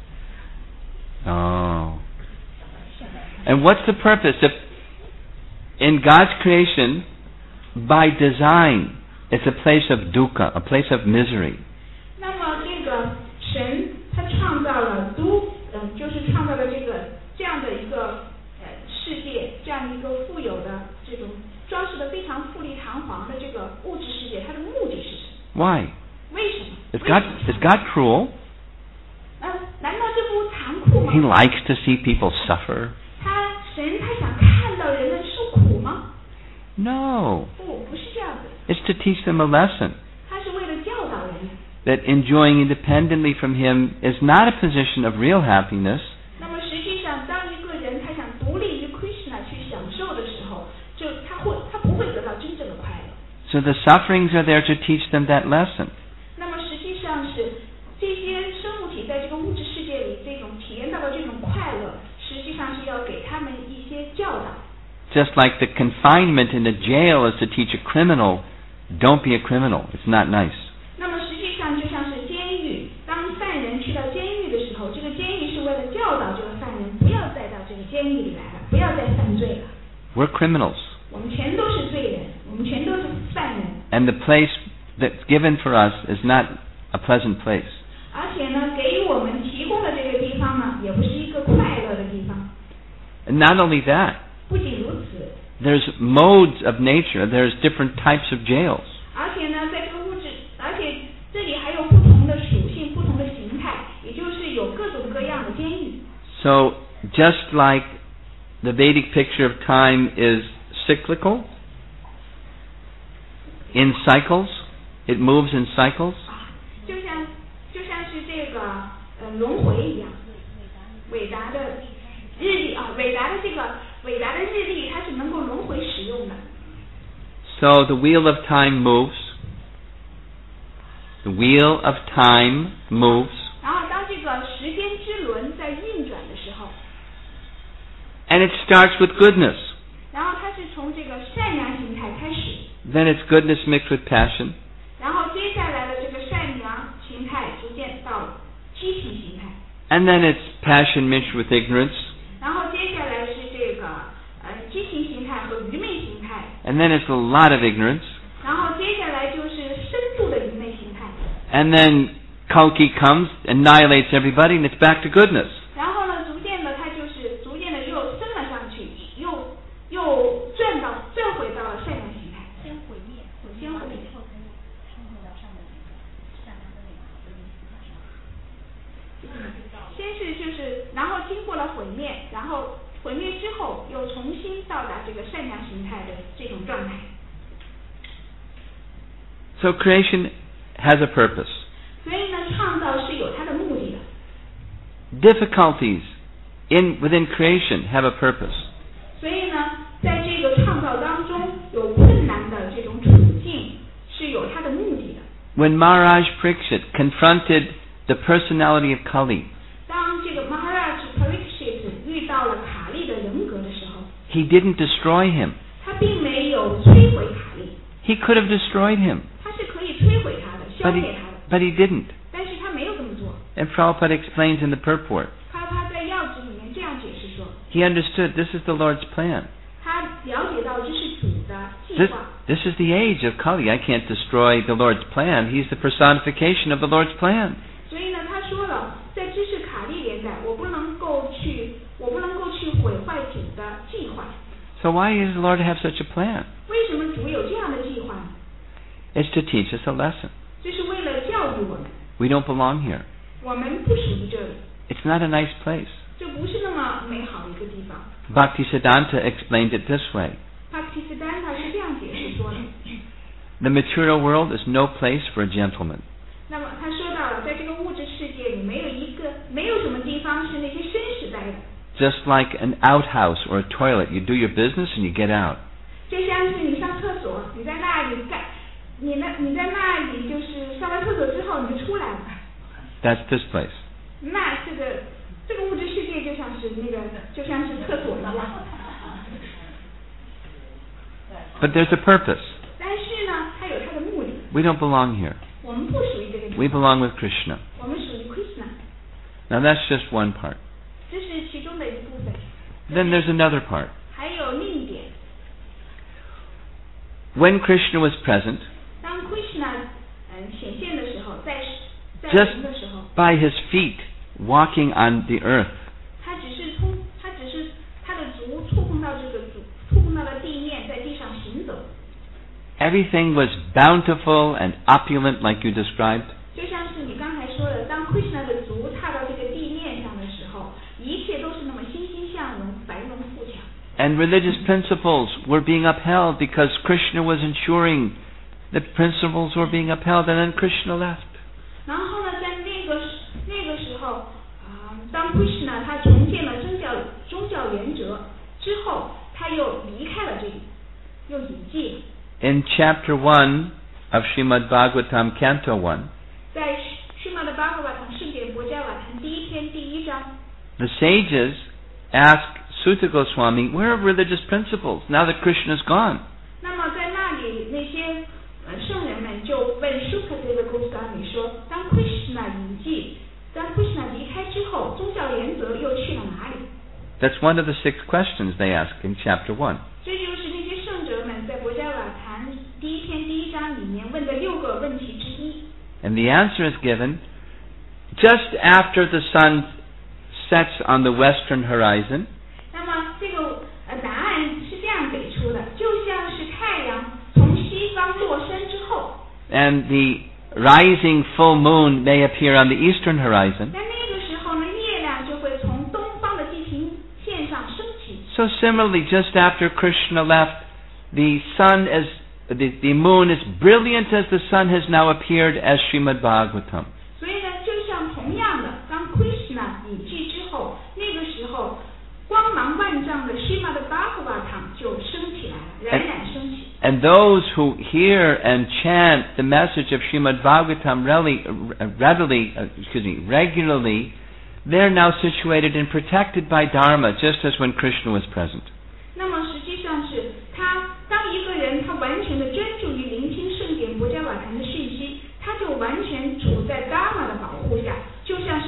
Oh. And what's the purpose? If in God's creation, by design, it's a place of dukkha, a place of misery. 那么这个神他创造了都，嗯，就是创造了这个这样的一个呃世界，这样一个富有的这种装饰的非常富丽堂皇的这个物质世界，它的目的是什么？ Why? 为什么？ Is God is God cruel? 嗯，难道这不残酷吗？ He likes to see people suffer? 他神他想看到人们受苦吗？ No. 不，不是这样的。 It's to teach them a lesson 他是为了教导人们。 that enjoying independently from Him is not a position of real happiness. 那么实际上，当一个人他想独立于 Krishna 去享受的时候，就他会他不会得到真正的快乐。 So the sufferings are there to teach them that lesson. 那么实际上是这些生物体在这个物质世界里这种体验到的这种快乐，实际上是要给他们一些教导。 Just like the confinement in the jail is to teach a criminal, don't be a criminal. It's not nice. 那么实际上就像是监狱，当犯人去到监狱的时候，这个监狱是为了教导这个犯人不要再到这个监狱里来了，不要再犯罪了。 We're criminals. 我们全都是罪人，我们全都是犯人。 And the place that's given for us is not a pleasant place. 而且呢，给予我们提供的这个地方呢，也不是一个快乐的地方。 And not only that, 不仅如此， there's modes of nature. There's different types of jails. 而且呢，在这个物质，而且这里还有不同的属性、不同的形态，也就是有各种各样的监狱。 So just like the Vedic picture of time is cyclical, in cycles, it moves in cycles. 就像就像是这个呃轮回一样，伟大的日历啊，伟大的这个伟大的日历，它是能够轮回使用的。 So the wheel of time moves. The wheel of time moves. 然后当这个时间之轮在运转的时候， And it starts with goodness. 然后它是从这个善良形态开始， Then it's goodness mixed with passion. 然后接下来的这个善良形态逐渐激情形态。 And then it's passion mixed with ignorance. 然后接下来是这个呃激情形态和愚昧形态。 And then it's a lot of ignorance. 然后接下来就是深度的愚昧形态。 And then Kalki comes, annihilates everybody, and it's back to goodness. 然后呢，逐渐的它就是逐渐的又升了上去，又又转到转回到了善良形态。 先毁灭， 先毁灭。先是就是，然后经过了毁灭，然后毁灭之后又重新到达这个善良形态的这种状态。 So creation has a purpose. 所以呢，创造是有它的目的的。 Difficulties in within creation have a purpose. 所以呢，在这个创造当中有困难的这种处境是有它的目的的。 When Maharaj Parikshit confronted the personality of Kali, 当这个 Maharaj Parikshit 遇到了卡利的人格的时候 he didn't destroy him. 他并没有摧毁卡利。 He could have destroyed him. 他是可以摧毁他的，消 But he, 灭他的。 but he didn't. 但是他没有这么做。 And Prabhupada explains in the purport. 他他在要旨里面这样解释说。 He understood this is the Lord's plan. 他了解到这是主的计 This, 划。 this is the age of Kali. I can't destroy the Lord's plan. He's the personification of the Lord's plan. 所以呢，他说了，在知识卡利年代，我不能够去，我不能够去毁坏主的计划。 So why does the Lord have such a plan? 为什么主有这样的计划呢？ It's to teach us a lesson. 这是为了教育我们。 We don't belong here. 我们不属于这里。 It's not a nice place. 这不是那么美好的一个地方。 Bhaktisiddhanta explained it this way. Bhaktisiddhanta 是这样解释说的。 The material world is no place for a gentleman. 那么他说到了，在这个物质世界里，没有一个，没有什么地方是那些绅士待的。 Just like an outhouse or a toilet, you do your business and you get out. 就像是你上厕所，你在那里干，你那你在那里就是上完厕所之后你就出来了。 That's this place. 那这个这个物质世界就像是那个就像是厕所一样。 But there's a purpose. 但是呢，它有它的目的。 We don't belong here. 我们不属于这个地方。 We belong with Krishna. 我们属于 Krishna。 Now that's just one part. 这是其中的一部分。 Then there's another part. 还有另一点。 When Krishna was present, 当 Krishna 嗯显现的时候，在在 just 人的时候， by his feet walking on the earth, 他只是触，他只是他的足触碰到这个足，触碰到了地面，在地上行走。 everything was bountiful and opulent like you described. 就像是你刚才说的，当 Krishna 的足踏到这个地面上的时候，一切都是那么欣欣向荣、繁荣富强。 And religious principles were being upheld because Krishna was ensuring that principles were being upheld, and then Krishna left. 然后呢，在那个那个时候，啊、呃，当 Krishna 他重建了宗教宗教原则之后，他又离开了这里，又隐迹了。 In chapter one of Srimad Bhagavatam, Canto one, 在释迦牟尼巴格瓦唐圣典博伽瓦谈第一篇第一章 the sages ask Sutta Goswami, where are religious principles now that Krishna is gone? 那么在那里，那些呃圣人们就问 Sukadeva Goswami 说，当 Krishna 隐迹，当 Krishna 离开之后，宗教原则又去了哪里？ That's one of the six questions they ask in chapter one. 这就是那些圣者们在博伽瓦谈第一篇第一章里面问的六个问题之一。 And the answer is given just after the sun sets on the western horizon. 那么这个呃答案是这样给出的，就像是太阳从西方落山之后。 And the rising full moon may appear on the eastern horizon. 在那个时候呢，月亮就会从东方的地平线上升起。 So similarly, just after Krishna left, the sun is the, the moon is brilliant as the sun has now appeared as Srimad Bhagavatam. 所以呢，就像同样的，当 Krishna 隐迹之后，那个时候光芒万丈的 Srimad Bhagavatam 就升起来了，冉冉升起。 And those who hear and chant the message of Srimad Bhagavatam readily, readily uh, excuse me, regularly, they're now situated and protected by Dharma, just as when Krishna was present. 那么实际上是他，当一个人他完全的专注于聆听圣典博伽瓦坛的讯息，他就完全处在 Dharma 的保护下，就像是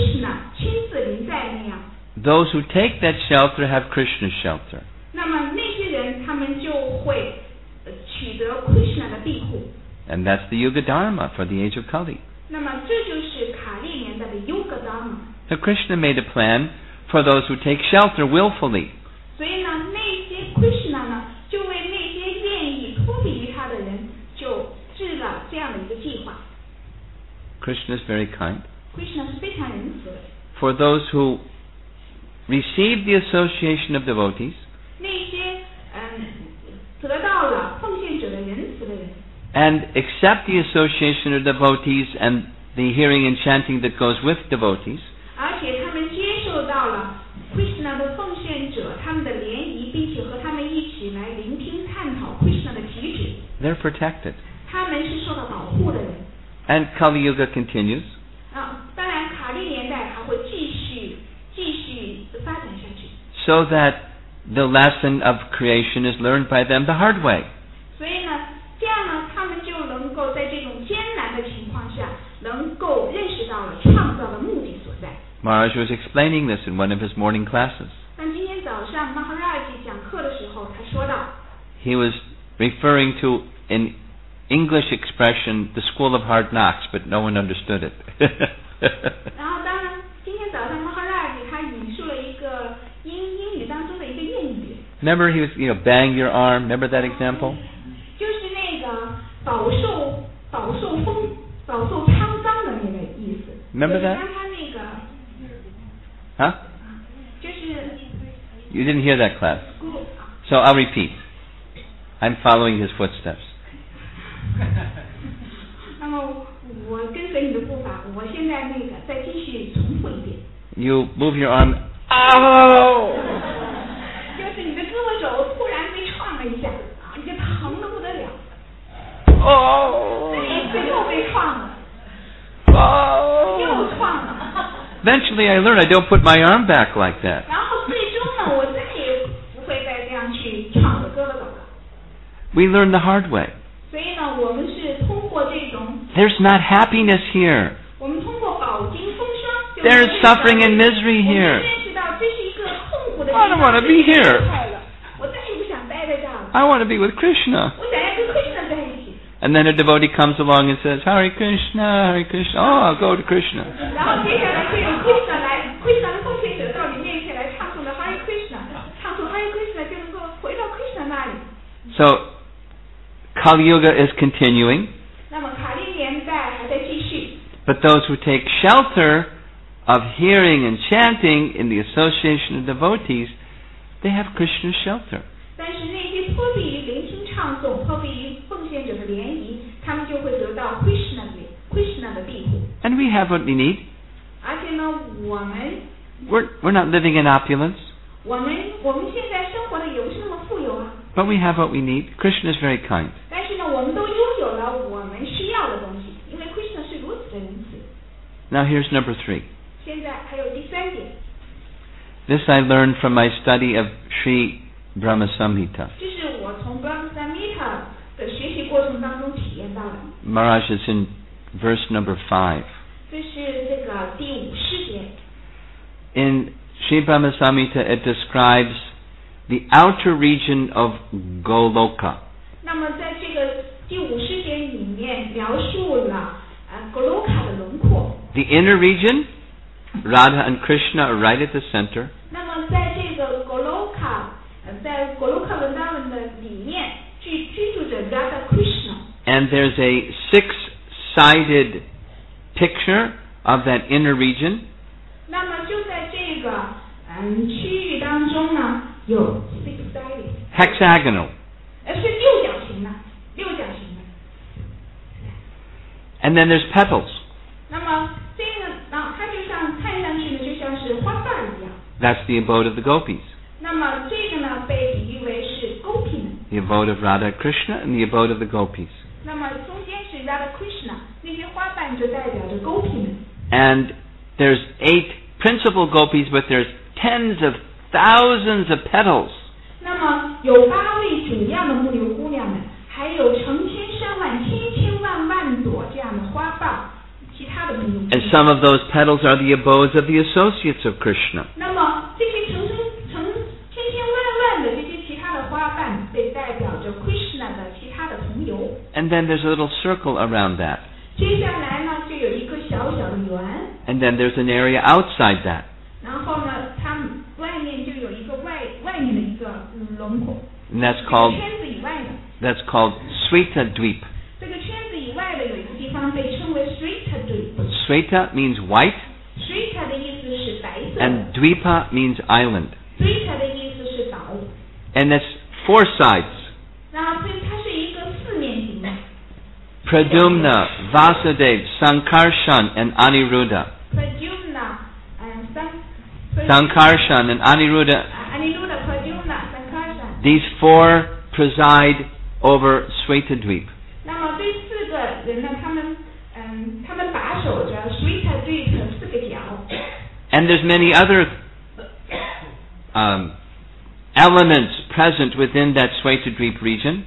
Krishna 亲自临在那样。 those who take that shelter have Krishna's shelter. 那么那些人他们就会取得 Krishna 的庇护。 And that's the Yuga Dharma for the age of Kali. 那么这就是卡利年代的 Yuga Dharma。 So Krishna made a plan for those who take shelter willfully. 所以呢，那些 Krishna 呢，就为那些愿意脱离于他的人，就制了这样的一个计划。 Krishna is very kind. Krishna 是非常仁慈的。 For those who receive the association of devotees, 那些嗯得到了奉献者的仁慈的人。 and accept the association of devotees and the hearing and chanting that goes with devotees, 而且他们接受到了 Krishna 的奉献者他们的联谊，并且和他们一起来聆听探讨 Krishna 的体旨， they're protected. 他们是受到保护的人。 And Kali Yuga continues. 啊，当然卡利年代还会继续继续发展下去。 So that the lesson of creation is learned by them the hard way. 所以呢，这样呢，他们就能够在这种艰难的情况下，能够认识到了创造的目的所在。 Maharaj was explaining this in one of his morning classes. 但今天早上 Maharaj 讲课的时候，他说到 He was referring to an English expression, the school of hard knocks, but no one understood it. 然后当然今天早上 Maharaj 他引述了一个英英语当中的一个谚语。 Remember he was, you know, bang your arm. Remember that example? 就是那个饱受饱受风饱受沧桑的那个意思。 Remember that? 当他那个 Huh? 就是 You didn't hear that class. So I'll repeat. I'm following his footsteps. 那么我跟随你的步伐，我现在那个再继续重复一遍。 You move your arm. Ow! 就是你的胳膊肘突然被撞了一下，啊，你就疼得不得了。 Oh! 这一次又被撞了， Oh! 又撞了。 Eventually I learned I don't put my arm back like that. 然后最终呢，我再也不会再这样去撞我的胳膊肘了。 We learn the hard way. 所以呢，我们是通过这种， There's not happiness here. 我们通过饱经风霜，就 There's 认识到 suffering and misery 我们 here. 认识到这是一个痛苦的地 I 方， don't want to be 这是 here. 快乐，我再也不想待在这儿了， I want to be with Krishna. 我想要跟 Krishna 在一起。 And then a devotee comes along and says, Hare Krishna, Hare Krishna. Oh, I'll go to Krishna. 然后接下来就有 Krishna 来 ，Krishna 的奉献者到你面前来唱诵的 Hare Krishna， 唱诵 Hare Krishna 就能够回到 Krishna 那里。 So, Kali Yuga is continuing. 那么卡利年代还在继续， But those who take shelter of hearing and chanting in the association of devotees, they have Krishna's shelter. 但是那些脱避于聆听唱诵、脱避于奉献者的联谊，他们就会得到 Krishna 的 Krishna 的庇护。 And we have what we need. 而且呢，我们 We're, we're not living in opulence, 我们我们现在生活的也不是那么富有啊， but we have what we need. Krishna is very kind. 但是呢，我们都拥有了我们需要的东西，因为 Krishna 是如此的仁慈。 Now here's number three. 现在还有第三点， This I learned from my study of Sri Brahma Samhita. 这是我从 Brahma Samhita 的学习过程当中体验到的。 Maharaj is in verse number five. 这是这个第五诗节。 In Sri Brahma Samhita, it describes the outer region of Goloka. 那么在这个第五诗节里面描述了呃 Goloka 的轮廓。 The inner region, Radha and Krishna are right at the center. 那么在这个 Goloka， 呃，在 Goloka Vrindavan 的里面居居住着 Radha Krishna。 And there's a six-sided picture of that inner region. 那么就在这个嗯区域当中呢，有 six-sided Hexagonal. 呃是六角形的，六角形的。 And then there's petals. 那么这个，然后它就像看上去呢，就像是花瓣一样。 That's the abode of the gopis. 那么这个呢，被比喻为是 Gopi 们。 The abode of Radha Krishna and the abode of the gopis. 那么中间是 Radha Krishna， 那些花瓣就代表着 Gopi 们。 And there's eight principal gopis, but there's tens of thousands of petals. 那么有八位主要的牧牛姑娘们，还有成千上万、千千万万朵这样的花瓣，其他的朋友。 And some of those petals are the abodes of the associates of Krishna. 那么这些成成成千千万万的这些其他的花瓣，被代表着 Krishna 的其他的同游。 And then there's a little circle around that. 接下来呢，就有一个小小的圆。 And then there's an area outside that. 然后呢，它外面就有一个外外面的一个轮廓。 And that's called 圈子以外的。 that's called Sweta Dweep. 这个圈子以外的有一个地方被称为 Sweta Dweep。 Sweta means white. Sweta 的意思是白色。 And Dweepa means island. Sweta 的意思是岛。 And it's four sides. 然后所以它是一个四面形的。 Pradyumna, Vasudev, Sankarshan, and Aniruddha. Pradyumna, and Sankarshan and Aniruddha. Aniruddha, Pradyumna, Sankarshan. These four preside over Sweta Dweep. 那么这四个人呢，他们嗯，他们把守着 Sweta Dweep 四个角。 And there's many other um, elements present within that Sweta Dweep region.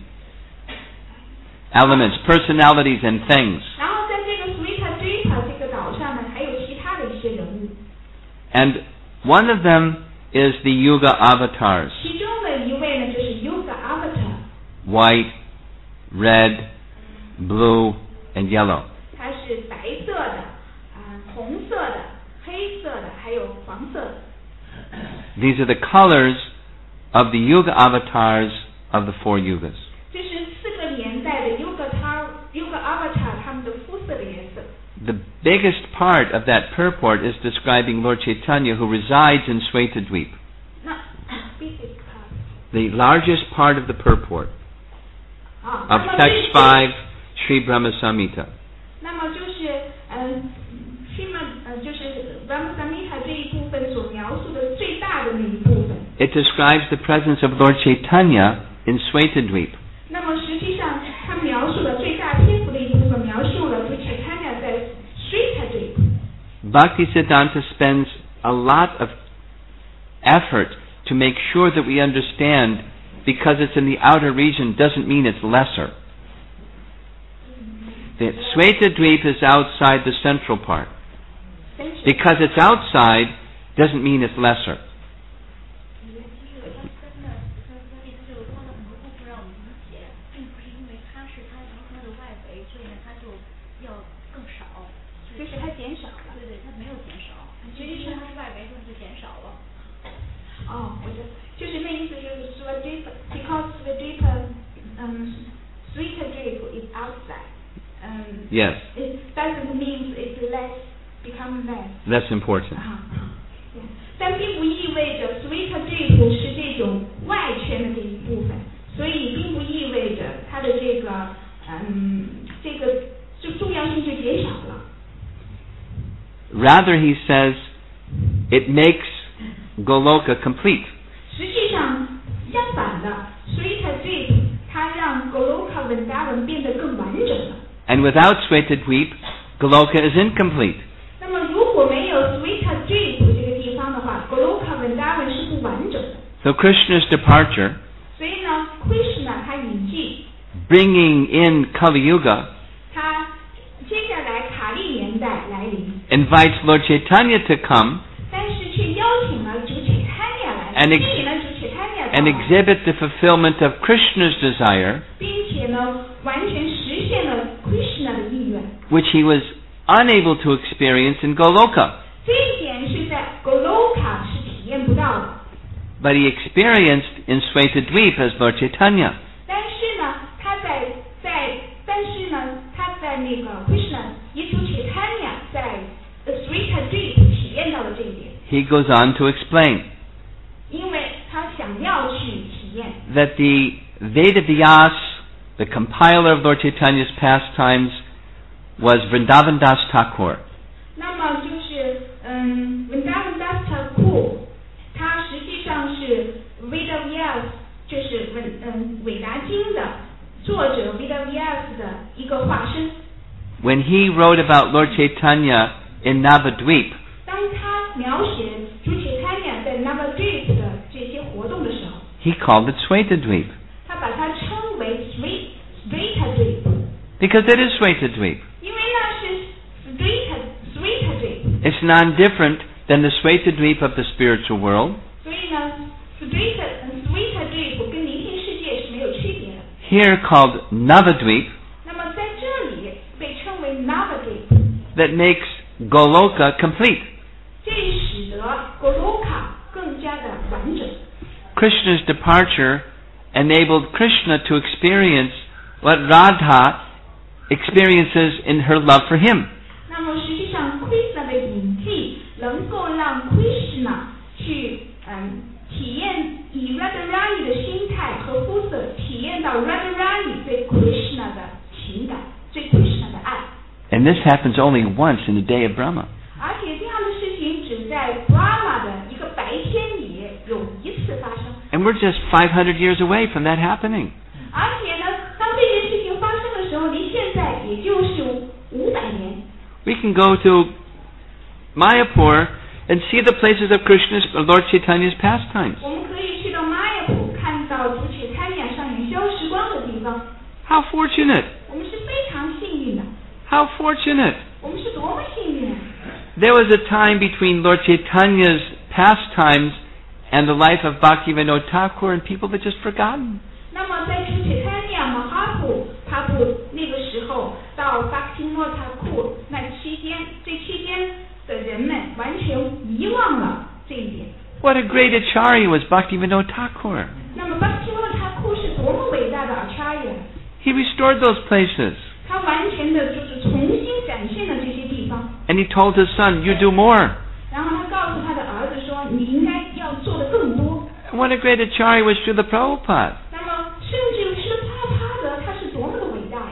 Elements, personalities, and things. 然后在这个 Sweta Dweep 这个岛上呢，还有其他的一些人物。 And one of them is the Yuga avatars. 其中的一位呢，就是 Yuga Avatar. White, red, blue, and yellow. 它是白色的、啊、红色的、黑色的，还有黄色的。 These are the colors of the Yuga avatars of the four yugas. 这是四个年代的 Yuga Yuga Avatar 他们的肤色的颜色。 The biggest part of that purport is describing Lord Chaitanya, who resides in Sweta Dweep. 那 biggest part. The largest part of the purport 啊， of 那么 Text 这 five, Sri Brahma Samhita. 那么就是嗯，西曼呃就是 Brahma Samhita 这一部分所描述的最大的那一部分。 It describes the presence of Lord Chaitanya in Sweta Dweep. 那么实际上，它描述的最大篇幅的一部分描述了主 Chaitanya 在 Sweta Dweep。 Bhaktisiddhanta spends a lot of effort to make sure that we understand, because it's in the outer region doesn't mean it's lesser. The Sweta Dweep is outside the central part. Because it's outside doesn't mean it's lesser. Oh, 就是那意思就是说 deep, because the deep um, Sweta Dweep is outside. Um, Yes. It doesn't mean it's less, become less. That's important. 啊，但并不意味着 Sweta Dweep 是这种外圈的这一部分，所以并不意味着它的这个嗯这个就重要性就减少了。 Rather, he says, it makes Goloka complete. 实际上，相反的 Sweta Dweep 它让 Goloka Vrindavan 变得更完整了。 And without Sweta Dweep, Goloka is incomplete. 那么如果没有 Sweta Dweep 这个地方的话 ，Goloka Vrindavan 是不完整的。 So Krishna's departure, 所以呢 ，Krishna 他引进 bringing in Kali Yuga, 他接下来卡利年代来临， invites Lord Chaitanya to come 但是却邀请了主 Chaitanya 来， and, 吸 ex- 引了主 Chaitanya and 到来， exhibit the fulfillment of Krishna's desire, 并且呢，完全实现了 Krishna 的意愿。 which he was unable to experience in Goloka. 这一点是在 Goloka 是体验不到的， But he experienced in Sweta Dweep as Lord Chaitanya. 但是呢，他在在，但是呢，他在那个 Krishna 以主 Chaitanya 在 Sweta Dweep 体验到了这一点。 He goes on to explain 因为他想要去体验。 that the Vedavyas, the compiler of Lord Chaitanya's pastimes, was Vrindavan Das Thakur. 那么就是，嗯 ，Vrindavan Das Thakur，他实际上是 Vedavyas，就是文嗯韦达经的作者 Vedavyas 的一个化身。 When he wrote about Lord Chaitanya in Navadweep, 当他描写主 Chaitanya 在 Navadweep 的这些活动的时候， he called it Sweta Dweep, 他把它称为 Sweta Dweep， because it is Sweta Dweep. 因为那是 Sweta It's non-different than the Svetadvipa of the spiritual world. 所以呢 Svetadvipa 嗯 Svetadvipa 跟聆听世界是没有区别的。 Here called Navadvip, 那么在这里被称为 Navadvip， that makes Goloka complete. 这使得 Goloka 更加的完整。 Krishna's departure enabled Krishna to experience what Radha experiences in her love for him. 那么实际上 Krishna 的隐替能够让 Krishna 去嗯体验以 Radharani 的心态和肤色体验到 Radharani 对 Krishna 的情感，对 Krishna 的爱。 And this happens only once in the day of Brahma. 而且这样的事情只在 Brahma 的一个白天里有一次发生。 And we're just five hundred years away from that happening. 而且呢，当这件事情发生的时候，离现在也就是五百年。 We can go to Mayapur and see the places of Krishna's, Lord Chaitanya's pastimes. 我们可以去到玛雅普看到主起参雅上演消时光的地方。 How fortunate! 我们是非常幸运的。 How fortunate! 我们是多么幸运啊！ There was a time between Lord Chaitanya's pastimes and the life of Bhaktivinoda Thakur, and people had just forgotten. 那么在主起参雅马哈普帕布那个时候到巴提诺塔库那期间，这期间的人们完全遗忘了这一点。 What a great acharya was Bhaktivinoda Thakur. 那么巴提诺塔库是多么伟大的 acharya， He restored those places. 他完全的就是重新展现了这些地方。 And he told his son, you do more. 然后他告诉他的儿子说，你应该要做的更多。 And what a great acharya was Srila Prabhupada. 那么甚至是帕帕德，他是多么的伟大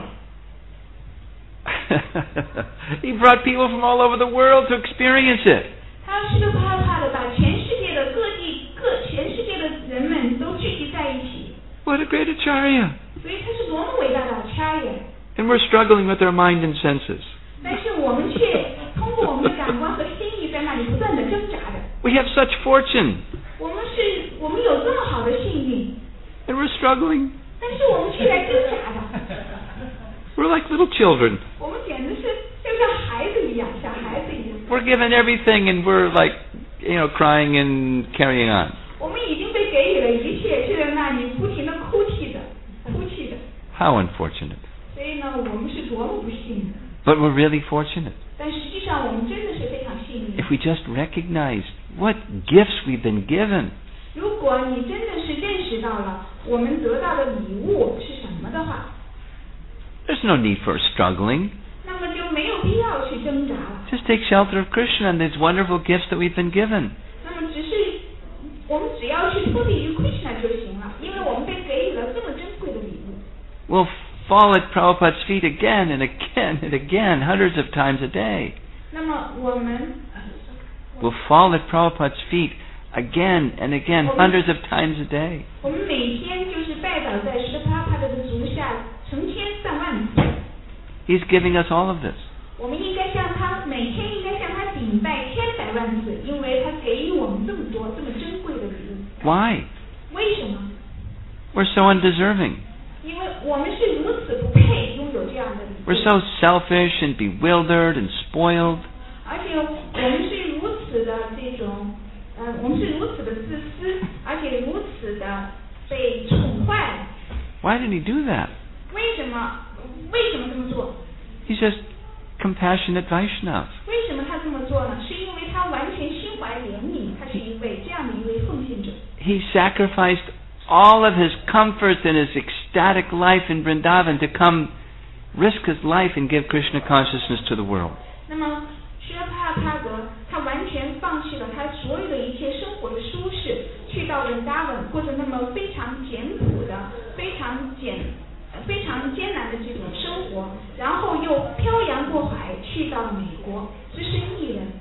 呀！ He brought people from all over the world to experience it. 他是个帕帕的，把全世界的各地各全世界的人们都聚集在一起。 What a great acharya. 所以他是多么伟大的 acharya。 And we're struggling with our mind and senses. 但是我们却通过我们的感官和心意在那里不断的挣扎着。 We have such fortune. 我们是，我们有这么好的幸运， And we're struggling. 但是我们却在挣扎着。 We're like little children. 我们简直是就像孩子一样，小孩子一样。 We're given everything and we're like, you know, crying and carrying on. 我们已经被给予了一切，却在那里不停的哭泣着，哭泣着。 How unfortunate. 所以呢，我们是多么不幸。 But we're really fortunate. 但实际上，我们真的是非常幸运。 If we just recognize what gifts we've been given. 如果你真的是认识到了我们得到的礼物是什么的话， There's no need for struggling. 那么就没有必要去挣扎了。 Just take shelter of Krishna and these wonderful gifts that we've been given. 那么只是我们只要去托庇于 Krishna 就行了，因为我们被给予了这么珍贵的礼物。 We'll fall at Prabhupada's feet again and again and again, hundreds of times a day. 那么我们 We'll fall at Prabhupada's feet again and again, hundreds of times a day. 我们每天就是拜倒在施帕帕的足下，成千上万次。 He's giving us all of this. 我们应该向他每天应该向他顶拜千百万次，因为他给予我们这么多这么珍贵的礼物。 Why? 为什么？ We're so undeserving. 因为我们是如此不配拥有这样的礼物。 We're so selfish and bewildered and spoiled. 而且我们是如此的这种，呃，我们是如此的自私，而且如此的被宠坏。 Why did he do that? 为什么？为什么这么做？ He's just compassionate Vaishnava. 为什么他这么做呢？是因为他完全心怀怜悯，他是一位这样的一位奉献者。 He sacrificed all of his comforts and his ecstatic life in Vrindavan to come risk his life and give Krishna consciousness to the world. 那么，施帕帕格他完全放弃了他所有的一切生活的舒适，去到文达文过着那么非常简朴的、非常简、非常艰难的这种生活，然后又漂洋过海去到了美国，只身一人。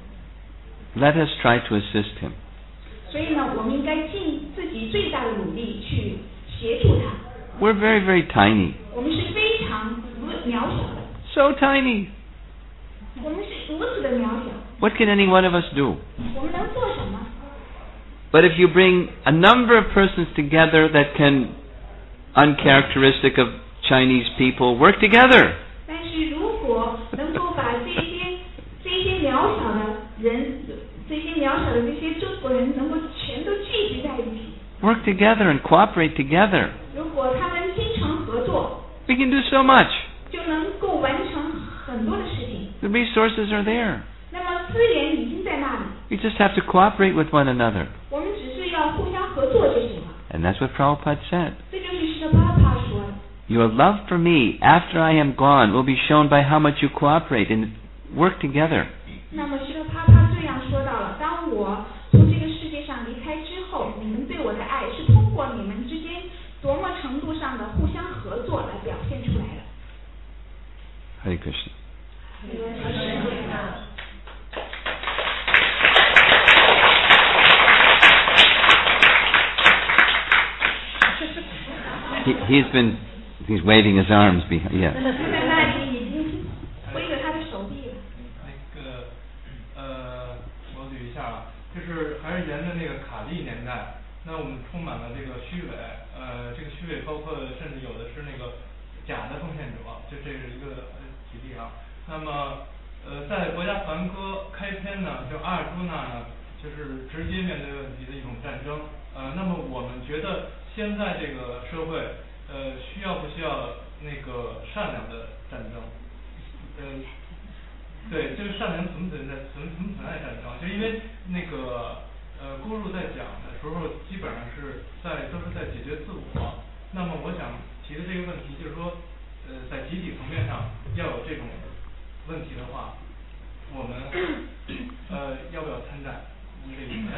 Let us try to assist him. 所以呢，我们应该尽自己最大的努力去协助他。 We're very, very tiny. 我们是非常渺小的， So tiny. 我们是如此的渺小。 What can any one of us do? 我们能做什么？ But if you bring a number of persons together that can, uncharacteristic of Chinese people, work together. 但是如果能够把这些这些渺小的人这些渺小的这些中国人能够全都聚集在一起。 Work together and cooperate together. 如果他们经常合作， We can do so much. 就能够完成很多的事情。 The resources are there. 那么资源已经在那里， We just have to cooperate with one another. 我们只是要互相合作就行了。 And that's what Prabhupada said. 这就是释迦帕帕说的。 Your love for me after I am gone will be shown by how much you cooperate and work together. 那么释迦帕帕这样说到了，当我从这个世界上离开之后，你们对我的爱是通过你们之间多么程度上的互相合作来表现出来的。 Hare Krishna. He, he's been, he's waving his arms behind, yeah. 在那里已经挥着他的手臂了。 那个呃，我捋一下啊，就是还是沿着那个卡利年代，那我们充满了这个虚伪，呃，这个虚伪包括甚至有的是那个假的奉献者，就这是一个举例啊。那么呃，在国家梵歌开篇呢，就阿尔朱那呢，就是直接面对问题的一种战争。呃，那么我们觉得现在这个社会，呃，需要不需要那个善良的战争？呃，对，这个善良存不存在，存存不存在战争？就因为那个呃，咕噜在讲的时候，基本上是在都是在解决自我。那么我想提的这个问题就是说，呃，在集体层面上要有这种问题的话，我们呃要不要参战？这个意思。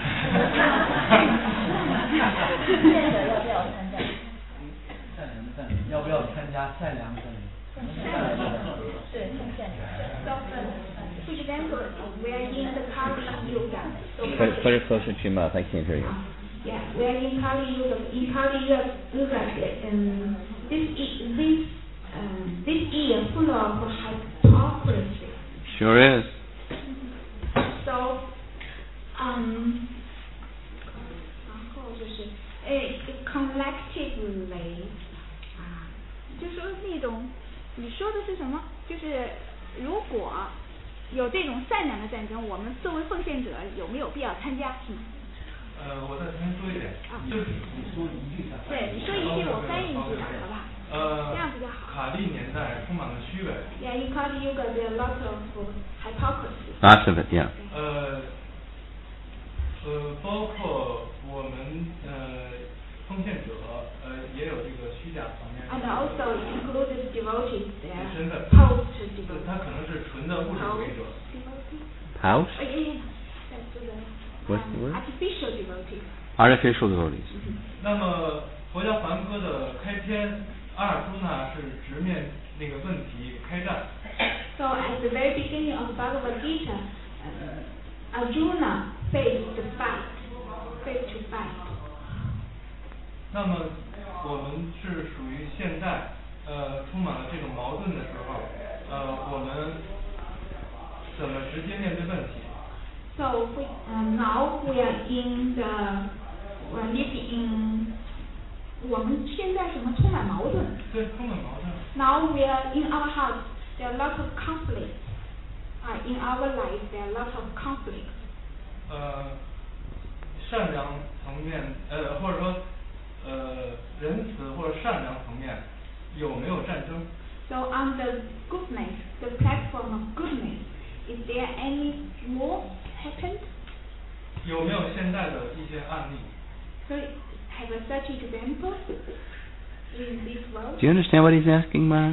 奉献者要不要参加？ 善良的战争，要不要参加善良的战争？ 对，奉献者。 For example, we are in the Kali Yuga. So Put, put it closer to your mouth, I can't hear you. yeah, we are in Kali Yuga. In Kali Yuga, um, this is this um, this year full of hypocrisy. Sure is. So, um, 然后就是诶 collectively 啊，就说那种你说的是什么？就是如果有这种善良的战争，我们作为奉献者有没有必要参加？是吗？ 呃，我再重新说一遍，就是你说一句啥？ 对，你说一句，我翻译一句吧，好不好？ 呃， 这样比较好。 卡利年代充满了虚伪。 Yeah, in Kali Yuga there are lots of hypocrisy. Lots of it, yeah. 呃，呃，包括我们呃奉献者呃也有这个虚假层面。 And also included devotees there. 身份。 Post devotees. 他可能是纯的物质主义者。 House? Oh, yeah, yeah. That's the What's the word? artificial devotees. Artificial devotees. 那么国家梵歌的开篇，阿尔朱那是直面那个问题开战。 So at the very beginning of Bhagavad Gita, uh, Arjuna faced the fight, faced to fight. 那么我们是属于现在呃充满了这种矛盾的时候，呃我们怎么直接面对问题？ So we, uh, now we are in the, we are living in. 我们现在什么充满矛盾？ 对，充满矛盾。 Now we are in our hearts. There are lots of conflicts. Uh, in our life, there are lots of conflicts. 呃，善良层面，呃，或者说，呃，仁慈或者善良层面，有没有战争？ So on the goodness, the platform of goodness, is there any war happened? 有没有现在的一些案例？ So have a such example in this world? Do you understand what he's asking, Maharaj?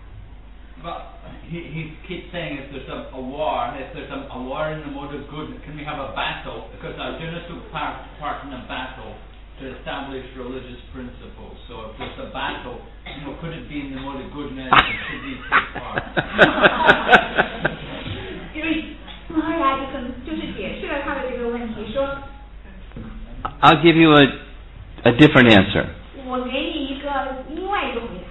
But he, he keeps saying if there's a, a war, if there's a, a war in the mode of good, can we have a battle? Because Arjuna took part, part in a battle to establish religious principles. So if there's a battle, you know, could it be in the mode of goodness and should we take part? 因为马拉就跟就是解释了他的这个问题，说 I'll give you a, a different answer. 我给你一个另外一个回答。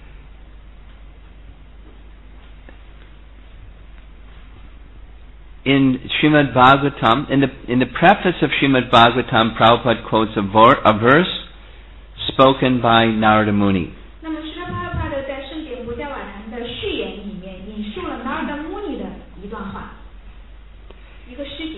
In Srimad Bhagavatam, in the in the preface of Srimad Bhagavatam, Prabhupada quotes a, vor, a verse spoken by Narada Muni. 那么，释迦牟尼佛在圣典无价瓦坛的序言里面引述了纳尔达穆尼的一段话，一个诗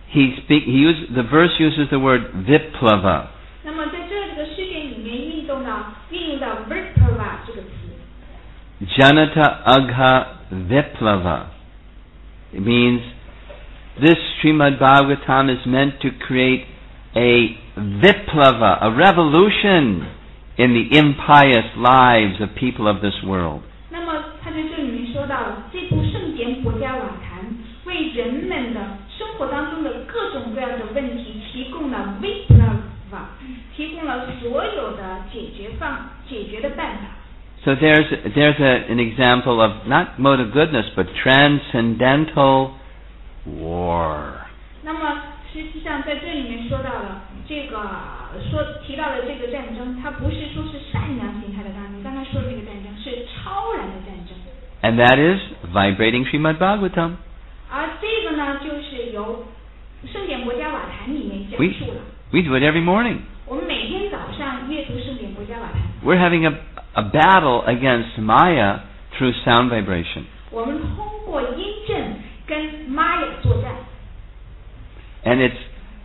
he speak. He used the verse uses the word viplava. 那么在这个事件里面运动到运用到 viplava 这个词。 Janata Agha Viplava. It means this Srimad Bhagavatam is meant to create a viplava, a revolution in the impious lives of people of this world. 那么他在这里面说到了，这部圣典博伽瓦坛为人们的生活当中的各种各样的问题提供了 viplava， 提供了所有的解决方解决的办法。 So there's there's a, an example of not mode of goodness but transcendental war. 那么实际上在这里面说到了这个说提到了这个战争，它不是说是善良形态的战争，刚才说的这个战争是超然的战争。 And that is vibrating Srimad Bhagavatam. 而这个呢，就是由圣典博伽瓦坛里面讲 We 述了。 we do it every morning. 我们每天早上阅读圣典博伽瓦坛。 We're having a a battle against Maya through sound vibration. 我们通过音震跟玛雅作战。 And it's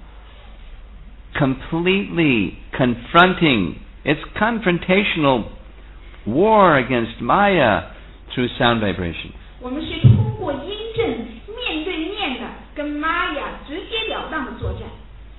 completely confronting, it's confrontational war against Maya through sound vibration. 我们是通过音震面对面的跟玛雅直截了当的作战。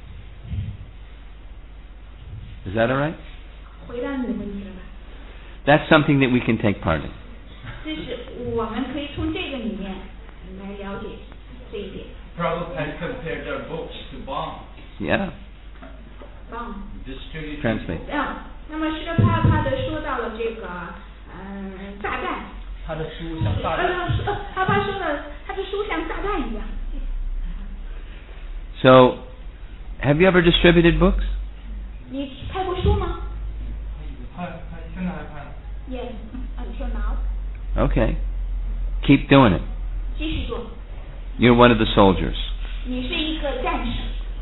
Is that all right? 回答你的问题了吧？ That's something that we can take part in. 这是我们可以从这个里面来了解这一点。 Prabhupada compared their books to bombs. Yeah. 棒。 Distributed. Translate. 嗯，那么是个啪啪的说到了这个嗯炸弹。 他的书像炸弹。 呃，啪啪说了，他的书像炸弹一样。 So, have you ever distributed books? 你拍过书吗？ 拍拍，现在还拍。 Yes, until now. Okay. Keep doing it. 继续做。 You're one of the soldiers. 你是一个战士。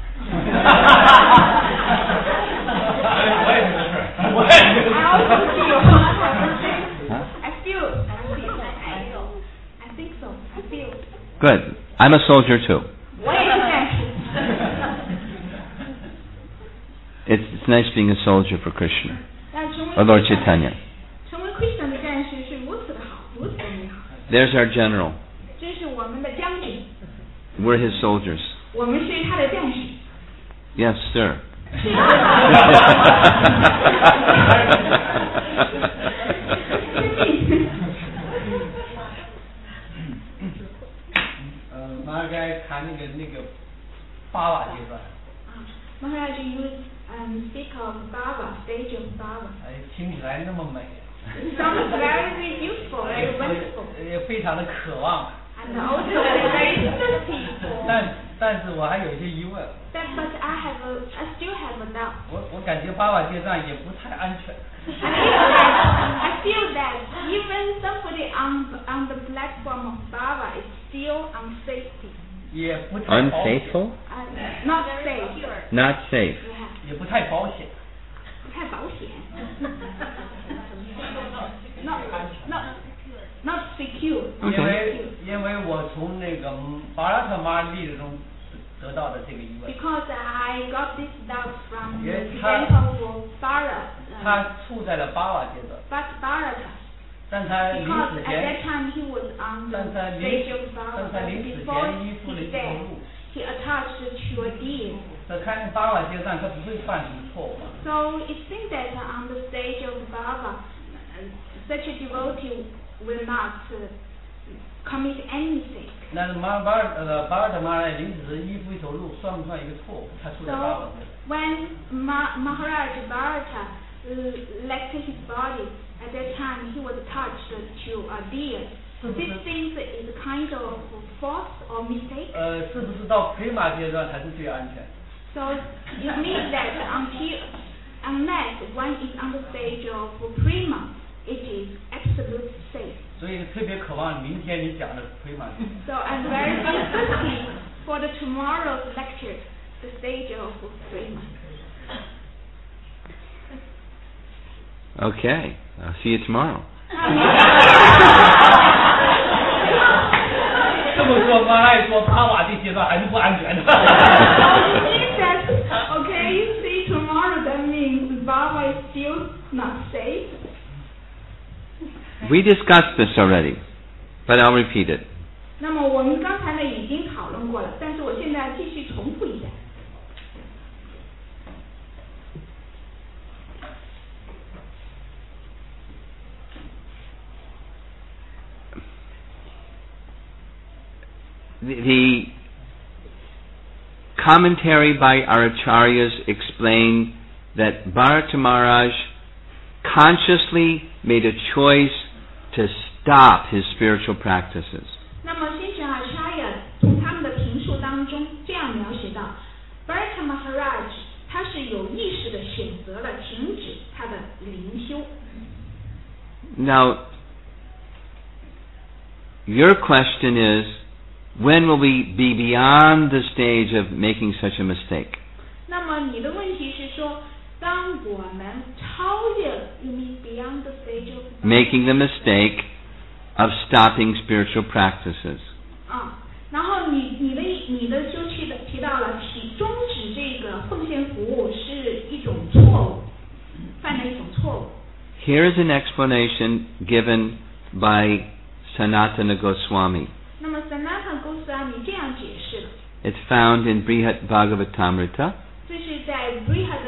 我也是。 I also feel. I feel. I feel. I feel. I think so. I feel. Good. I'm a soldier too. 我也是战士。 It's, it's nice being a soldier for Krishna. 但成为 Or Lord Chaitanya. 成为 Krishna 的战士是如此的好，如此的美好。 There's our general. 这是我们的将军， We're his soldiers. 我们是他的战士。 Yes, sir. 呃，马该谈那个那个八瓦阶段。 Maharaj used um, speak of Bhava, stage of Bhava. 哎，听起来那么美。 It sounds very beautiful, very wonderful, 也非常的渴望。 and also very thirsty. 但但是我还有一些疑问。 But, but I have a, I still have a doubt. 我我感觉八瓦街上也不太安全。 I feel that, I feel that even somebody on on the platform of Bhava is still unsafe. 也不太保险。 Unfaithful? Uh, not safe. Not safe. Yeah. 也不太保险。 不太保险。not not not secure. 因为因为我从那个巴拉特玛例子中得到的这个疑问。 Because I got this doubt from the 因为他 example of Bharat. 他处在了八瓦阶段。 But Bharat. 但他临 Because 死 at 前 that time he was on the 但在临 stage of 但 Bharat. 在 But 临死 before 前依附了 he 一头 died, 鹿。 he attached to a deer. 他看八瓦街上他不会犯什么错误嘛。 So it seems that on the stage of Bhava, such a devotee will not uh, commit any sin. 那马巴尔呃巴尔的马来临死依附一头鹿，算不算一个错误？他处在八瓦 So 阶段。 when Ma- Maharaj Bharata uh, left his body, at that time he was attached to a deer. This thing is kind of false or mistake. 呃，是不是到陪马阶段才是最安全？ So it means that until unless one is on the stage of prima, it is absolute safe. 所以特别渴望明天你讲的陪马。 So I'm very thirsty for the tomorrow's lecture, the stage of prima. Okay. I'll see you tomorrow. 这么说，刚才说帕瓦这阶段还是不安全的。 It means that, okay, you see tomorrow, that means Baba is still not safe. We discussed this already, but I'll repeat it. 那么我们刚才呢已经讨论过了，但是我现在继续重复一下。 The, the commentary by our acharyas explain that Bharata Maharaj consciously made a choice to stop his spiritual practices. 那么先生阿查亚从他们的评述当中这样描写到 Bharata Maharaj 他是有意识的选择了停止他的灵修。 Now, your question is, when will we be beyond the stage of making such a mistake? 那么你的问题是说，当我们超越 you mean beyond the stage of Making the mistake of stopping spiritual practices. 啊，然后你你的你的就提的提到了提终止这个奉献服务是一种错误，犯了一种错误。 Here is an explanation given by Sanatana Goswami. 那么 Sanatana Goswami 这样解释的。 It's found in Brihat Bhagavatamrita. 这是在 Brihad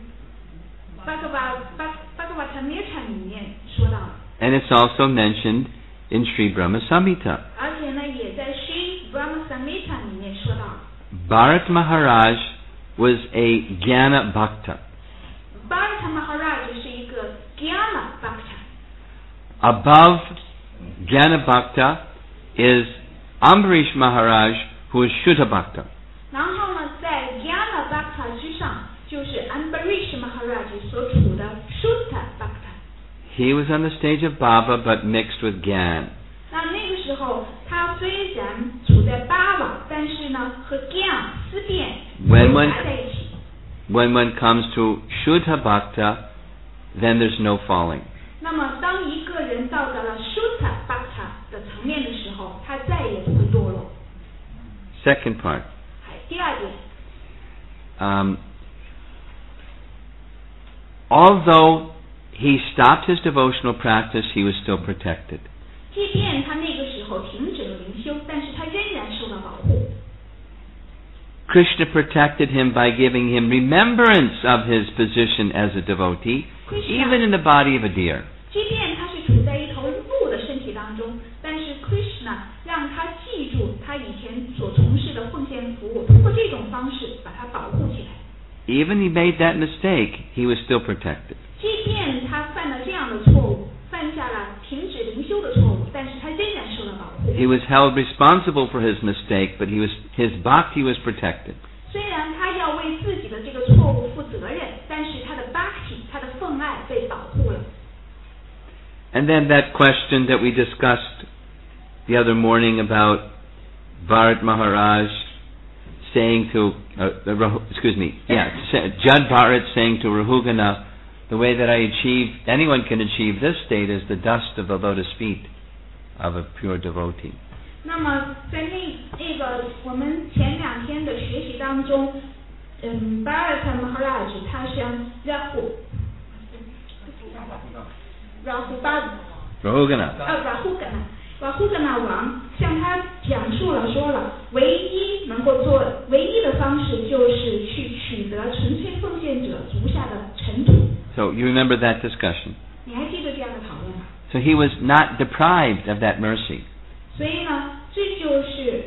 Bhagavatamrita 里面说到的。 And it's also mentioned in Sri Brahma Samhita. 而且呢，也在 Sri Brahma Samhita 里面说到。 Bharat Maharaj was a Jnana Bhakta. Bharata Maharaj 是一个 Jnana Bhakta. Above Jnana Bhakta is Ambarish Maharaj, who is Shuddha Bhakta. 然后呢，在 Jnana Bhakta 之上，就是 Ambarish Maharaj 所处的 Shuddha Bhakta. He was on the stage of Baba, but mixed with Gyan. 那那个时候，他虽然处在 Baba， 但是呢，和 Gyan 思辨混杂在一起。 When one comes to Shuddha Bhakta, then there's no falling. 那么，当一个人到达了 Shuddha Bhakta 的层面的时候，他再也不会堕落。 Second part. 第二点。 Um, although he stopped his devotional practice, he was still protected. 即便他那个时候停止了灵修，但是他仍然受到保护。 Krishna protected him by giving him remembrance of his position as a devotee, even in the body of a deer. 即便他是处在一头鹿的身体当中，但是 Krishna 让他记住他以前所从事的奉献服务，通过这种方式把他保护起来。 Even he made that mistake, he was still protected. 即便他犯了这样的错误，犯下了停止灵修的错误，但是他仍然受到保护。 He was held responsible for his mistake, but he was his bhakti was protected. 虽然他要为自己的这个错误负责任，但是他的 bhakti 他的奉爱被保护了。 And then that question that we discussed the other morning about Bharat Maharaj saying to, uh, uh, excuse me, yeah, Jad Bharat saying to Rahugana, the way that I achieve, anyone can achieve this state is the dust of the lotus feet of a pure devotee. 那么在那那个我们前两天的学习当中，嗯 ，Bharata Maharaj 他向 Rahu Rahubad Rahugana. 呃 Rahugana Rahugana 王向他讲述了说了，唯一能够做唯一的方式就是去取得纯粹奉献者足下的尘土。 So you remember that discussion. 你还记得这样的讨论吗？ So he was not deprived of that mercy. 所以呢，这就是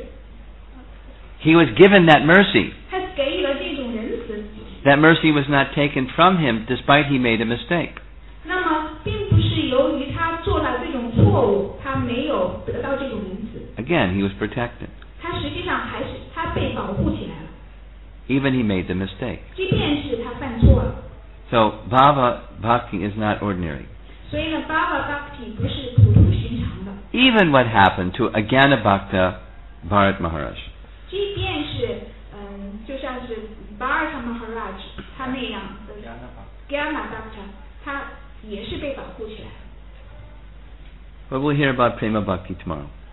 He was given that mercy. 他给予了这种仁慈。 That mercy was not taken from him despite he made a mistake. 那么，并不是由于他做了这种错误，他没有得到这种仁慈。 Again, he was protected. 他实际上还是他被保护起来了。 Even he made the mistake. 即便是他犯错了。 So Bhava Bhakti is not ordinary. 所以呢 ，Bhava Bhakti 不是普通寻常的。 Even what happened to Ajnana Bhakta Bharat Maharaj. 即便是嗯，就像是 Bharata Maharaj 他那样的 Jnana Bhakta， 他也是被保护起来。 But we'll hear about Prema Bhakti tomorrow.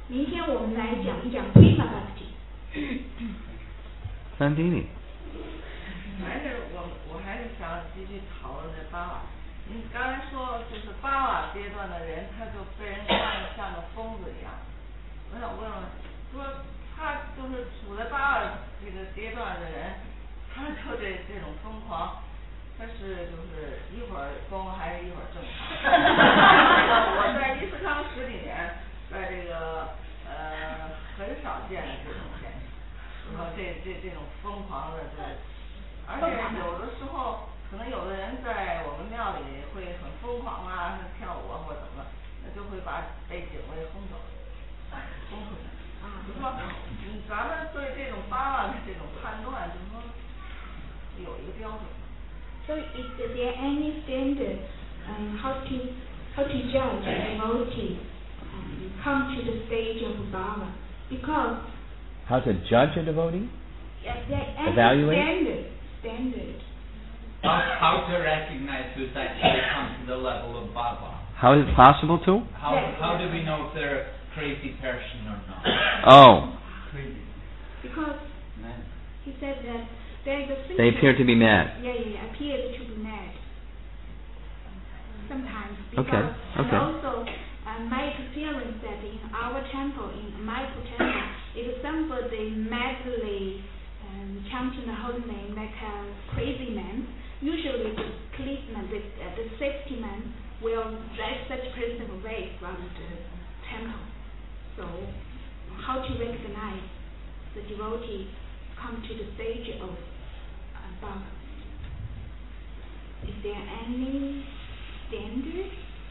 明天我们来讲一讲 Prima Bhakti。 Sandini。 还是我我还是想继续讨论这八瓦。你刚才说就是八瓦阶段的人，他就被人看着像个疯子一样。我想问问，说他就是处在八瓦这个阶段的人，他就这这种疯狂，他是就是一会儿疯还是一会儿正常？我在伊斯康十几年，在这个呃很少见的这种现象，然后这这这种疯狂的这。而且有的时候，可能有的人在我们庙里会很疯狂啊，跳舞啊或者怎么，那就会把被警卫轰走，轰出去。啊，就说，嗯，咱们对这种八卦的这种判断，就是说有一个标准。 So is there any standard um, how to how to judge a devotee um, come to the stage of bhava? Because how to judge a devotee? Is there any Evaluate? standard? Standard. How, how to recognize who's actually come to the level of bhava? How is it possible to? How how do we know if they're a crazy person or not? Oh. Because he said that there is a symptom. They appear to be mad. Yeah, yeah, yeah, appears to be mad. Sometimes. Because, okay. Okay. And also, uh, my experience that in our temple, in Mayapur temple, if somebody madly um, chanting the holy name like a crazy man, usually the policeman, the, uh, the safety man, will drive such person away from the temple. So, how to recognize the devotee come to the stage of uh, bhava? Is there any standard?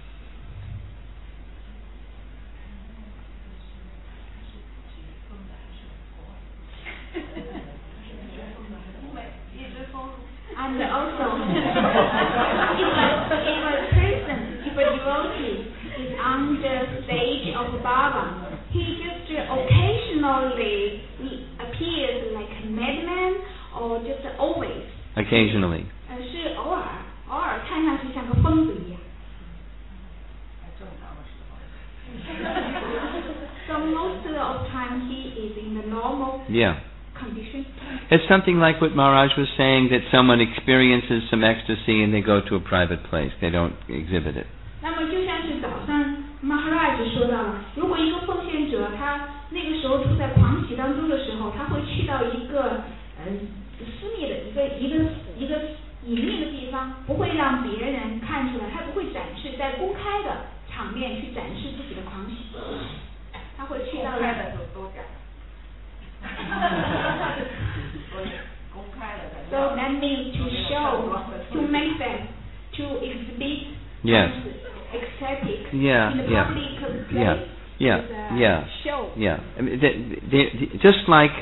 And also, if a, if a person, if a devotee is on the stage of bhava, he just occasionally appears like a madman or just always. Occasionally. 呃，是偶尔，偶尔看上去像个疯子一样。So most of the time he is in the normal yeah. condition. It's something like what Maharaj was saying, that someone experiences some ecstasy and they go to a private place. They don't exhibit it. 那么就像是早上 Maharaj 说到了，如果一个奉献者他那个时候处在狂喜当中的时候，他会去到一个呃私密的一个一个一个隐秘的地方，不会让别人看出来，他不会展示在公开的场面去展示自己的狂喜，他会去到公开的就都假。 So that means to show, to manifest, to exhibit yes. ecstatic yeah, in the yeah. public place. Yeah, yeah, is a yeah, show. yeah. I mean, they, they, they, just like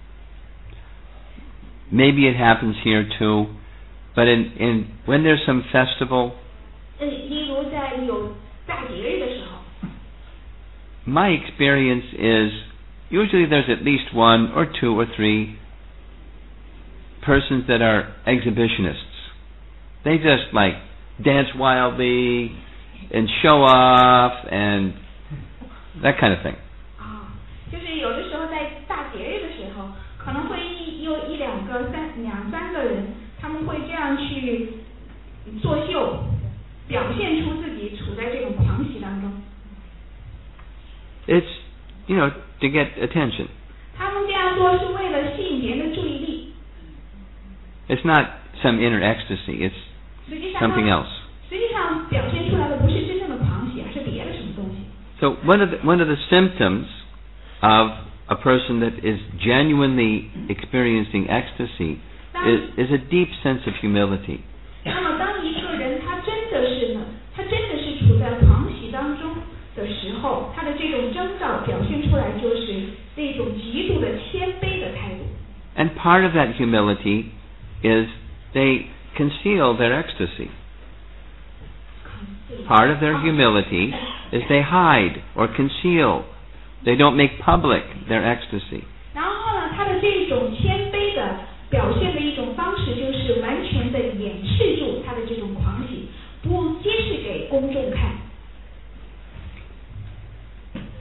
maybe it happens here too, but in, in when there's some festival, 呃，例如在有大节日的时候。 My experience is usually there's at least one or two or three persons that are exhibitionists. They just like dance wildly and show off and that kind of thing. 啊，就是有的时候在大节日的时候，可能会有一两个、三两三个人，他们会这样去作秀，表现出自己处在这种狂喜当中。 It's, you know, to get attention. 他们这样做是为了吸引别人的注意力。 It's not some inner ecstasy. It's something else. 实际上表现出来的不是真正的狂喜，而是别的什么东西。 So one of the, one of the symptoms of a person that is genuinely experiencing ecstasy is, is a deep sense of humility. 那么当一个人他真的是呢，他真的是处在狂喜当中的时候，他的这种征兆表现出来就是这种极度的谦卑的态度。 And part of that humility is they conceal their ecstasy. Part of their humility is they hide or conceal. They don't make public their ecstasy. 然后呢，他的这种谦卑的表现的一种方式，就是完全的掩饰住他的这种狂喜，不揭示给公众看。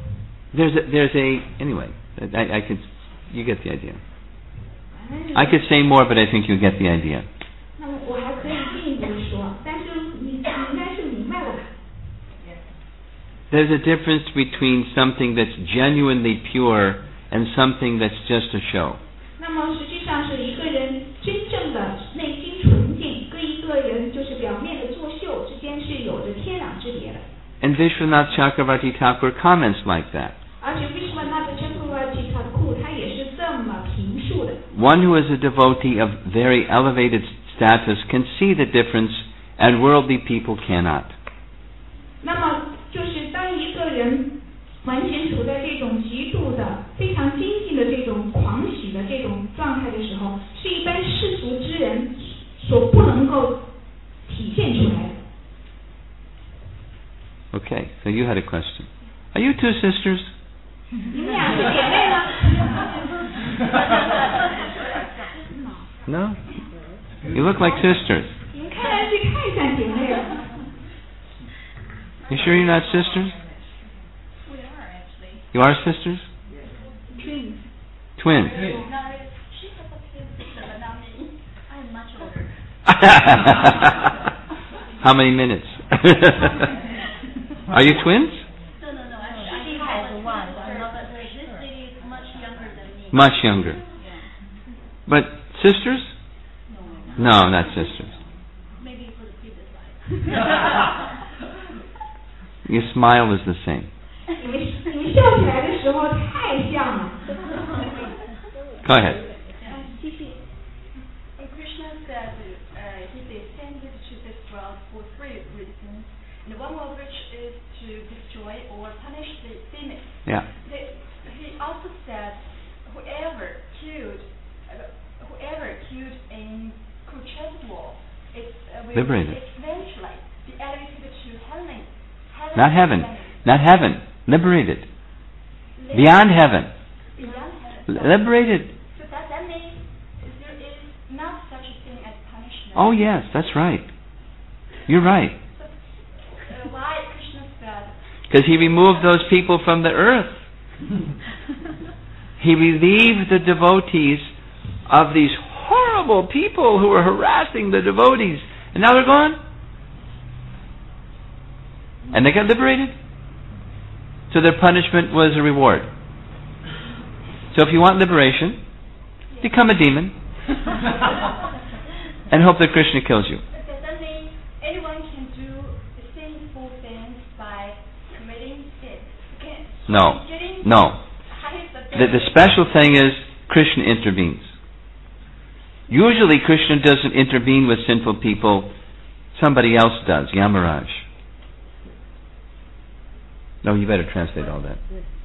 There's a, there's a anyway. I, I could, you get the idea. I could say more, but I think you get the idea. 那么我还可以进一步说，但是你你应该是明白了吧？ There's a difference between something that's genuinely pure and something that's just a show. 那么实际上是一个人真正的内心纯净，跟一个人就是表面的作秀之间是有着天壤之别的。 And Vishwanath Chakravarti Thakur comments like that. 而且 Vishwanath Chakravarti Thakur 他也是这么评述的。 One who is a devotee of very elevated status can see the difference, and worldly people cannot. 那么就是当一个人完全处在这种极度的、非常精进的这种狂喜的这种状态的时候，是一般世俗之人所不能够体现出来的。 Okay, so you had a question. Are you two sisters? 你们俩是姐妹吗？ No? You look like sisters. 你们看上去太像姐妹了。 You sure you're not sisters? We are actually. You are sisters? Twins. Twins. No, she has a twin sister, but not me. I'm much older. How many minutes? Are you twins? No, no, no. Actually, she has one, but this lady is much younger than me. Much younger. Yeah. But sisters? No. No, not sisters. Maybe for the previous life. Your smile is the same. 你们你们笑起来的时候太像了。 Go ahead. 继续。 Krishna said uh, he descended to this world for three reasons, and one of which is to destroy or punish the demons. Yeah. They, he also said, whoever killed, uh, whoever killed in Kurukshetra war, it uh, will Liberated. eventually be elevated to heaven. heaven Not heaven. heaven. Not heaven. Liberated. Beyond heaven. Beyond heaven. L- liberated. So does that mean there is not such a thing as punishment? Oh, yes, that's right. You're right. So, uh, why Krishna said, Because he removed those people from the earth. He relieved the devotees of these horrible people who were harassing the devotees. And now they're gone. And they got liberated. So their punishment was a reward. So if you want liberation, become a demon and hope that Krishna kills you. does that mean anyone can do sinful things by committing sin? Can, No. getting, No. how is the, The, the special thing is Krishna intervenes. Usually Krishna doesn't intervene with sinful people. Somebody else does, Yamaraj. No, you better translate all that.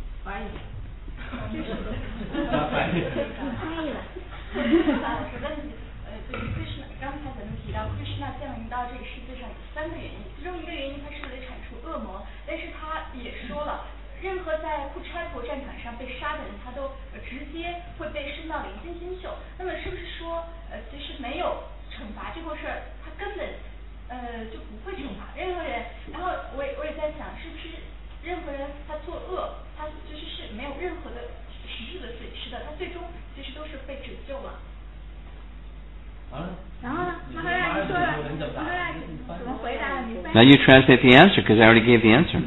我问你，呃，对于 Krishna， 刚才咱们提到 Krishna 降临到这个世界上有三个原因，其中一个原因他是为了铲除恶魔，但是他也说了，任何在库差陀战场上被杀的人，他都呃直接会被升到灵天星宿。那么是不是说，呃，其实没有惩罚这回事儿，他根本呃就不会惩罚任何人？然后我也我也在想，是不是任何人他作恶，他就是是没有任何的实质的损失的，他最终其实都是被拯救了。 然后呢？马哈拉你说了，马哈拉怎么回答你？ Now you translate the answer because I already gave the answer.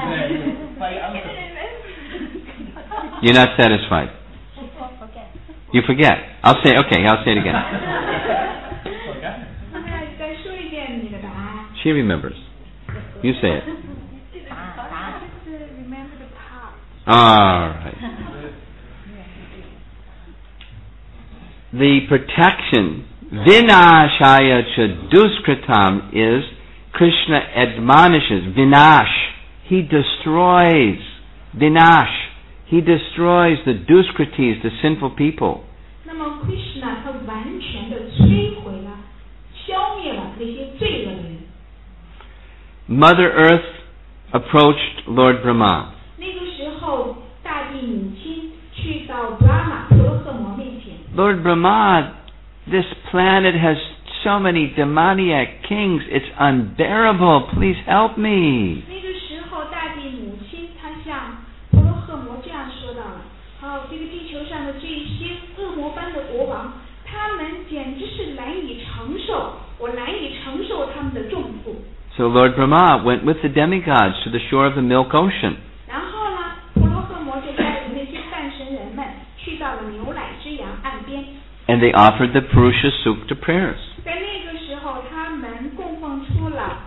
You're not satisfied. You forget. I'll say, okay, I'll say it again. 马哈拉你再说一遍你的答案。 She remembers. You say it. Remember the part. All right. The protection, vinashaya chaduskritam, is Krishna admonishes, vinash. He destroys, vinash. He destroys the duskritis, the sinful people. 那么 Krishna 他完全的摧毁了、消灭了那些罪恶的人。 Mother Earth approached Lord Brahma. 那个时候，大地母亲去到 Brahma 婆罗诃摩面前。 Lord Brahma, this planet has so many demoniac kings. It's unbearable. Please help me. 那个时候，大地母亲她向婆罗诃摩 So Lord Brahma went with the demigods to the shore of the Milk Ocean. 然后呢，婆罗诃摩就带着那些半神人们去到了牛奶之洋岸边。 And they offered the Purusha Sukta prayers. 在那个时候，他们供奉出了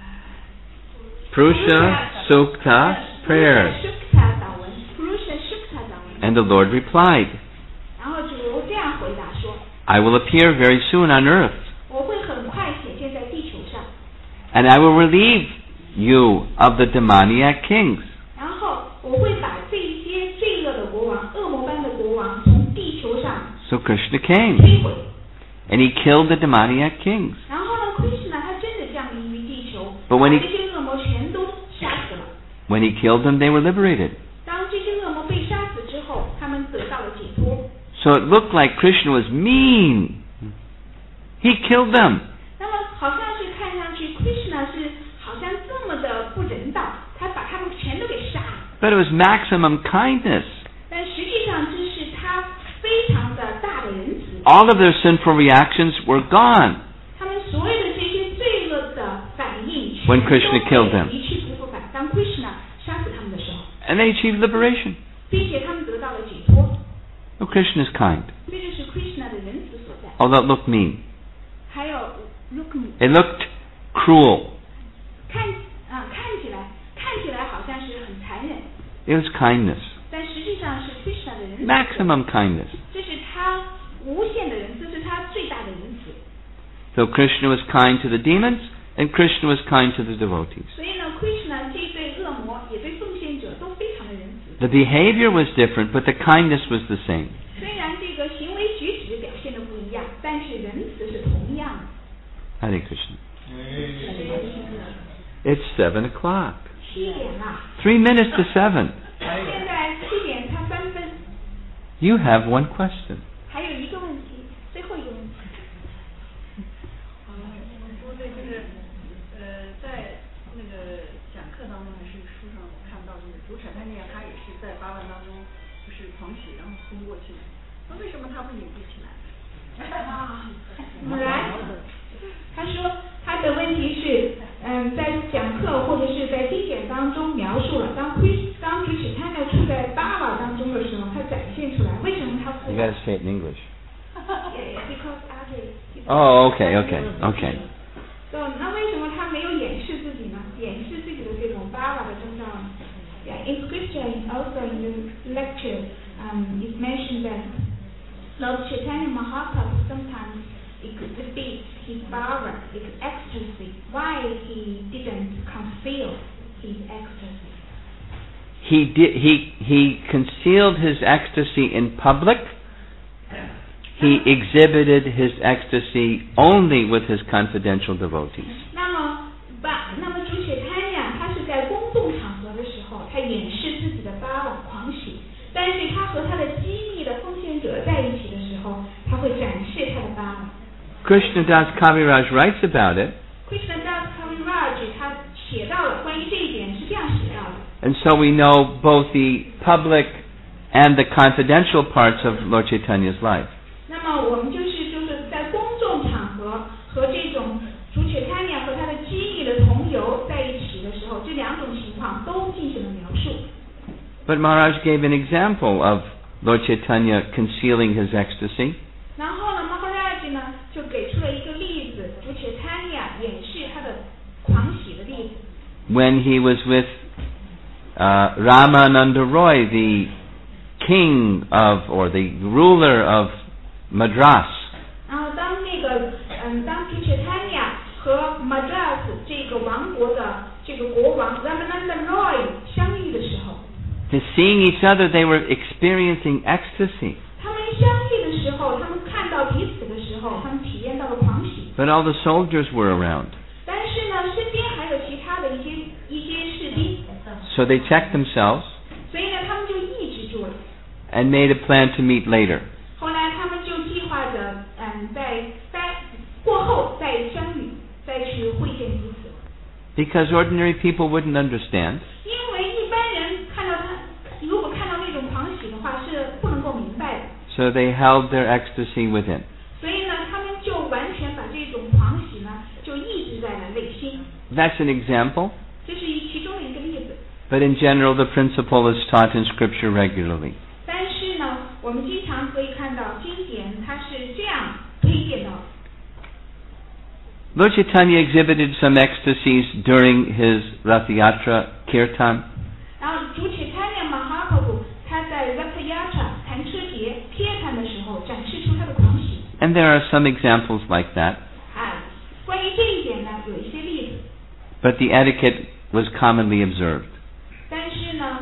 Purusha Sukta prayers. Sukta 祷文 Purusha Sukta 祷文。 And the Lord replied, 然后主这样回答说 I will appear very soon on earth, 我会很快显现在地球上， and I will relieve you of the demoniac kings. 然后我会把这些罪恶的国王、恶魔般的国王从地球上 So Krishna came, 摧毁。 and he killed the demoniac kings. 然后呢 ，Krishna 他真的降临于地球， But 把 when 这 he 些恶魔全都杀死了。 when he killed them, they were liberated. 当这些恶魔被杀死之后，他们得到了解脱。 So it looked like Krishna was mean. He killed them. 那么好像是看上去 Krishna 是好像这么的不人道，他把他们全都给杀了。 But it was maximum kindness. 但实际上这是他非常的大的仁慈。 All of their sinful reactions were gone 他们所有的这些罪恶的反应， when 全 Krishna 都 killed 被 them. 一去不复返。当 Krishna 杀死他们的时候， and they achieved liberation. 并且他们得到了解脱， Oh, Krishna is kind, 这就是 Krishna 的仁慈所在。 although it looked mean. 还有 Rukmini， It looked cruel. 看啊、看起来看起来好像是很残忍， It was kindness, 但实际上是 Krishna 的仁慈。 maximum kindness. 这是他无限的仁慈，这是他最大的仁慈。 So Krishna was kind to the demons, and Krishna was kind to the devotees. 所以呢 ，Krishna 这对恶魔也对奉献者都非常的仁慈。 The behavior was different, but the kindness was the same. 虽然这个行为举止表现的不一样，但是仁慈是同样的。 Hare Krishna. It's seven o'clock. 七点了， Three minutes to seven. 现在七点差三分， You have one question. 还有一个问题，最后一个问题。 我说的就是呃，在那个讲课当中还是书上我看到，就是主产贪念他也是在八万当中就是狂喜，然后冲过去，那为什么他不隐蔽起来？ 啊，来，他说他的问题是，嗯，在讲课或者是在经典当中描述了，当亏当主使他呢处在八瓦当中的时候，他展现出来，为什么他不 You got to say it in English. Because others. Oh, okay, okay, okay. So 那为什么他没有掩饰自己呢？掩饰自己的这种八瓦的征兆呢 ？Yeah, in scripture, also in the lecture, um, it's mentioned that Lord Chaitanya Mahaprabhu sometimes exhibits his bhava, his ecstasy. Why he didn't conceal his ecstasy? He did. He he concealed his ecstasy in public. He exhibited his ecstasy only with his confidential devotees. 那么，把那么主且贪呀，他是在公众场合的时候，他掩饰自己的八瓦狂喜，但是他和他的机密的奉献者在一起的时候，他会展示他的八瓦。 Krishna Das Kaviraj writes about it, Krishna Das Kaviraj 他写到了关于这一点是这样写到的。 and so we know both the public and the confidential parts of Lord Chaitanya's life. 那么我们就是就是在公众场合和这种主且贪呀和他的机密的同游在一起的时候，这两种情况都进行了描述。 But Maharaj gave an example of Lord Chaitanya concealing his ecstasy. 然后呢 ，Maharaj 呢就给出了一个例子，主且贪呀掩饰他的狂喜的例子。 When he was with uh, Ramananda Roy, the king of, or the ruler of Madras. 然后当那个嗯，当主且贪呀和 Madras 这个王国的这个国王 Ramananda Roy 相遇的时候， To seeing each other, they were experiencing ecstasy. 他们相遇的时候，他们看到彼此的时候，他们体验到了狂喜。 But all the soldiers were around. 但是呢，身边还有其他的一些一些士兵， So they checked themselves 所以呢，他们就抑制住了。 and made a plan to meet later. 后来他们就计划着，嗯，在在过后再相遇，再去会见彼此。 Because ordinary people wouldn't understand. 因为一般人看到他，如果看到那种狂喜的话，是不能够明白的。 So they held their ecstasy within. 所以呢，他们就完全把这种狂喜呢，就抑制在了内心。 That's an example. 这是一其中的一个例子。 But in general, the principle is taught in Scripture regularly. 但是呢，我们经常可以看到经典它是这样推荐的。 Lord Chaitanya exhibited some ecstasies during his Rath Yatra Kirtan. 然后主切参量马哈普他在 Rath Yatra 弹车节 Kirtan 的时候展示出他的狂喜。 And there are some examples like that. 啊，关于这一点呢，有一些例子。 But the etiquette was commonly observed. 但是呢，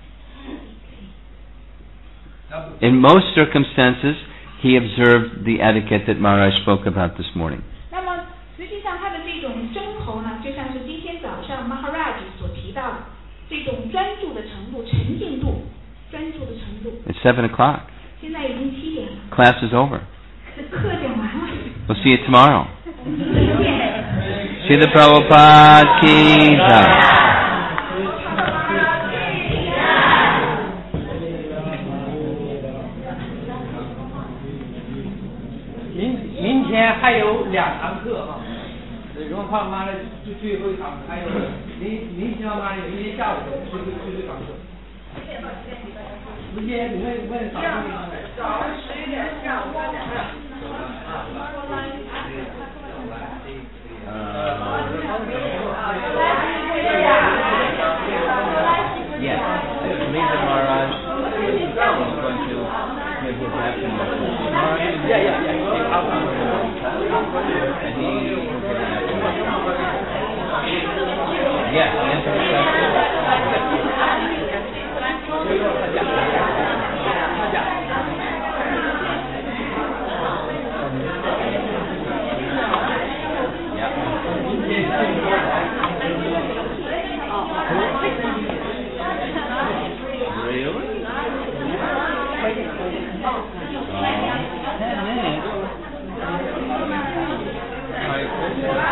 In most circumstances, he observed the etiquette that Maharaj spoke about this morning. 那么实际上他的这种征候呢，就像是今天早上 Maharaj 所提到的这种专注的程度、沉浸度、专注的程度。 It's seven o'clock. 现在已经七点了， Class is over. 课讲完了。 We'll see you tomorrow. 明天。 Srila Prabhupada ki jai. 明明天还有两堂课啊，荣胖妈的最最后一堂，还有明明天妈的明天下午最后最后一堂课。明天你们问早上早上十一点，下午三点半。 Yes, I believe that Maharaj is going to give his afternoon. Yeah, yeah, yeah. And he will give an afternoon. Yes, answer the question. Ten minutes.